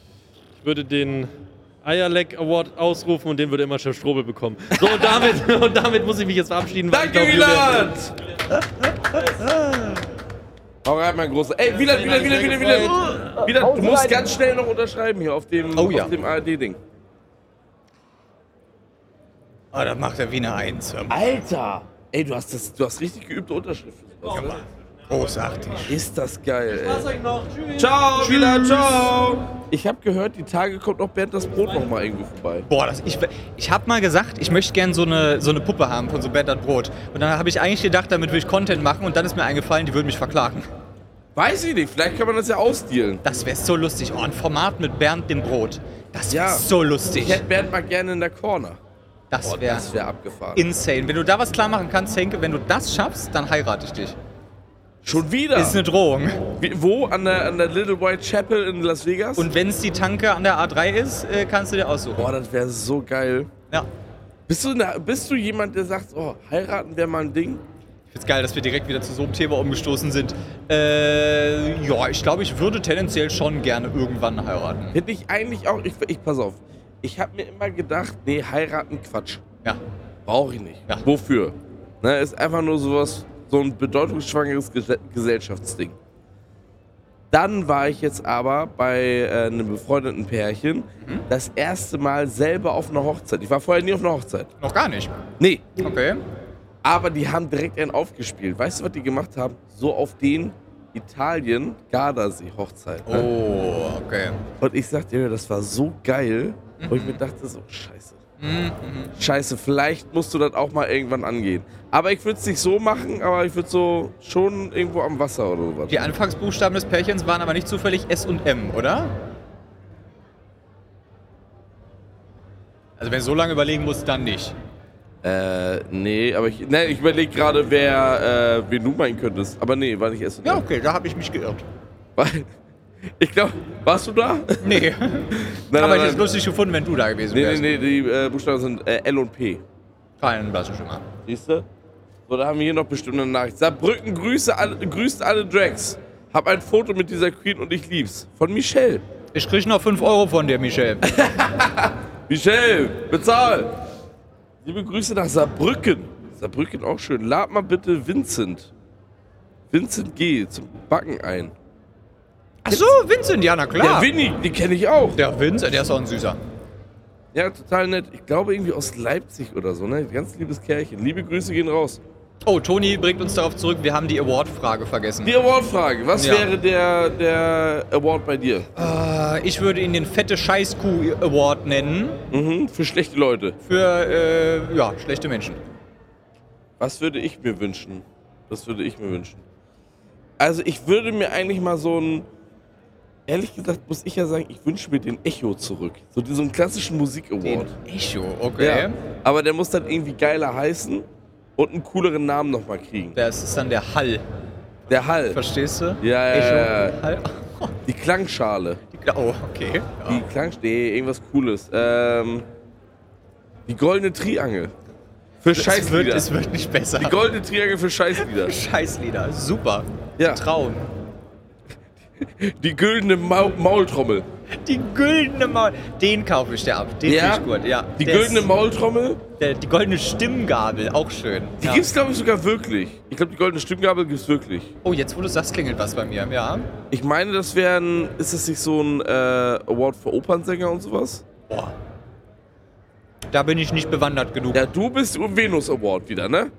Ich würde den Eierleck Award ausrufen und den würde immer Chef Strobel bekommen. So, und damit, und damit muss ich mich jetzt verabschieden. weil ich Danke, glaub, Wieland! Hau rein, mein Großer. Ey, Wieland, Wieland, Wieland, Wieland, Wieland. Wieland, du musst ganz schnell noch unterschreiben hier auf dem, Oh ja. auf dem A R D-Ding. Oh, das macht er wie eine Eins. Alter! Ey, du hast, das, du hast richtig geübte Unterschriften. Großartig. Ist das geil, ey. Was sag ich noch? Tschüss. Ciao, Wieland, ciao! Ich habe gehört, die Tage kommt noch Bernd das Brot noch mal irgendwo vorbei. Boah, das, ich, ich habe mal gesagt, ich möchte gerne so eine, so eine Puppe haben von so Bernd das Brot. Und dann habe ich eigentlich gedacht, damit will ich Content machen und dann ist mir eingefallen, die würden mich verklagen. Weiß ich nicht, vielleicht kann man das ja ausdealen. Das wäre so lustig. Oh, ein Format mit Bernd dem Brot. Das wäre Ja. so Ich lustig. hätte Bernd mal gerne in der Corner. Das Oh, wäre das wäre abgefahren. insane. Wenn du da was klar machen kannst, Henke, wenn du das schaffst, dann heirate ich dich. Schon wieder? Ist eine Drohung. Wie, wo? An der, an der Little White Chapel in Las Vegas? Und wenn es die Tanke an der A drei ist, äh, kannst du dir aussuchen. Boah, das wäre so geil. Ja. Bist du, eine, bist du jemand, der sagt, oh, heiraten wäre mal ein Ding? Ich find's geil, dass wir direkt wieder zu so einem Thema umgestoßen sind. Äh, ja, ich glaube, ich würde tendenziell schon gerne irgendwann heiraten. Hätte ich eigentlich auch, ich, ich pass auf, ich habe mir immer gedacht, nee, heiraten Quatsch. Ja. Brauche ich nicht. Ja. Wofür? Ne, ist einfach nur sowas, so ein bedeutungsschwangeres Ges Gesellschaftsding. Dann war ich jetzt aber bei äh, einem befreundeten Pärchen Mhm. das erste Mal selber auf einer Hochzeit. Ich war vorher nie auf einer Hochzeit. Noch gar nicht. Nee, Okay. aber die haben direkt einen aufgespielt. Weißt du, was die gemacht haben? So auf den Italien-Gardasee-Hochzeit. Ne? Oh, okay. Und ich sagte dir, das war so geil, wo ich mir dachte, so, scheiße. Scheiße, vielleicht musst du das auch mal irgendwann angehen. Aber ich würde es nicht so machen, aber ich würde so schon irgendwo am Wasser oder sowas. Die Anfangsbuchstaben des Pärchens waren aber nicht zufällig S und M, oder? Also wenn du so lange überlegen musst, dann nicht. Äh, nee, aber ich, nee, ich überlege gerade, wer, äh, wen du meinen könntest. Aber nee, war nicht S und Ja, M. okay, da habe ich mich geirrt. Weil- Ich glaube, warst du da? Nee. Nein, aber nein, ich hätte es nein. lustig gefunden, wenn du da gewesen Nee, nee, wärst. nee, die äh, Buchstaben sind äh, L und P. Keinen blassen schon mal. Siehst du? So, da haben wir hier noch bestimmt eine Nachricht. Saarbrücken grüße alle, grüßt alle Drags. Hab ein Foto mit dieser Queen und ich lieb's. Von Michelle. Ich krieg noch fünf Euro von dir, Michel. Michelle, bezahl! Liebe Grüße nach Saarbrücken. Saarbrücken auch schön. Lad mal bitte Vincent. Vincent G. zum Backen ein. Achso, Vincent, ja, na klar. Der Winnie, die kenne ich auch. Der Vincent, der ist auch ein Süßer. Ja, total nett. Ich glaube irgendwie aus Leipzig oder so, ne? Ganz liebes Kerlchen. Liebe Grüße gehen raus. Oh, Toni bringt uns darauf zurück, wir haben die Award-Frage vergessen. Die Award-Frage. Was Ja. wäre der, der Award bei dir? Äh, ich würde ihn den Fette Scheißkuh Award nennen. Mhm, für schlechte Leute. Für, äh, ja, schlechte Menschen. Was würde ich mir wünschen? Was würde ich mir wünschen? Also ich würde mir eigentlich mal so ein... Ehrlich gesagt muss ich ja sagen, ich wünsche mir den Echo zurück. So diesen klassischen Musik-Award. Den Echo, okay. Ja. Aber der muss dann irgendwie geiler heißen und einen cooleren Namen nochmal kriegen. Das ist dann der Hall. Der Hall. Verstehst du? Ja, ja, Echo, ja, ja. Hall. Die Klangschale. Die, oh, okay. Ja. Die Klangschale. Nee, irgendwas Cooles. Ähm, die goldene Triangel. Für Es wird, Scheißlieder. es wird nicht besser. Die goldene Triangel für Scheißlieder. Scheißlieder, super. Ja. Traum. Die güldene Maul Maultrommel. Die güldene Maul. Den kaufe ich dir ab. Den Ja? finde ich gut. Ja. Die Der güldene ist- Maultrommel. Der, die goldene Stimmgabel, auch schön. Die Ja. gibt's, glaube ich, sogar wirklich. Ich glaube, die goldene Stimmgabel gibt's wirklich. Oh, jetzt wo du sagst, klingelt was bei mir. Ja. Ich meine, das wäre ein, ist das nicht so ein äh, Award für Opernsänger und sowas? Boah. Da bin ich nicht bewandert genug. Ja, du bist im Venus Award wieder, ne?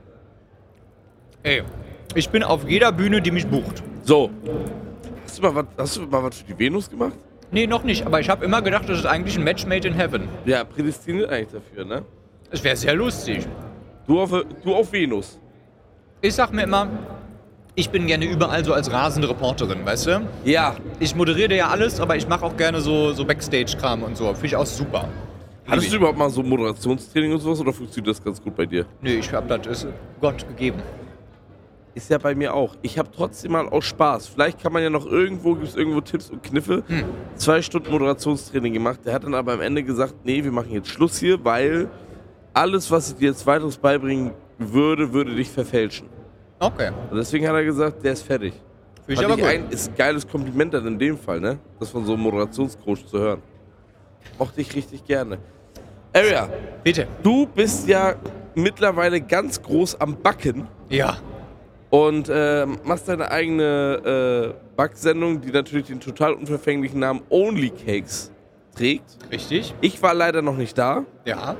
Ey, ich bin auf jeder Bühne, die mich bucht. So. Hast du mal was, hast du mal was für die Venus gemacht? Nee, noch nicht, aber ich habe immer gedacht, das ist eigentlich ein Match made in heaven. Ja, prädestiniert eigentlich dafür, ne? Es wäre sehr lustig. Du auf, du auf Venus. Ich sag mir immer, ich bin gerne überall so als rasende Reporterin, weißt du? Ja. Ich moderiere ja alles, aber ich mache auch gerne so, so Backstage-Kram und so. Finde ich auch super. Hattest Lieb du ich. überhaupt mal so Moderationstraining und sowas oder funktioniert das ganz gut bei dir? Nee, ich hab das ist Gott gegeben. Ist ja bei mir auch. Ich habe trotzdem mal auch Spaß. Vielleicht kann man ja noch irgendwo, gibt es irgendwo Tipps und Kniffe. Hm. Zwei Stunden Moderationstraining gemacht. Der hat dann aber am Ende gesagt, nee, wir machen jetzt Schluss hier, weil alles, was ich dir jetzt weiteres beibringen würde, würde dich verfälschen. Okay. Und deswegen hat er gesagt, der ist fertig. Finde ich Fand aber gut. ein, ist ein geiles Kompliment dann in dem Fall, ne? Das von so einem Moderationscoach zu hören. Mochte ich richtig gerne. Area, Bitte. du bist ja mittlerweile ganz groß am Backen. Ja. Und äh, machst deine eigene äh, Backsendung, die natürlich den total unverfänglichen Namen Only Cakes trägt. Richtig? Ich war leider noch nicht da, Ja.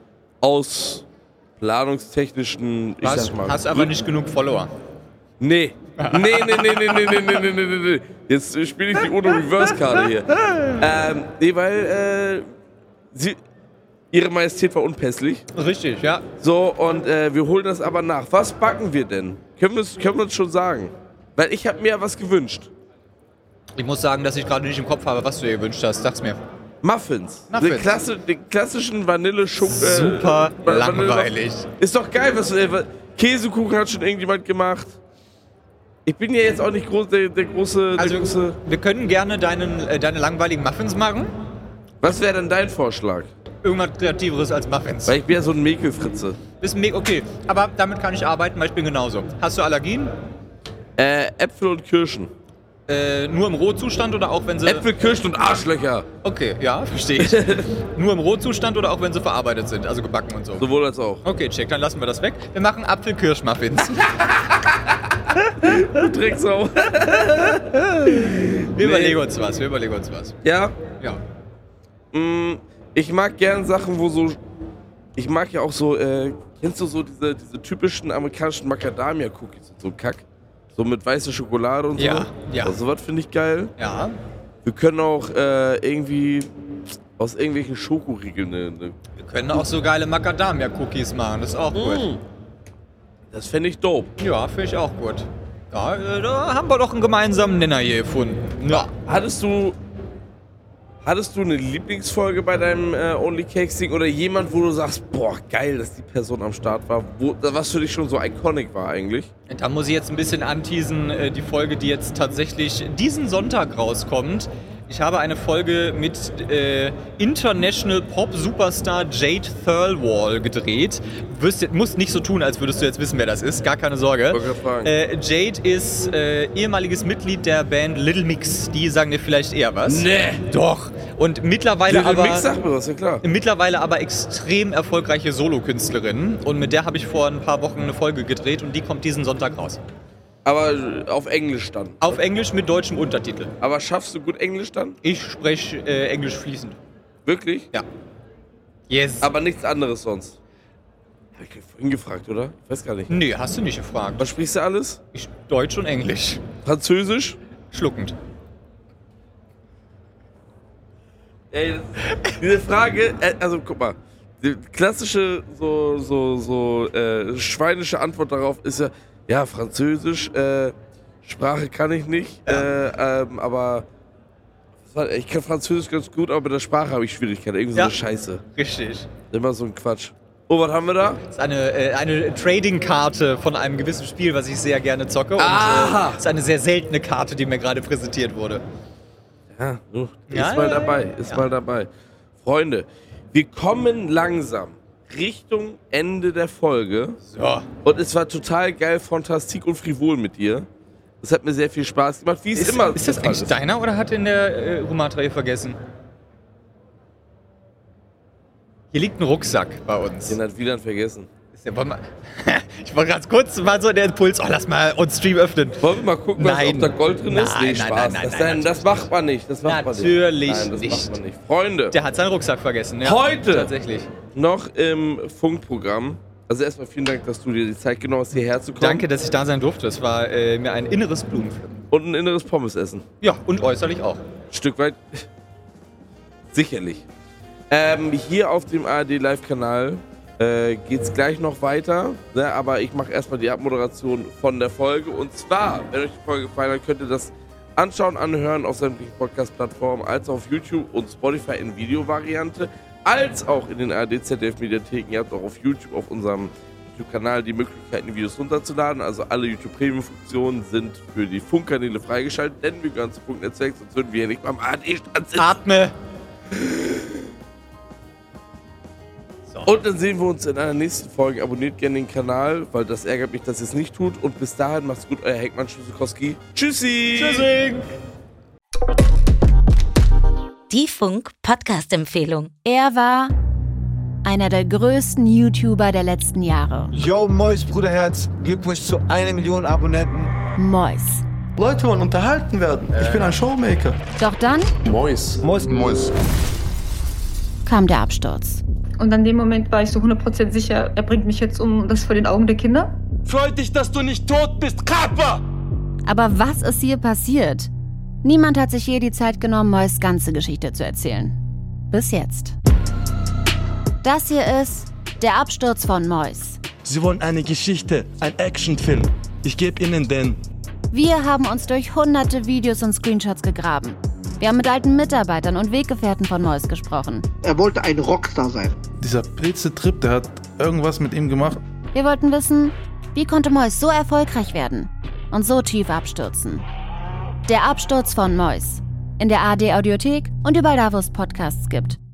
aus planungstechnischen, ich Hast, sag mal. hast aber nicht genug Follower. Nee. Nee, nee, nee, nee, nee, nee, nee, nee, nee, nee, nee. Jetzt äh, spiele ich die Uno Reverse-Karte hier. Ähm, nee, weil äh, sie, ihre Majestät war unpässlich. Richtig, ja. So, und äh, wir holen das aber nach. Was backen wir denn? Können wir können wir uns schon sagen? Weil ich habe mir ja was gewünscht. Ich muss sagen, dass ich gerade nicht im Kopf habe, was du dir gewünscht hast. Sag's mir. Muffins. Muffins. Den, Klasse, den klassischen vanille schuck äh, Super Vanille- langweilig. Ist doch geil. Was, äh, was- Käsekuchen hat schon irgendjemand gemacht. Ich bin ja jetzt auch nicht groß, der, der große... Der Also, große wir können gerne deinen, äh, deine langweiligen Muffins machen. was wäre denn dein Vorschlag? Irgendwas Kreativeres als Muffins. Weil ich bin ja so ein Mäkelfritze. Ist me- okay, aber damit kann ich arbeiten, weil ich bin genauso. Hast du Allergien? Äh, Äpfel und Kirschen. Äh, nur im Rohzustand oder auch wenn sie... Äpfel, Kirschen und Arschlöcher. Okay, ja, verstehe ich. Nur im Rohzustand oder auch wenn sie verarbeitet sind, also gebacken und so. Sowohl als auch. Okay, check, dann lassen wir das weg. Wir machen Apfel-Kirsch-Muffins. Du Drecksau. Wir überlegen uns was, wir überlegen uns was. Ja, Ja. mh, ich mag gern Sachen, wo so... Ich mag ja auch so, äh, kennst du so diese, diese typischen amerikanischen Macadamia-Cookies und so Kack? So mit weißer Schokolade und so. Ja, ja. Also, sowas finde ich geil. Ja. Wir können auch äh, irgendwie aus irgendwelchen Schokoriegeln eine... eine Wir können auch so geile Macadamia-Cookies machen, das ist auch gut. das fände ich dope. Ja, finde ich auch gut. Ja, äh, da haben wir doch einen gemeinsamen Nenner hier gefunden. Ja. Hattest du... Hattest du eine Lieblingsfolge bei deinem äh, Only Cakes Ding oder jemand, wo du sagst, boah, geil, dass die Person am Start war, wo, was für dich schon so iconic war eigentlich? Da muss ich jetzt ein bisschen anteasen, äh, die Folge, die jetzt tatsächlich diesen Sonntag rauskommt. Ich habe eine Folge mit äh, International Pop Superstar Jade Thirlwall gedreht. Wirst, musst nicht so tun, als würdest du jetzt wissen, wer das ist. Gar keine Sorge. Wollte gerade fragen. Äh, Jade ist äh, ehemaliges Mitglied der Band Little Mix. Die sagen dir vielleicht eher was. Nee. Doch. Und mittlerweile Little aber... Mix sagt mir was, ja klar. Mittlerweile aber extrem erfolgreiche Solokünstlerin. Und mit der habe ich vor ein paar Wochen eine Folge gedreht und die kommt diesen Sonntag raus. Aber auf Englisch dann. Auf Englisch mit deutschem Untertitel. Aber schaffst du gut Englisch dann? Ich spreche äh, Englisch fließend. Wirklich? Ja. Yes. Aber nichts anderes sonst. Hab ich vorhin gefragt, oder? Ich weiß gar nicht. Nee, hast du nicht gefragt. Was sprichst du alles? Ich, Deutsch und Englisch. Französisch? Schluckend. Ey, diese Frage, äh, also guck mal, die klassische so, so, so äh, schweinische Antwort darauf ist ja, ja, Französisch, äh, Sprache kann ich nicht, äh, ähm, aber ich kann Französisch ganz gut, aber mit der Sprache habe ich Schwierigkeiten, irgendwie so Ja. eine Scheiße. Richtig. Immer so ein Quatsch. Oh, was haben wir da? Das ist eine, äh, eine Trading-Karte von einem gewissen Spiel, was ich sehr gerne zocke. Und Aha. äh, das ist eine sehr seltene Karte, die mir gerade präsentiert wurde. Ja, du, ist Ja, mal ja, dabei, ist ja. mal dabei. Freunde, wir kommen langsam Richtung Ende der Folge. So. Und es war total geil, fantastik und frivol mit dir. Das hat mir sehr viel Spaß gemacht, wie es Ist, immer ist das der Fall eigentlich deiner oder hat den der äh, Rumatra vergessen? Hier liegt ein Rucksack bei uns. Den hat Wieland vergessen. Ist der, wollen wir- ich war ganz kurz mal so der Impuls, oh, lass mal uns Stream öffnen. Wollen wir mal gucken, was, Nein. ob da Gold drin ist? Nein, Nee, nein, Spaß. nein, nein, das, nein, nein, das macht man nicht. Das macht Natürlich man nicht. Nein, das nicht. macht man nicht. Freunde, Der hat seinen Rucksack vergessen. Ja, Heute! Tatsächlich. noch im Funkprogramm. Also erstmal vielen Dank, dass du dir die Zeit genommen hast, hierher zu kommen. Danke, dass ich da sein durfte. Es war äh, mir ein inneres Blumenpflücken. Und ein inneres Pommes essen. Ja, und äußerlich auch. Ein Stück weit. Sicherlich. Ähm, hier auf dem A R D-Live-Kanal äh, geht es gleich noch weiter. Ne? Aber ich mache erstmal die Abmoderation von der Folge. Und zwar, wenn euch die Folge gefallen hat, könnt ihr das anschauen, anhören auf sämtlichen Podcast-Plattformen, als auch auf YouTube und Spotify in Videovariante, als auch in den A R D-Z D F-Mediatheken. Ihr habt auch auf YouTube, auf unserem YouTube-Kanal, die Möglichkeit, die Videos runterzuladen. Also alle YouTube-Premium-Funktionen sind für die Funkkanäle freigeschaltet, denn wir gehören zu Funknetzwerk, sonst würden wir hier nicht beim A R D-Stand sitzen. Atme! Und dann sehen wir uns in einer nächsten Folge. Abonniert gerne den Kanal, weil das ärgert mich, dass ihr es nicht tut. Und bis dahin, macht's gut, euer Heckmann Schüssikowski. Tschüssi! Tschüssing! Die Funk-Podcast-Empfehlung. Er war einer der größten YouTuber der letzten Jahre. Yo, Mois, Bruderherz, Glückwunsch zu einer Million Abonnenten. Mois. Leute wollen unterhalten werden. Ich bin ein Showmaker. Doch dann Mois. Mois, Mois. kam der Absturz. Und an dem Moment war ich so hundert Prozent sicher, er bringt mich jetzt um, das vor den Augen der Kinder. Freut dich, dass du nicht tot bist, Kappa! Aber was ist hier passiert? Niemand hat sich je die Zeit genommen, Mois' ganze Geschichte zu erzählen. Bis jetzt. Das hier ist der Absturz von Mois. Sie wollen eine Geschichte, ein Actionfilm. Ich gebe ihnen den. Wir haben uns durch hunderte Videos und Screenshots gegraben. Wir haben mit alten Mitarbeitern und Weggefährten von Mois gesprochen. Er wollte ein Rockstar sein. Dieser Pilze-Trip, der hat irgendwas mit ihm gemacht. Wir wollten wissen, wie konnte Mois so erfolgreich werden und so tief abstürzen? Der Absturz von Mois. In der A R D-Audiothek und überall da, wo es Podcasts gibt.